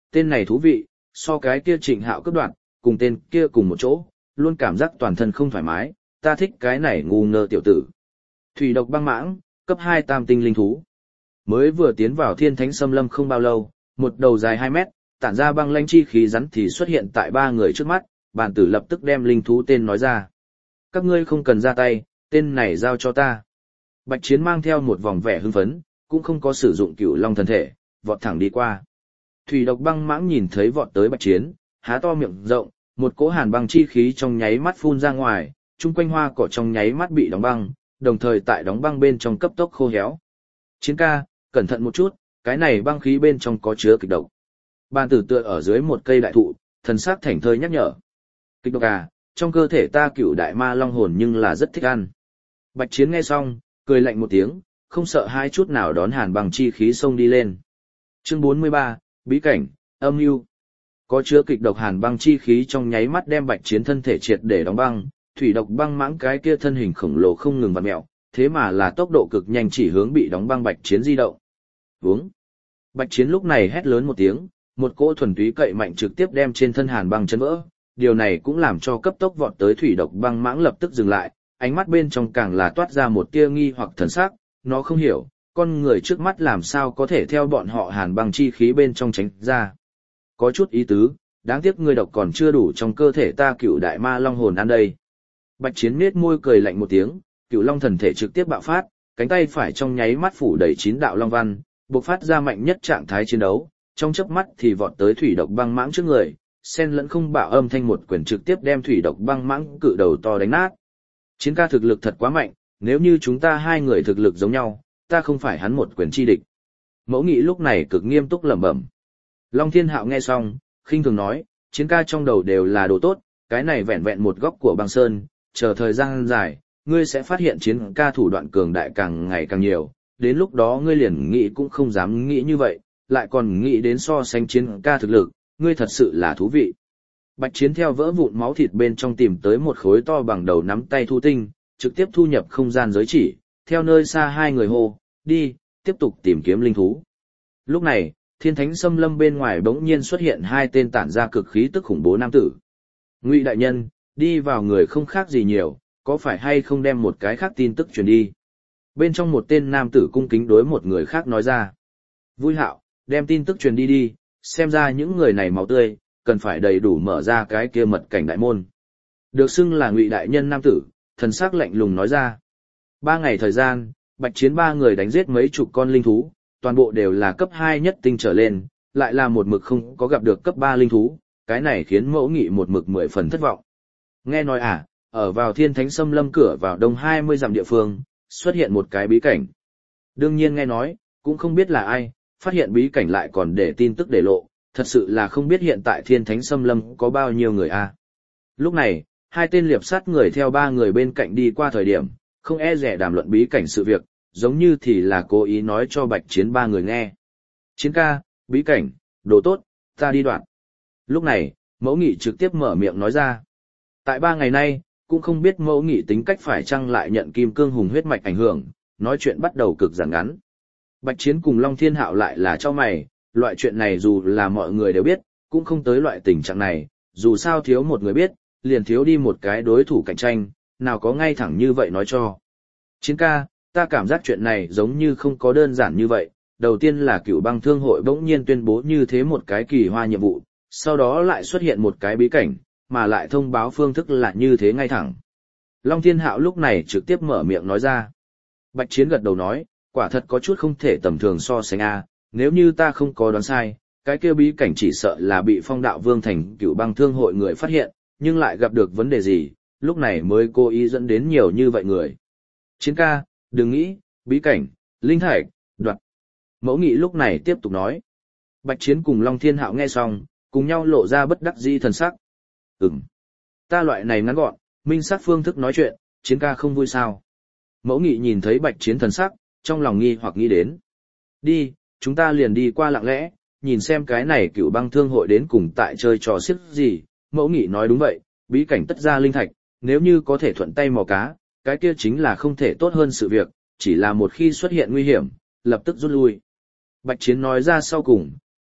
tên này thú vị, so cái kia Trịnh Hạo cấp đoạn, cùng tên kia cùng một chỗ, luôn cảm giác toàn thân không thoải mái, ta thích cái này ngu ngơ tiểu tử. Thủy độc băng mãng, cấp hai tam tinh linh thú. Mới vừa tiến vào thiên thánh xâm lâm không bao lâu, một đầu dài hai mét, tản ra băng lãnh chi khí rắn thì xuất hiện tại ba người trước mắt, bàn tử lập tức đem linh thú tên nói ra. Các ngươi không cần ra tay, tên này giao cho ta. Bạch Chiến mang theo một vòng vẻ hưng phấn, cũng không có sử dụng cửu long thần thể, vọt thẳng đi qua. Thủy độc băng mãng nhìn thấy vọt tới Bạch Chiến, há to miệng rộng, một cỗ hàn băng chi khí trong nháy mắt phun ra ngoài, chung quanh hoa cỏ trong nháy mắt bị đóng băng, đồng thời tại đóng băng bên trong cấp tốc khô héo. Chiến ca, cẩn thận một chút, cái này băng khí bên trong có chứa kịch độc. Bàn tử tựa ở dưới một cây đại thụ, thần sắc thảnh thơi nhắc nhở. Kịch độc à, trong cơ thể ta cửu đại ma long hồn nhưng là rất thích ăn. Bạch Chiến nghe xong, cười lạnh một tiếng, không sợ hai chút nào đón hàn băng chi khí xông đi lên. Chương bốn mươi ba, bí cảnh, âm mưu. Có chứa kịch độc hàn băng chi khí trong nháy mắt đem Bạch Chiến thân thể triệt để đóng băng, thủy độc băng mãng cái kia thân hình khổng lồ không ngừng vặn mèo, thế mà là tốc độ cực nhanh chỉ hướng bị đóng băng Bạch Chiến di động. Vướng. Bạch Chiến lúc này hét lớn một tiếng, một cỗ thuần túy cậy mạnh trực tiếp đem trên thân hàn băng chấn vỡ. Điều này cũng làm cho cấp tốc vọt tới thủy độc băng mãng lập tức dừng lại, ánh mắt bên trong càng là toát ra một tia nghi hoặc thần sắc, nó không hiểu, con người trước mắt làm sao có thể theo bọn họ hàn băng chi khí bên trong tránh ra. Có chút ý tứ, đáng tiếc ngươi độc còn chưa đủ trong cơ thể ta cựu đại ma long hồn ăn đây. Bạch Chiến nết môi cười lạnh một tiếng, cựu long thần thể trực tiếp bạo phát, cánh tay phải trong nháy mắt phủ đầy chín đạo long văn, bộc phát ra mạnh nhất trạng thái chiến đấu, trong chớp mắt thì vọt tới thủy độc băng mãng trước người, sen lẫn không bạo âm thanh một quyền trực tiếp đem thủy độc băng mãng cự đầu to đánh nát. Chiến ca thực lực thật quá mạnh, nếu như chúng ta hai người thực lực giống nhau, ta không phải hắn một quyền chi địch. Mẫu Nghị lúc này cực nghiêm túc lẩm bẩm. Long Thiên Hạo nghe xong, khinh thường nói, Chiến ca trong đầu đều là đồ tốt, cái này vẹn vẹn một góc của băng sơn, chờ thời gian dài, ngươi sẽ phát hiện Chiến ca thủ đoạn cường đại càng ngày càng nhiều, đến lúc đó ngươi liền nghĩ cũng không dám nghĩ như vậy, lại còn nghĩ đến so sánh Chiến ca thực lực, ngươi thật sự là thú vị. Bạch Chiến theo vỡ vụn máu thịt bên trong tìm tới một khối to bằng đầu nắm tay thu tinh, trực tiếp thu nhập không gian giới chỉ, theo nơi xa hai người hô, đi, tiếp tục tìm kiếm linh thú. Lúc này, thiên thánh xâm lâm bên ngoài bỗng nhiên xuất hiện hai tên tản ra cực khí tức khủng bố nam tử. Ngụy đại nhân, đi vào người không khác gì nhiều, có phải hay không đem một cái khác tin tức truyền đi? Bên trong một tên nam tử cung kính đối một người khác nói ra. Vui Hạo, đem tin tức truyền đi đi, xem ra những người này máu tươi, cần phải đầy đủ mở ra cái kia mật cảnh đại môn. Được xưng là Ngụy đại nhân nam tử, thần sắc lạnh lùng nói ra. Ba ngày thời gian, Bạch Chiến ba người đánh giết mấy chục con linh thú, toàn bộ đều là cấp hai nhất tinh trở lên, lại là một mực không có gặp được cấp ba linh thú, cái này khiến Mẫu Nghị một mực mười phần thất vọng. Nghe nói à, ở vào thiên thánh xâm lâm cửa vào đông hai mươi dặm địa phương, xuất hiện một cái bí cảnh. Đương nhiên nghe nói, cũng không biết là ai, phát hiện bí cảnh lại còn để tin tức để lộ, thật sự là không biết hiện tại thiên thánh xâm lâm có bao nhiêu người a. Lúc này, hai tên liệp sát người theo ba người bên cạnh đi qua thời điểm, không e dè đàm luận bí cảnh sự việc, giống như thì là cố ý nói cho Bạch Chiến ba người nghe. Chiến ca, bí cảnh, đồ tốt, ta đi đoạn. Lúc này, Mẫu Nghị trực tiếp mở miệng nói ra. Tại ba ngày nay, cũng không biết Mẫu Nghị tính cách phải chăng lại nhận kim cương hùng huyết mạch ảnh hưởng, nói chuyện bắt đầu cực giản ngắn. Bạch Chiến cùng Long Thiên Hạo lại là cho mày, loại chuyện này dù là mọi người đều biết, cũng không tới loại tình trạng này, dù sao thiếu một người biết, liền thiếu đi một cái đối thủ cạnh tranh, nào có ngay thẳng như vậy nói cho. Chiến ca, ta cảm giác chuyện này giống như không có đơn giản như vậy, đầu tiên là Cửu Băng Thương hội bỗng nhiên tuyên bố như thế một cái kỳ hoa nhiệm vụ, sau đó lại xuất hiện một cái bí cảnh, mà lại thông báo phương thức là như thế ngay thẳng. Long Thiên Hạo lúc này trực tiếp mở miệng nói ra. Bạch Chiến gật đầu nói, quả thật có chút không thể tầm thường so sánh a, nếu như ta không có đoán sai, cái kia bí cảnh chỉ sợ là bị Phong Đạo Vương thành Cửu Băng Thương hội người phát hiện, nhưng lại gặp được vấn đề gì, lúc này mới cố ý dẫn đến nhiều như vậy người. Chiến ca, đừng nghĩ, bí cảnh, linh thạch, đoạt. Mẫu Nghị lúc này tiếp tục nói. Bạch Chiến cùng Long Thiên Hạo nghe xong, cùng nhau lộ ra bất đắc dĩ thần sắc. Ừm, ta loại này ngắn gọn, minh xác phương thức nói chuyện, Chiến ca không vui sao? Mẫu Nghị nhìn thấy Bạch Chiến thần sắc, trong lòng nghi hoặc nghĩ đến. Đi, chúng ta liền đi qua lặng lẽ, nhìn xem cái này Cửu Băng Thương hội đến cùng tại chơi trò xiếc gì. Mẫu Nghị nói đúng vậy, bí cảnh tất ra linh thạch, nếu như có thể thuận tay mò cá, cái kia chính là không thể tốt hơn sự việc, chỉ là một khi xuất hiện nguy hiểm, lập tức rút lui. Bạch Chiến nói ra sau cùng,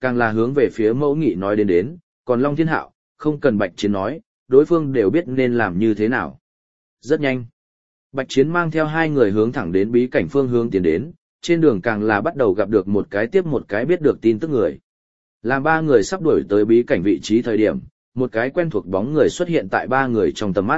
càng là hướng về phía Mẫu Nghị nói đến đến, còn Long Thiên Hạo, không cần Bạch Chiến nói, đối phương đều biết nên làm như thế nào. Rất nhanh, Bạch Chiến mang theo hai người hướng thẳng đến bí cảnh phương hướng tiến đến, trên đường càng là bắt đầu gặp được một cái tiếp một cái biết được tin tức người. Làm ba người sắp đuổi tới bí cảnh vị trí thời điểm, một cái quen thuộc bóng người xuất hiện tại ba người trong tầm mắt.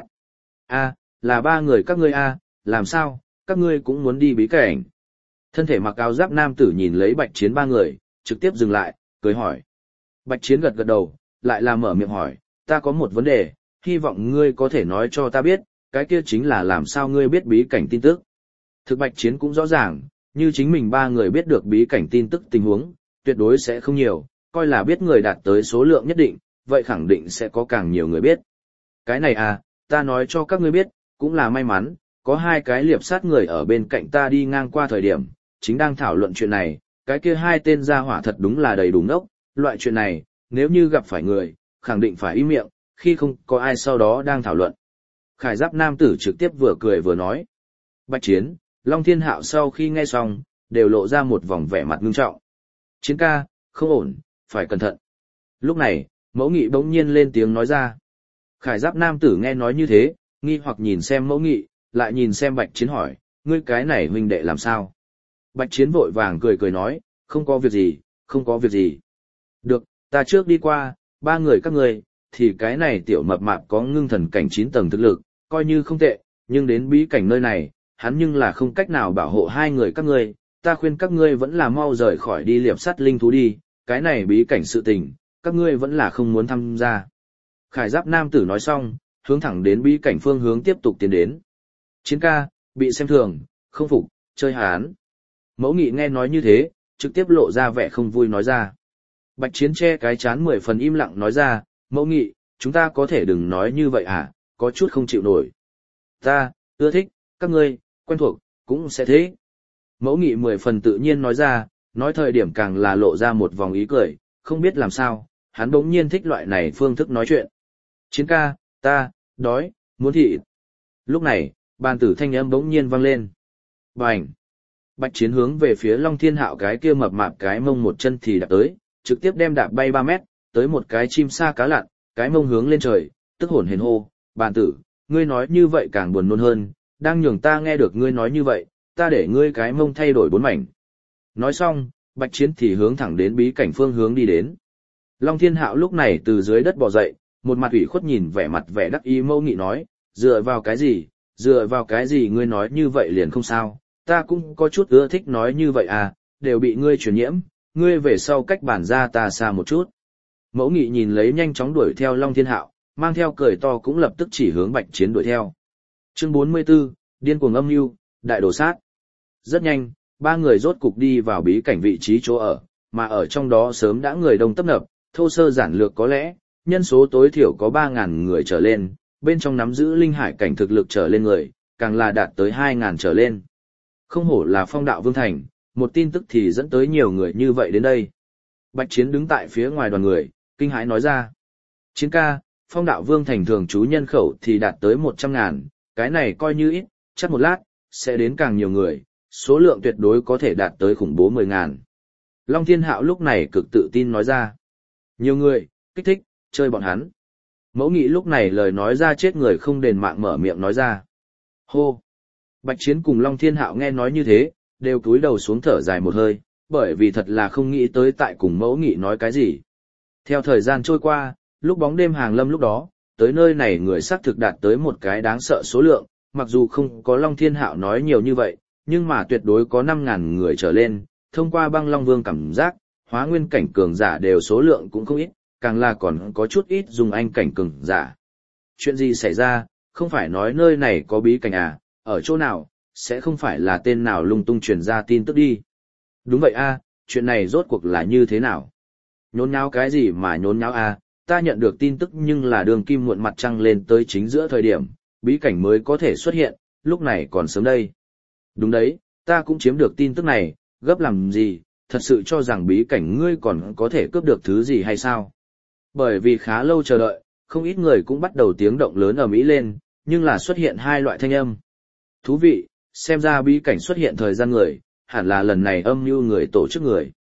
A, là ba người các ngươi a, làm sao, các ngươi cũng muốn đi bí cảnh. Thân thể mặc áo giáp nam tử nhìn lấy Bạch Chiến ba người, trực tiếp dừng lại, cười hỏi. Bạch Chiến gật gật đầu, lại là mở miệng hỏi, ta có một vấn đề, hy vọng ngươi có thể nói cho ta biết, cái kia chính là làm sao ngươi biết bí cảnh tin tức. Thực Bạch Chiến cũng rõ ràng, như chính mình ba người biết được bí cảnh tin tức tình huống, tuyệt đối sẽ không nhiều, coi là biết người đạt tới số lượng nhất định, vậy khẳng định sẽ có càng nhiều người biết. Cái này à, ta nói cho các ngươi biết, cũng là may mắn, có hai cái liệp sát người ở bên cạnh ta đi ngang qua thời điểm, chính đang thảo luận chuyện này, cái kia hai tên gia hỏa thật đúng là đầy đủ ngốc, loại chuyện này, nếu như gặp phải người, khẳng định phải im miệng, khi không có ai sau đó đang thảo luận. Khải giáp nam tử trực tiếp vừa cười vừa nói. Bạch Chiến, Long Thiên Hạo sau khi nghe xong, đều lộ ra một vòng vẻ mặt ngưng trọng. Chiến ca, không ổn, phải cẩn thận. Lúc này, Mẫu Nghị bỗng nhiên lên tiếng nói ra. Khải giáp nam tử nghe nói như thế, nghi hoặc nhìn xem Mẫu Nghị, lại nhìn xem Bạch Chiến hỏi, ngươi cái này huynh đệ làm sao? Bạch Chiến vội vàng cười cười nói, không có việc gì, không có việc gì. Được, ta trước đi qua, ba người các ngươi, thì cái này tiểu mập mạp có ngưng thần cảnh chín tầng thực lực, coi như không tệ, nhưng đến bí cảnh nơi này, hắn nhưng là không cách nào bảo hộ hai người các ngươi, ta khuyên các ngươi vẫn là mau rời khỏi đi liệp sắt linh thú đi, cái này bí cảnh sự tình, các ngươi vẫn là không muốn tham gia. Khải giáp nam tử nói xong, hướng thẳng đến bí cảnh phương hướng tiếp tục tiến đến. Chiến ca, bị xem thường, không phục, chơi hán. Mẫu Nghị nghe nói như thế, trực tiếp lộ ra vẻ không vui nói ra. Bạch Chiến che cái chán mười phần im lặng nói ra, Mẫu Nghị, chúng ta có thể đừng nói như vậy à, có chút không chịu nổi. Ta, ưa thích, các ngươi, quen thuộc, cũng sẽ thế. Mẫu Nghị mười phần tự nhiên nói ra, nói thời điểm càng là lộ ra một vòng ý cười, không biết làm sao, hắn bỗng nhiên thích loại này phương thức nói chuyện. Chiến ca, ta, đói, muốn thịt. Lúc này, bàn tử thanh âm bỗng nhiên vang lên. Bành! Bạch Chiến hướng về phía Long Thiên Hạo cái kia mập mạp cái mông một chân thì đạp tới, trực tiếp đem đạp bay ba mét, tới một cái chim sa cá lặn, cái mông hướng lên trời, tức hồn hển hô, bàn tử, ngươi nói như vậy càng buồn nôn hơn, đang nhường ta nghe được ngươi nói như vậy, ta để ngươi cái mông thay đổi bốn mảnh. Nói xong, Bạch Chiến thì hướng thẳng đến bí cảnh phương hướng đi đến. Long Thiên Hạo lúc này từ dưới đất bò dậy, một mặt ủy khuất nhìn vẻ mặt vẻ đắc ý Mẫu Nghị nói, dựa vào cái gì, dựa vào cái gì ngươi nói như vậy liền không sao, ta cũng có chút ưa thích nói như vậy à, đều bị ngươi truyền nhiễm, ngươi về sau cách bản ra ta xa một chút. Mẫu Nghị nhìn lấy nhanh chóng đuổi theo Long Thiên Hạo, mang theo cười to cũng lập tức chỉ hướng Bạch Chiến đuổi theo. Chương bốn mươi 44, điên cuồng âm mưu, đại đồ sát. Rất nhanh, ba người rốt cục đi vào bí cảnh vị trí chỗ ở, mà ở trong đó sớm đã người đông tấp nập, thô sơ giản lược có lẽ, nhân số tối thiểu có ba ngàn người trở lên, bên trong nắm giữ linh hải cảnh thực lực trở lên người, càng là đạt tới hai ngàn trở lên. Không hổ là Phong Đạo Vương Thành, một tin tức thì dẫn tới nhiều người như vậy đến đây. Bạch Chiến đứng tại phía ngoài đoàn người, kinh hãi nói ra. Chiến ca, Phong Đạo Vương Thành thường trú nhân khẩu thì đạt tới một trăm ngàn, cái này coi như ít, chắc một lát, sẽ đến càng nhiều người, số lượng tuyệt đối có thể đạt tới khủng bố mười ngàn. Long Thiên Hạo lúc này cực tự tin nói ra. Nhiều người, kích thích, chơi bọn hắn. Mẫu Nghị lúc này lời nói ra chết người không đền mạng mở miệng nói ra. Hô! Bạch Chiến cùng Long Thiên Hạo nghe nói như thế, đều cúi đầu xuống thở dài một hơi, bởi vì thật là không nghĩ tới tại cùng Mẫu Nghị nói cái gì. Theo thời gian trôi qua, lúc bóng đêm hàng lâm lúc đó, tới nơi này người xác thực đạt tới một cái đáng sợ số lượng, mặc dù không có Long Thiên Hạo nói nhiều như vậy, nhưng mà tuyệt đối có năm ngàn người trở lên, thông qua băng Long Vương cảm giác, hóa nguyên cảnh cường giả đều số lượng cũng không ít, càng là còn có chút ít dùng anh cảnh cường giả. Chuyện gì xảy ra, không phải nói nơi này có bí cảnh à, ở chỗ nào, sẽ không phải là tên nào lung tung truyền ra tin tức đi. Đúng vậy a, chuyện này rốt cuộc là như thế nào? Nhốn nháo cái gì mà nhốn nháo a, ta nhận được tin tức nhưng là đường kim muộn mặt trăng lên tới chính giữa thời điểm, bí cảnh mới có thể xuất hiện, lúc này còn sớm đây. Đúng đấy, ta cũng chiếm được tin tức này, gấp làm gì, thật sự cho rằng bí cảnh ngươi còn có thể cướp được thứ gì hay sao? Bởi vì khá lâu chờ đợi, không ít người cũng bắt đầu tiếng động lớn ầm ĩ lên, nhưng là xuất hiện hai loại thanh âm. Thú vị, xem ra bí cảnh xuất hiện thời gian người, hẳn là lần này âm mưu người tổ chức người.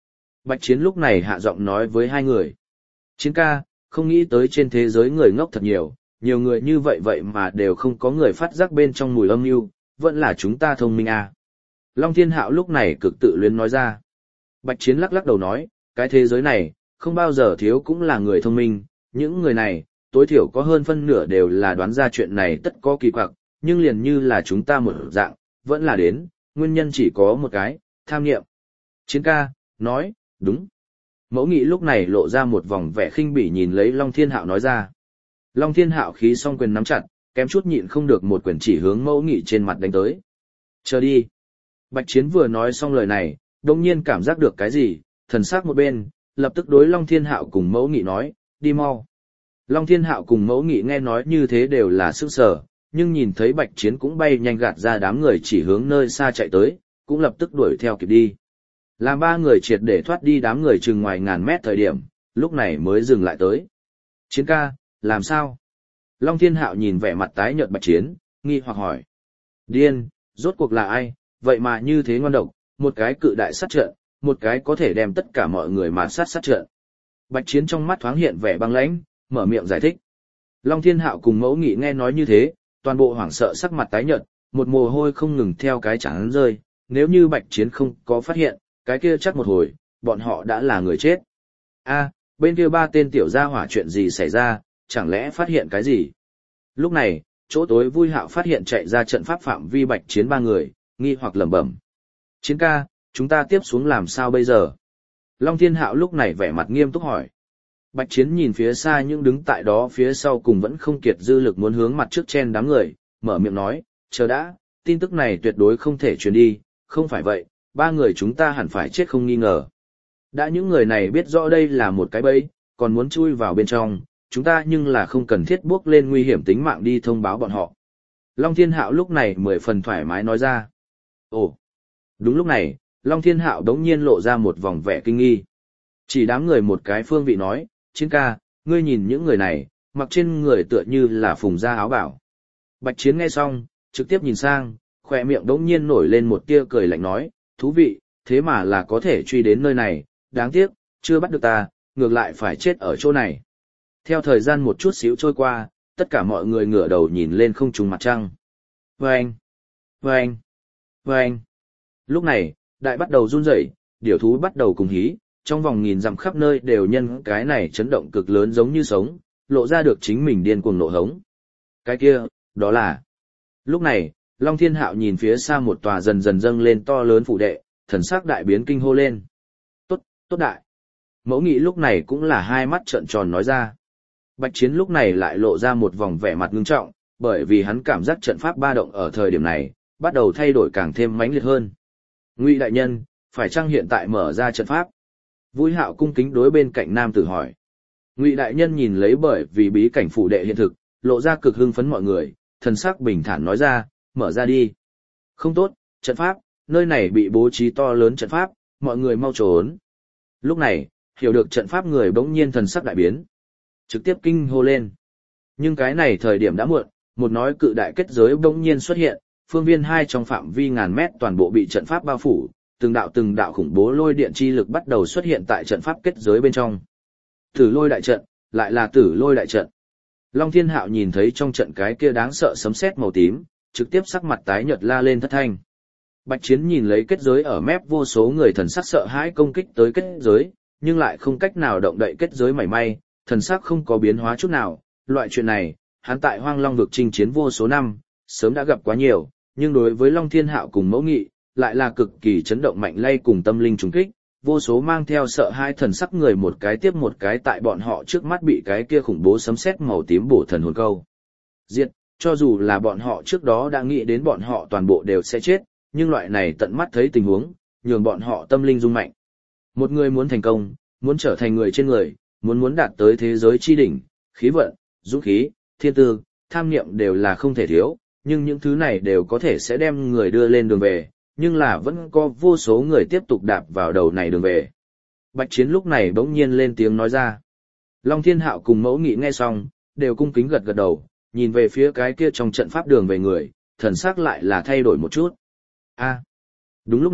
Bạch Chiến lúc này hạ giọng nói với hai người. Chiến ca, không nghĩ tới trên thế giới người ngốc thật nhiều, nhiều người như vậy vậy mà đều không có người phát giác bên trong mùi âm mưu, vẫn là chúng ta thông minh à. Long Thiên Hạo lúc này cực tự luyến nói ra. Bạch Chiến lắc lắc đầu nói, cái thế giới này, không bao giờ thiếu cũng là người thông minh, những người này, tối thiểu có hơn phân nửa đều là đoán ra chuyện này tất có kỳ quặc, nhưng liền như là chúng ta một dạng, vẫn là đến, nguyên nhân chỉ có một cái, tham nghiệm. Chiến ca, nói, đúng. Mẫu Nghị lúc này lộ ra một vòng vẻ khinh bỉ nhìn lấy Long Thiên Hạo nói ra. Long Thiên Hạo khí song quyền nắm chặt, kém chút nhịn không được một quyền chỉ hướng Mẫu Nghị trên mặt đánh tới. Chờ đi. Bạch Chiến vừa nói xong lời này, đột nhiên cảm giác được cái gì, thần sắc một bên, lập tức đối Long Thiên Hạo cùng Mẫu Nghị nói, đi mau. Long Thiên Hạo cùng Mẫu Nghị nghe nói như thế đều là sức sở, nhưng nhìn thấy Bạch Chiến cũng bay nhanh gạt ra đám người chỉ hướng nơi xa chạy tới, cũng lập tức đuổi theo kịp đi. Làm ba người triệt để thoát đi đám người chừng ngoài ngàn mét thời điểm, lúc này mới dừng lại tới. Chiến ca, làm sao? Long Thiên Hạo nhìn vẻ mặt tái nhợt Bạch Chiến, nghi hoặc hỏi. Điên, rốt cuộc là ai, vậy mà như thế ngoan độc, một cái cự đại sát trận, một cái có thể đem tất cả mọi người mà sát sát trận. Bạch Chiến trong mắt thoáng hiện vẻ băng lãnh, mở miệng giải thích. Long Thiên Hạo cùng Mẫu Nghị nghe nói như thế, toàn bộ hoảng sợ sắc mặt tái nhợt, một mồ hôi không ngừng theo cái trán rơi, nếu như Bạch Chiến không có phát hiện, cái kia chắc một hồi, bọn họ đã là người chết. A, bên kia ba tên tiểu gia hỏa chuyện gì xảy ra, chẳng lẽ phát hiện cái gì? Lúc này, chỗ tối Vui Hạo phát hiện chạy ra trận pháp phạm vi Bạch Chiến ba người, nghi hoặc lẩm bẩm. Chiến ca, chúng ta tiếp xuống làm sao bây giờ? Long Thiên Hạo lúc này vẻ mặt nghiêm túc hỏi. Bạch Chiến nhìn phía xa những đứng tại đó phía sau cùng vẫn không kiệt dư lực muốn hướng mặt trước chen đám người, mở miệng nói, chờ đã, tin tức này tuyệt đối không thể truyền đi, không phải vậy, ba người chúng ta hẳn phải chết không nghi ngờ. Đã những người này biết rõ đây là một cái bẫy, còn muốn chui vào bên trong, chúng ta nhưng là không cần thiết bước lên nguy hiểm tính mạng đi thông báo bọn họ. Long Thiên Hạo lúc này mười phần thoải mái nói ra. Ồ, đúng lúc này, Long Thiên Hạo đống nhiên lộ ra một vòng vẻ kinh nghi. Chỉ đám người một cái phương vị nói, Chiến ca, ngươi nhìn những người này, mặc trên người tựa như là phùng da áo bảo. Bạch Chiến nghe xong, trực tiếp nhìn sang, khỏe miệng đống nhiên nổi lên một tia cười lạnh nói, thú vị, thế mà là có thể truy đến nơi này, đáng tiếc, chưa bắt được ta, ngược lại phải chết ở chỗ này. Theo thời gian một chút xíu trôi qua, tất cả mọi người ngửa đầu nhìn lên không trung mặt trăng. Vâng! Vâng! Vâng! Lúc này, đại bắt đầu run rẩy, điểu thú bắt đầu cùng hí, trong vòng nghìn dặm khắp nơi đều nhân cái này chấn động cực lớn giống như sống, lộ ra được chính mình điên cuồng nộ hống. Cái kia, đó là... Lúc này, Long Thiên Hạo nhìn phía xa một tòa dần dần dâng lên to lớn phủ đệ, thần sắc đại biến kinh hô lên. Tốt, tốt đại. Mẫu Nghị lúc này cũng là hai mắt trợn tròn nói ra. Bạch Chiến lúc này lại lộ ra một vòng vẻ mặt ngưng trọng, bởi vì hắn cảm giác trận pháp ba động ở thời điểm này, bắt đầu thay đổi càng thêm mãnh liệt hơn. Ngụy đại nhân, phải chăng hiện tại mở ra trận pháp? Vui Hạo cung kính đối bên cạnh nam tử hỏi. Ngụy đại nhân nhìn lấy bởi vì bí cảnh phủ đệ hiện thực, lộ ra cực hưng phấn mọi người, thần sắc bình thản nói ra, mở ra đi. Không tốt, trận pháp, nơi này bị bố trí to lớn trận pháp, mọi người mau trốn. Lúc này, hiểu được trận pháp người bỗng nhiên thần sắc đại biến. Trực tiếp kinh hô lên. Nhưng cái này thời điểm đã muộn, một nói cự đại kết giới bỗng nhiên xuất hiện, phương viên hai trong phạm vi ngàn mét toàn bộ bị trận pháp bao phủ, từng đạo từng đạo khủng bố lôi điện chi lực bắt đầu xuất hiện tại trận pháp kết giới bên trong. Tử lôi đại trận, lại là tử lôi đại trận. Long Thiên Hạo nhìn thấy trong trận cái kia đáng sợ sấm sét màu tím, trực tiếp sắc mặt tái nhợt la lên thất thanh. Bạch Chiến nhìn lấy kết giới ở mép vô số người thần sắc sợ hãi công kích tới kết giới, nhưng lại không cách nào động đậy kết giới mảy may, thần sắc không có biến hóa chút nào. Loại chuyện này, hắn tại Hoang Long vực chinh chiến vô số năm, sớm đã gặp quá nhiều, nhưng đối với Long Thiên Hạo cùng Mẫu Nghị, lại là cực kỳ chấn động mạnh lay cùng tâm linh trùng kích, vô số mang theo sợ hai thần sắc người một cái tiếp một cái tại bọn họ trước mắt bị cái kia khủng bố sấm sét màu tím bổ thần hồn câu. Diệt, cho dù là bọn họ trước đó đã nghĩ đến bọn họ toàn bộ đều sẽ chết, nhưng loại này tận mắt thấy tình huống, nhường bọn họ tâm linh rung mạnh. Một người muốn thành công, muốn trở thành người trên người, muốn muốn đạt tới thế giới chi đỉnh, khí vận, dũng khí, thiên tư, tham niệm đều là không thể thiếu, nhưng những thứ này đều có thể sẽ đem người đưa lên đường về, nhưng là vẫn có vô số người tiếp tục đạp vào đầu này đường về. Bạch Chiến lúc này bỗng nhiên lên tiếng nói ra. Long Thiên Hạo cùng Mẫu Nghị nghe xong, đều cung kính gật gật đầu, nhìn về phía cái kia trong trận pháp đường về người, thần sắc lại là thay đổi một chút. A. Đúng lúc này,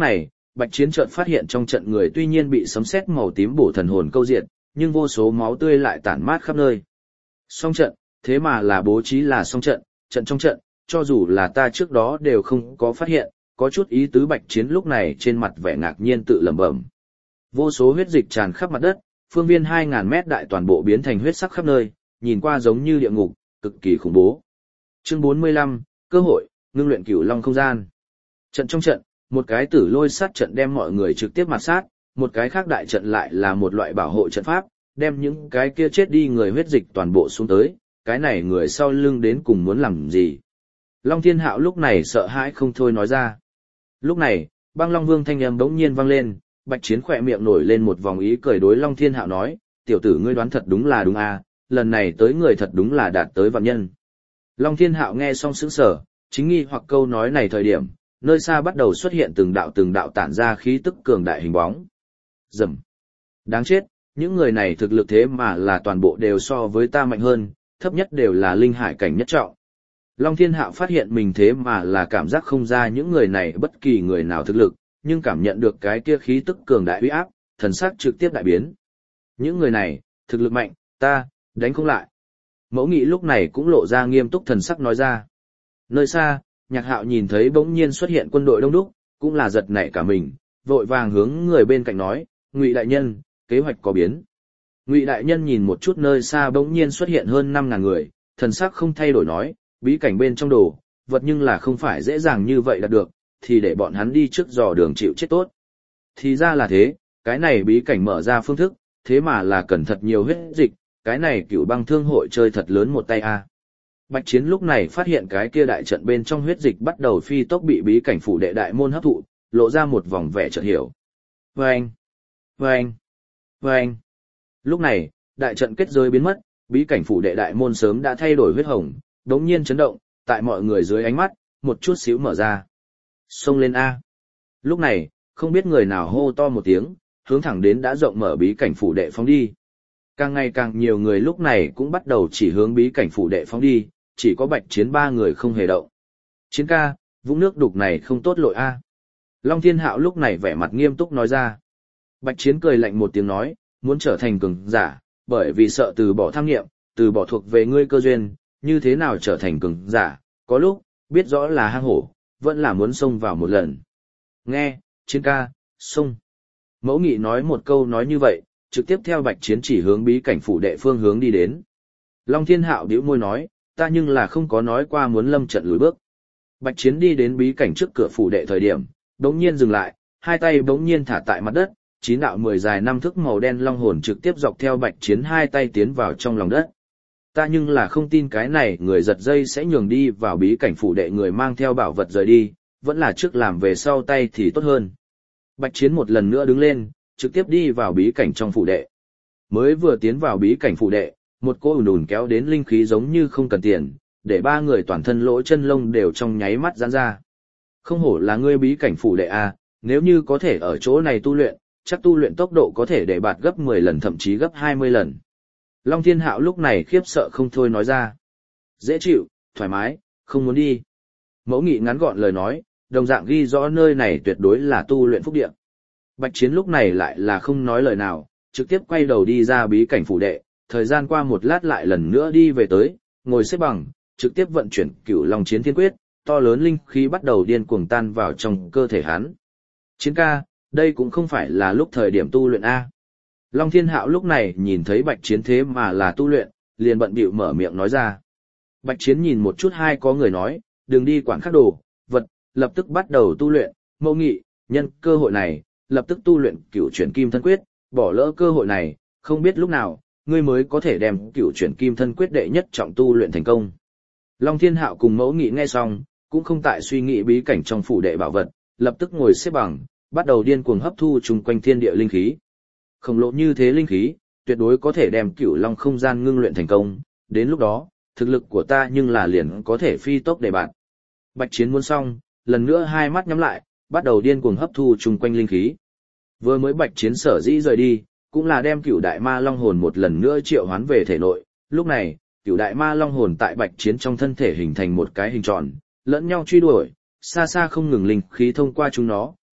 Bạch Chiến chợt phát hiện trong trận người tuy nhiên bị sấm sét màu tím bổ thần hồn câu diệt, nhưng vô số máu tươi lại tản mát khắp nơi. Song trận, thế mà là bố trí là song trận, trận trong trận, cho dù là ta trước đó đều không có phát hiện, có chút ý tứ. Bạch Chiến lúc này trên mặt vẻ ngạc nhiên tự lẩm bẩm. Vô số huyết dịch tràn khắp mặt đất, phương viên hai ngàn mét đại toàn bộ biến thành huyết sắc khắp nơi, nhìn qua giống như địa ngục, cực kỳ khủng bố. Chương bốn mươi lăm, cơ hội, ngưng luyện cửu long không gian. Trận trong trận, một cái tử lôi sát trận đem mọi người trực tiếp mặt sát, một cái khác đại trận lại là một loại bảo hộ trận pháp, đem những cái kia chết đi người huyết dịch toàn bộ xuống tới, cái này người sau lưng đến cùng muốn làm gì. Long Thiên Hạo lúc này sợ hãi không thôi nói ra. Lúc này, Băng Long Vương thanh âm bỗng nhiên vang lên, Bạch Chiến khỏe miệng nổi lên một vòng ý cười đối Long Thiên Hạo nói, tiểu tử ngươi đoán thật đúng là đúng à, lần này tới người thật đúng là đạt tới vạn nhân. Long Thiên Hạo nghe xong sững sờ, chính nghi hoặc câu nói này thời điểm, nơi xa bắt đầu xuất hiện từng đạo từng đạo tản ra khí tức cường đại hình bóng. Rầm. Đáng chết, những người này thực lực thế mà là toàn bộ đều so với ta mạnh hơn, thấp nhất đều là linh hải cảnh nhất trọng. Long Thiên Hạo phát hiện mình thế mà là cảm giác không ra những người này bất kỳ người nào thực lực, nhưng cảm nhận được cái kia khí tức cường đại uy áp, thần sắc trực tiếp đại biến. Những người này, thực lực mạnh, ta, đánh không lại. Mẫu Nghị lúc này cũng lộ ra nghiêm túc thần sắc nói ra. Nơi xa, Nhạc Hạo nhìn thấy bỗng nhiên xuất hiện quân đội đông đúc, cũng là giật nảy cả mình, vội vàng hướng người bên cạnh nói, Ngụy đại nhân, kế hoạch có biến. Ngụy đại nhân nhìn một chút nơi xa bỗng nhiên xuất hiện hơn năm ngàn người, thần sắc không thay đổi nói, bí cảnh bên trong đồ, vật nhưng là không phải dễ dàng như vậy đạt được, thì để bọn hắn đi trước dò đường chịu chết tốt. Thì ra là thế, cái này bí cảnh mở ra phương thức, thế mà là cần thật nhiều huyết dịch, cái này Cửu Băng Thương hội chơi thật lớn một tay a. Bạch Chiến lúc này phát hiện cái kia đại trận bên trong huyết dịch bắt đầu phi tốc bị bí cảnh phủ đệ đại môn hấp thụ, lộ ra một vòng vẻ chợt hiểu. Vâng! Vâng! Vâng! Lúc này, đại trận kết giới biến mất, bí cảnh phủ đệ đại môn sớm đã thay đổi huyết hồng, đống nhiên chấn động, tại mọi người dưới ánh mắt, một chút xíu mở ra. Xông lên A! Lúc này, không biết người nào hô to một tiếng, hướng thẳng đến đã rộng mở bí cảnh phủ đệ phóng đi. Càng ngày càng nhiều người lúc này cũng bắt đầu chỉ hướng bí cảnh phủ đệ phóng đi, chỉ có Bạch Chiến ba người không hề động. Chiến ca, vũng nước đục này không tốt lội a. Long Thiên Hạo lúc này vẻ mặt nghiêm túc nói ra. Bạch Chiến cười lạnh một tiếng nói, muốn trở thành cường giả, bởi vì sợ từ bỏ tham nghiệm, từ bỏ thuộc về ngươi cơ duyên, như thế nào trở thành cường giả, có lúc, biết rõ là hang hổ, vẫn là muốn xông vào một lần. Nghe, Chiến ca, xông. Mẫu Nghị nói một câu nói như vậy, trực tiếp theo Bạch Chiến chỉ hướng bí cảnh phủ đệ phương hướng đi đến. Long Thiên Hạo bĩu môi nói, ta nhưng là không có nói qua muốn lâm trận lùi bước. Bạch Chiến đi đến bí cảnh trước cửa phủ đệ thời điểm, đống nhiên dừng lại, hai tay đống nhiên thả tại mặt đất, chín đạo mười dài năm thước màu đen long hồn trực tiếp dọc theo Bạch Chiến hai tay tiến vào trong lòng đất. Ta nhưng là không tin cái này người giật dây sẽ nhường đi vào bí cảnh phủ đệ người mang theo bảo vật rời đi, vẫn là trước làm về sau tay thì tốt hơn. Bạch Chiến một lần nữa đứng lên, trực tiếp đi vào bí cảnh trong phủ đệ. Mới vừa tiến vào bí cảnh phủ đệ, một cô ùn ùn kéo đến linh khí giống như không cần tiền, để ba người toàn thân lỗ chân lông đều trong nháy mắt giãn ra. Không hổ là ngươi bí cảnh phủ đệ a, nếu như có thể ở chỗ này tu luyện, chắc tu luyện tốc độ có thể để bạt gấp mười lần thậm chí gấp hai mươi lần. Long Thiên Hạo lúc này khiếp sợ không thôi nói ra. Dễ chịu, thoải mái, không muốn đi. Mẫu Nghị ngắn gọn lời nói, đồng dạng ghi rõ nơi này tuyệt đối là tu luyện phúc địa. Bạch Chiến lúc này lại là không nói lời nào, trực tiếp quay đầu đi ra bí cảnh phủ đệ, thời gian qua một lát lại lần nữa đi về tới, ngồi xếp bằng, trực tiếp vận chuyển Cửu Long Chiến Thiên Quyết, to lớn linh khí bắt đầu điên cuồng tan vào trong cơ thể hắn. Chiến ca, đây cũng không phải là lúc thời điểm tu luyện a. Long Thiên Hạo lúc này nhìn thấy Bạch Chiến thế mà là tu luyện, liền bận bịu mở miệng nói ra. Bạch Chiến nhìn một chút hai có người nói, đừng đi quản khắc đồ, vật, lập tức bắt đầu tu luyện, Mẫu Nghị, nhân cơ hội này, lập tức tu luyện Cửu Chuyển Kim Thân Quyết, bỏ lỡ cơ hội này, không biết lúc nào, ngươi mới có thể đem Cửu Chuyển Kim Thân Quyết đệ nhất trọng tu luyện thành công. Long Thiên Hạo cùng Mẫu Nghị nghe xong, cũng không tại suy nghĩ bí cảnh trong phủ đệ bảo vật, lập tức ngồi xếp bằng, bắt đầu điên cuồng hấp thu chung quanh thiên địa linh khí. Khổng lồ như thế linh khí, tuyệt đối có thể đem Cửu Long không gian ngưng luyện thành công, đến lúc đó, thực lực của ta nhưng là liền có thể phi tốc để bạn. Bạch Chiến muốn xong, lần nữa hai mắt nhắm lại, bắt đầu điên cuồng hấp thu chung quanh linh khí. Vừa mới Bạch Chiến sở dĩ rời đi, cũng là đem Cửu Đại Ma Long hồn một lần nữa triệu hoán về thể nội, lúc này, Cửu Đại Ma Long hồn tại Bạch Chiến trong thân thể hình thành một cái hình tròn, lẫn nhau truy đuổi, xa xa không ngừng linh khí thông qua chúng nó,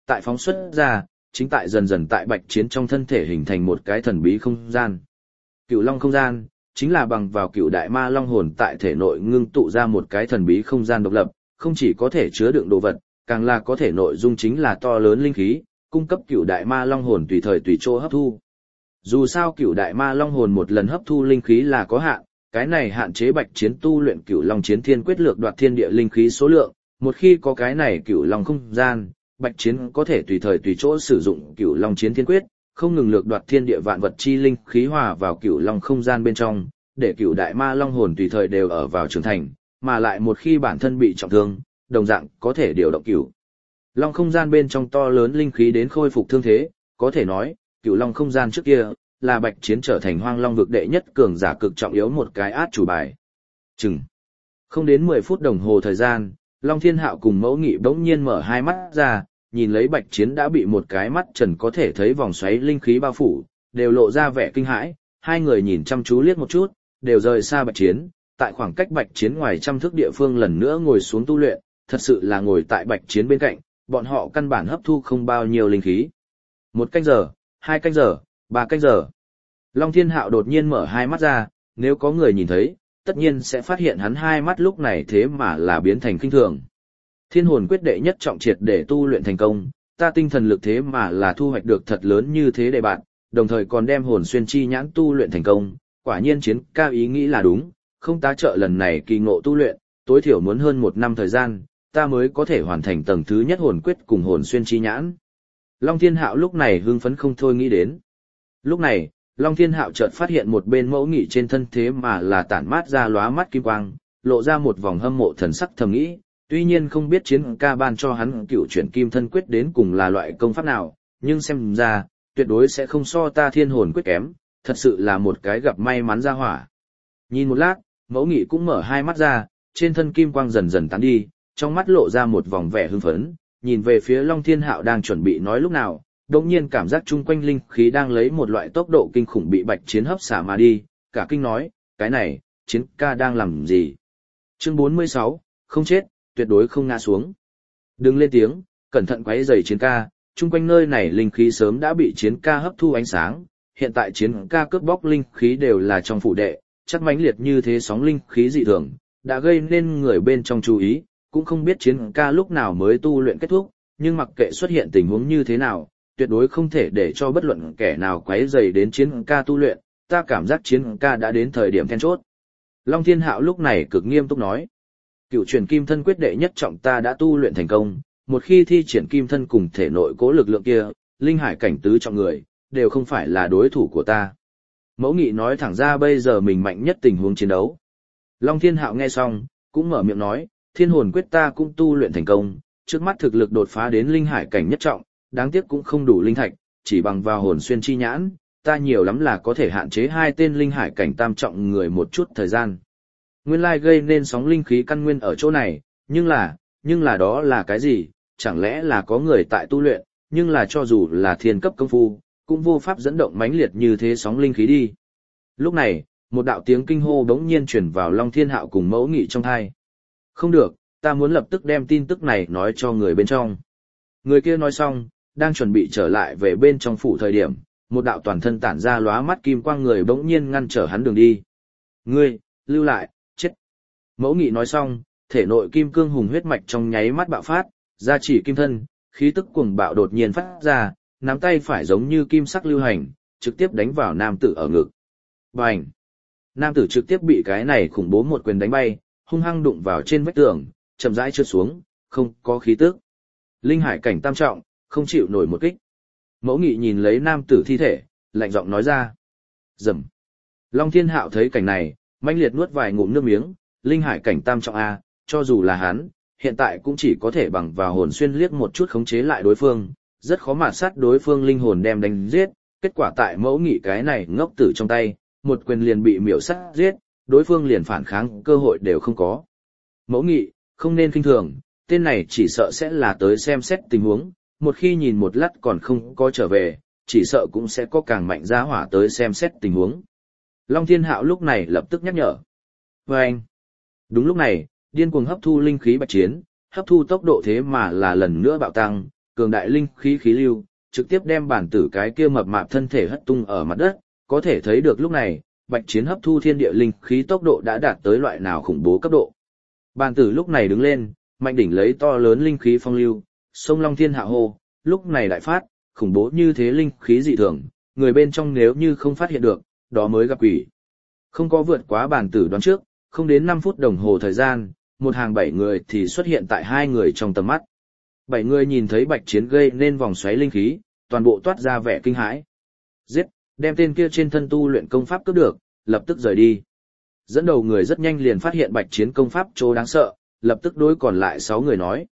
tại phóng xuất ra, chính tại dần dần tại bạch chiến trong thân thể hình thành một cái thần bí không gian. Cựu long không gian, chính là bằng vào cựu đại ma long hồn tại thể nội ngưng tụ ra một cái thần bí không gian độc lập, không chỉ có thể chứa đựng đồ vật, càng là có thể nội dung chính là to lớn linh khí, cung cấp cựu đại ma long hồn tùy thời tùy chỗ hấp thu. Dù sao cựu đại ma long hồn một lần hấp thu linh khí là có hạn, cái này hạn chế bạch chiến tu luyện cựu long chiến thiên quyết lược đoạt thiên địa linh khí số lượng, một khi có cái này cựu long không gian, bạch chiến có thể tùy thời tùy chỗ sử dụng cựu long chiến thiên quyết, không ngừng lược đoạt thiên địa vạn vật chi linh khí hòa vào cựu long không gian bên trong, để cựu đại ma long hồn tùy thời đều ở vào trưởng thành, mà lại một khi bản thân bị trọng thương, đồng dạng có thể điều động cựu long không gian bên trong to lớn linh khí đến khôi phục thương thế, có thể nói, cựu long không gian trước kia là bạch chiến trở thành hoang long vực đệ nhất cường giả cực trọng yếu một cái át chủ bài. Chừng không đến mười phút đồng hồ thời gian, Long Thiên Hạo cùng Mẫu Nghị bỗng nhiên mở hai mắt ra, nhìn lấy bạch chiến đã bị một cái mắt trần có thể thấy vòng xoáy linh khí bao phủ, đều lộ ra vẻ kinh hãi, hai người nhìn chăm chú liếc một chút, đều rời xa bạch chiến, tại khoảng cách bạch chiến ngoài trăm thước địa phương lần nữa ngồi xuống tu luyện, thật sự là ngồi tại bạch chiến bên cạnh, bọn họ căn bản hấp thu không bao nhiêu linh khí. Một canh giờ, hai canh giờ, ba canh giờ. Long Thiên Hạo đột nhiên mở hai mắt ra, nếu có người nhìn thấy, tất nhiên sẽ phát hiện hắn hai mắt lúc này thế mà là biến thành kinh thường. Thiên hồn quyết đệ nhất trọng triệt để tu luyện thành công, ta tinh thần lực thế mà là thu hoạch được thật lớn như thế để bạn, đồng thời còn đem hồn xuyên chi nhãn tu luyện thành công, quả nhiên chiến ca ý nghĩ là đúng, không tá trợ lần này kỳ ngộ tu luyện, tối thiểu muốn hơn một năm thời gian, ta mới có thể hoàn thành tầng thứ nhất hồn quyết cùng hồn xuyên chi nhãn. Long Thiên Hạo lúc này hưng phấn không thôi nghĩ đến. Lúc này, Long Thiên Hạo chợt phát hiện một bên Mẫu Nghị trên thân thế mà là tản mát ra lóa mắt kim quang, lộ ra một vòng hâm mộ thần sắc thầm nghĩ, tuy nhiên không biết chiến ca ban cho hắn cựu chuyển kim thân quyết đến cùng là loại công pháp nào, nhưng xem ra, tuyệt đối sẽ không so ta thiên hồn quyết kém, thật sự là một cái gặp may mắn ra hỏa. Nhìn một lát, Mẫu Nghị cũng mở hai mắt ra, trên thân kim quang dần dần tán đi, trong mắt lộ ra một vòng vẻ hưng phấn, nhìn về phía Long Thiên Hạo đang chuẩn bị nói lúc nào, đột nhiên cảm giác chung quanh linh khí đang lấy một loại tốc độ kinh khủng bị bạch chiến hấp xả mà đi, cả kinh nói, cái này, chiến ca đang làm gì? Chương bốn mươi sáu, không chết, tuyệt đối không ngã xuống. Đừng lên tiếng, cẩn thận quấy rầy chiến ca, chung quanh nơi này linh khí sớm đã bị chiến ca hấp thu ánh sáng, hiện tại chiến ca cướp bóc linh khí đều là trong phủ đệ, chắc mãnh liệt như thế sóng linh khí dị thường, đã gây nên người bên trong chú ý, cũng không biết chiến ca lúc nào mới tu luyện kết thúc, nhưng mặc kệ xuất hiện tình huống như thế nào, tuyệt đối không thể để cho bất luận kẻ nào quấy rầy đến chiến ca tu luyện, ta cảm giác chiến ca đã đến thời điểm then chốt. Long Thiên Hạo lúc này cực nghiêm túc nói, cựu truyền kim thân quyết đệ nhất trọng ta đã tu luyện thành công, một khi thi triển kim thân cùng thể nội cố lực lượng kia, linh hải cảnh tứ trọng người, đều không phải là đối thủ của ta. Mẫu Nghị nói thẳng ra bây giờ mình mạnh nhất tình huống chiến đấu. Long Thiên Hạo nghe xong, cũng mở miệng nói, thiên hồn quyết ta cũng tu luyện thành công, trước mắt thực lực đột phá đến linh hải cảnh nhất trọng, đáng tiếc cũng không đủ linh thạch, chỉ bằng vào hồn xuyên chi nhãn, ta nhiều lắm là có thể hạn chế hai tên linh hải cảnh tam trọng người một chút thời gian. Nguyên lai gây nên sóng linh khí căn nguyên ở chỗ này, nhưng là, nhưng là đó là cái gì, chẳng lẽ là có người tại tu luyện, nhưng là cho dù là thiên cấp công phu, cũng vô pháp dẫn động mãnh liệt như thế sóng linh khí đi. Lúc này, một đạo tiếng kinh hô bỗng nhiên truyền vào Long Thiên Hạo cùng Mẫu Nghị trong tai. Không được, ta muốn lập tức đem tin tức này nói cho người bên trong. Người kia nói xong, đang chuẩn bị trở lại về bên trong phủ thời điểm, một đạo toàn thân tản ra lóa mắt kim quang người bỗng nhiên ngăn trở hắn đường đi. Ngươi, lưu lại, chết. Mẫu Nghị nói xong, thể nội kim cương hùng huyết mạch trong nháy mắt bạo phát, gia chỉ kim thân, khí tức cuồng bạo đột nhiên phát ra, nắm tay phải giống như kim sắc lưu hành, trực tiếp đánh vào nam tử ở ngực. Bành! Nam tử trực tiếp bị cái này khủng bố một quyền đánh bay, hung hăng đụng vào trên vách tường, chậm rãi trượt xuống, không có khí tức. Linh hải cảnh tam trọng, không chịu nổi một kích. Mẫu Nghị nhìn lấy nam tử thi thể, lạnh giọng nói ra. Rầm. Long Thiên Hạo thấy cảnh này, mãnh liệt nuốt vài ngụm nước miếng, linh hải cảnh tam trọng a, cho dù là hắn, hiện tại cũng chỉ có thể bằng vào hồn xuyên liếc một chút khống chế lại đối phương, rất khó mà sát đối phương linh hồn đem đánh giết, kết quả tại Mẫu Nghị cái này ngốc tử trong tay, một quyền liền bị miểu sát giết, đối phương liền phản kháng cơ hội đều không có. Mẫu Nghị, không nên khinh thường, tên này chỉ sợ sẽ là tới xem xét tình huống, một khi nhìn một lát còn không có trở về, chỉ sợ cũng sẽ có càng mạnh giá hỏa tới xem xét tình huống. Long Thiên Hạo lúc này lập tức nhắc nhở. Và anh, đúng lúc này, điên cuồng hấp thu linh khí bạch chiến, hấp thu tốc độ thế mà là lần nữa bạo tăng, cường đại linh khí khí lưu, trực tiếp đem bản tử cái kia mập mạp thân thể hất tung ở mặt đất, có thể thấy được lúc này, Bạch Chiến hấp thu thiên địa linh khí tốc độ đã đạt tới loại nào khủng bố cấp độ. Bản tử lúc này đứng lên, mạnh đỉnh lấy to lớn linh khí phong lưu, sông Long Thiên hạ hô, lúc này đại phát, khủng bố như thế linh khí dị thường, người bên trong nếu như không phát hiện được, đó mới gặp quỷ. Không có vượt quá bản tử đoán trước, không đến năm phút đồng hồ thời gian, một hàng bảy người thì xuất hiện tại hai người trong tầm mắt. Bảy người nhìn thấy Bạch Chiến gây nên vòng xoáy linh khí, toàn bộ toát ra vẻ kinh hãi. Giết, đem tên kia trên thân tu luyện công pháp cướp được, lập tức rời đi. Dẫn đầu người rất nhanh liền phát hiện Bạch Chiến công pháp chỗ đáng sợ, lập tức đối còn lại sáu người nói.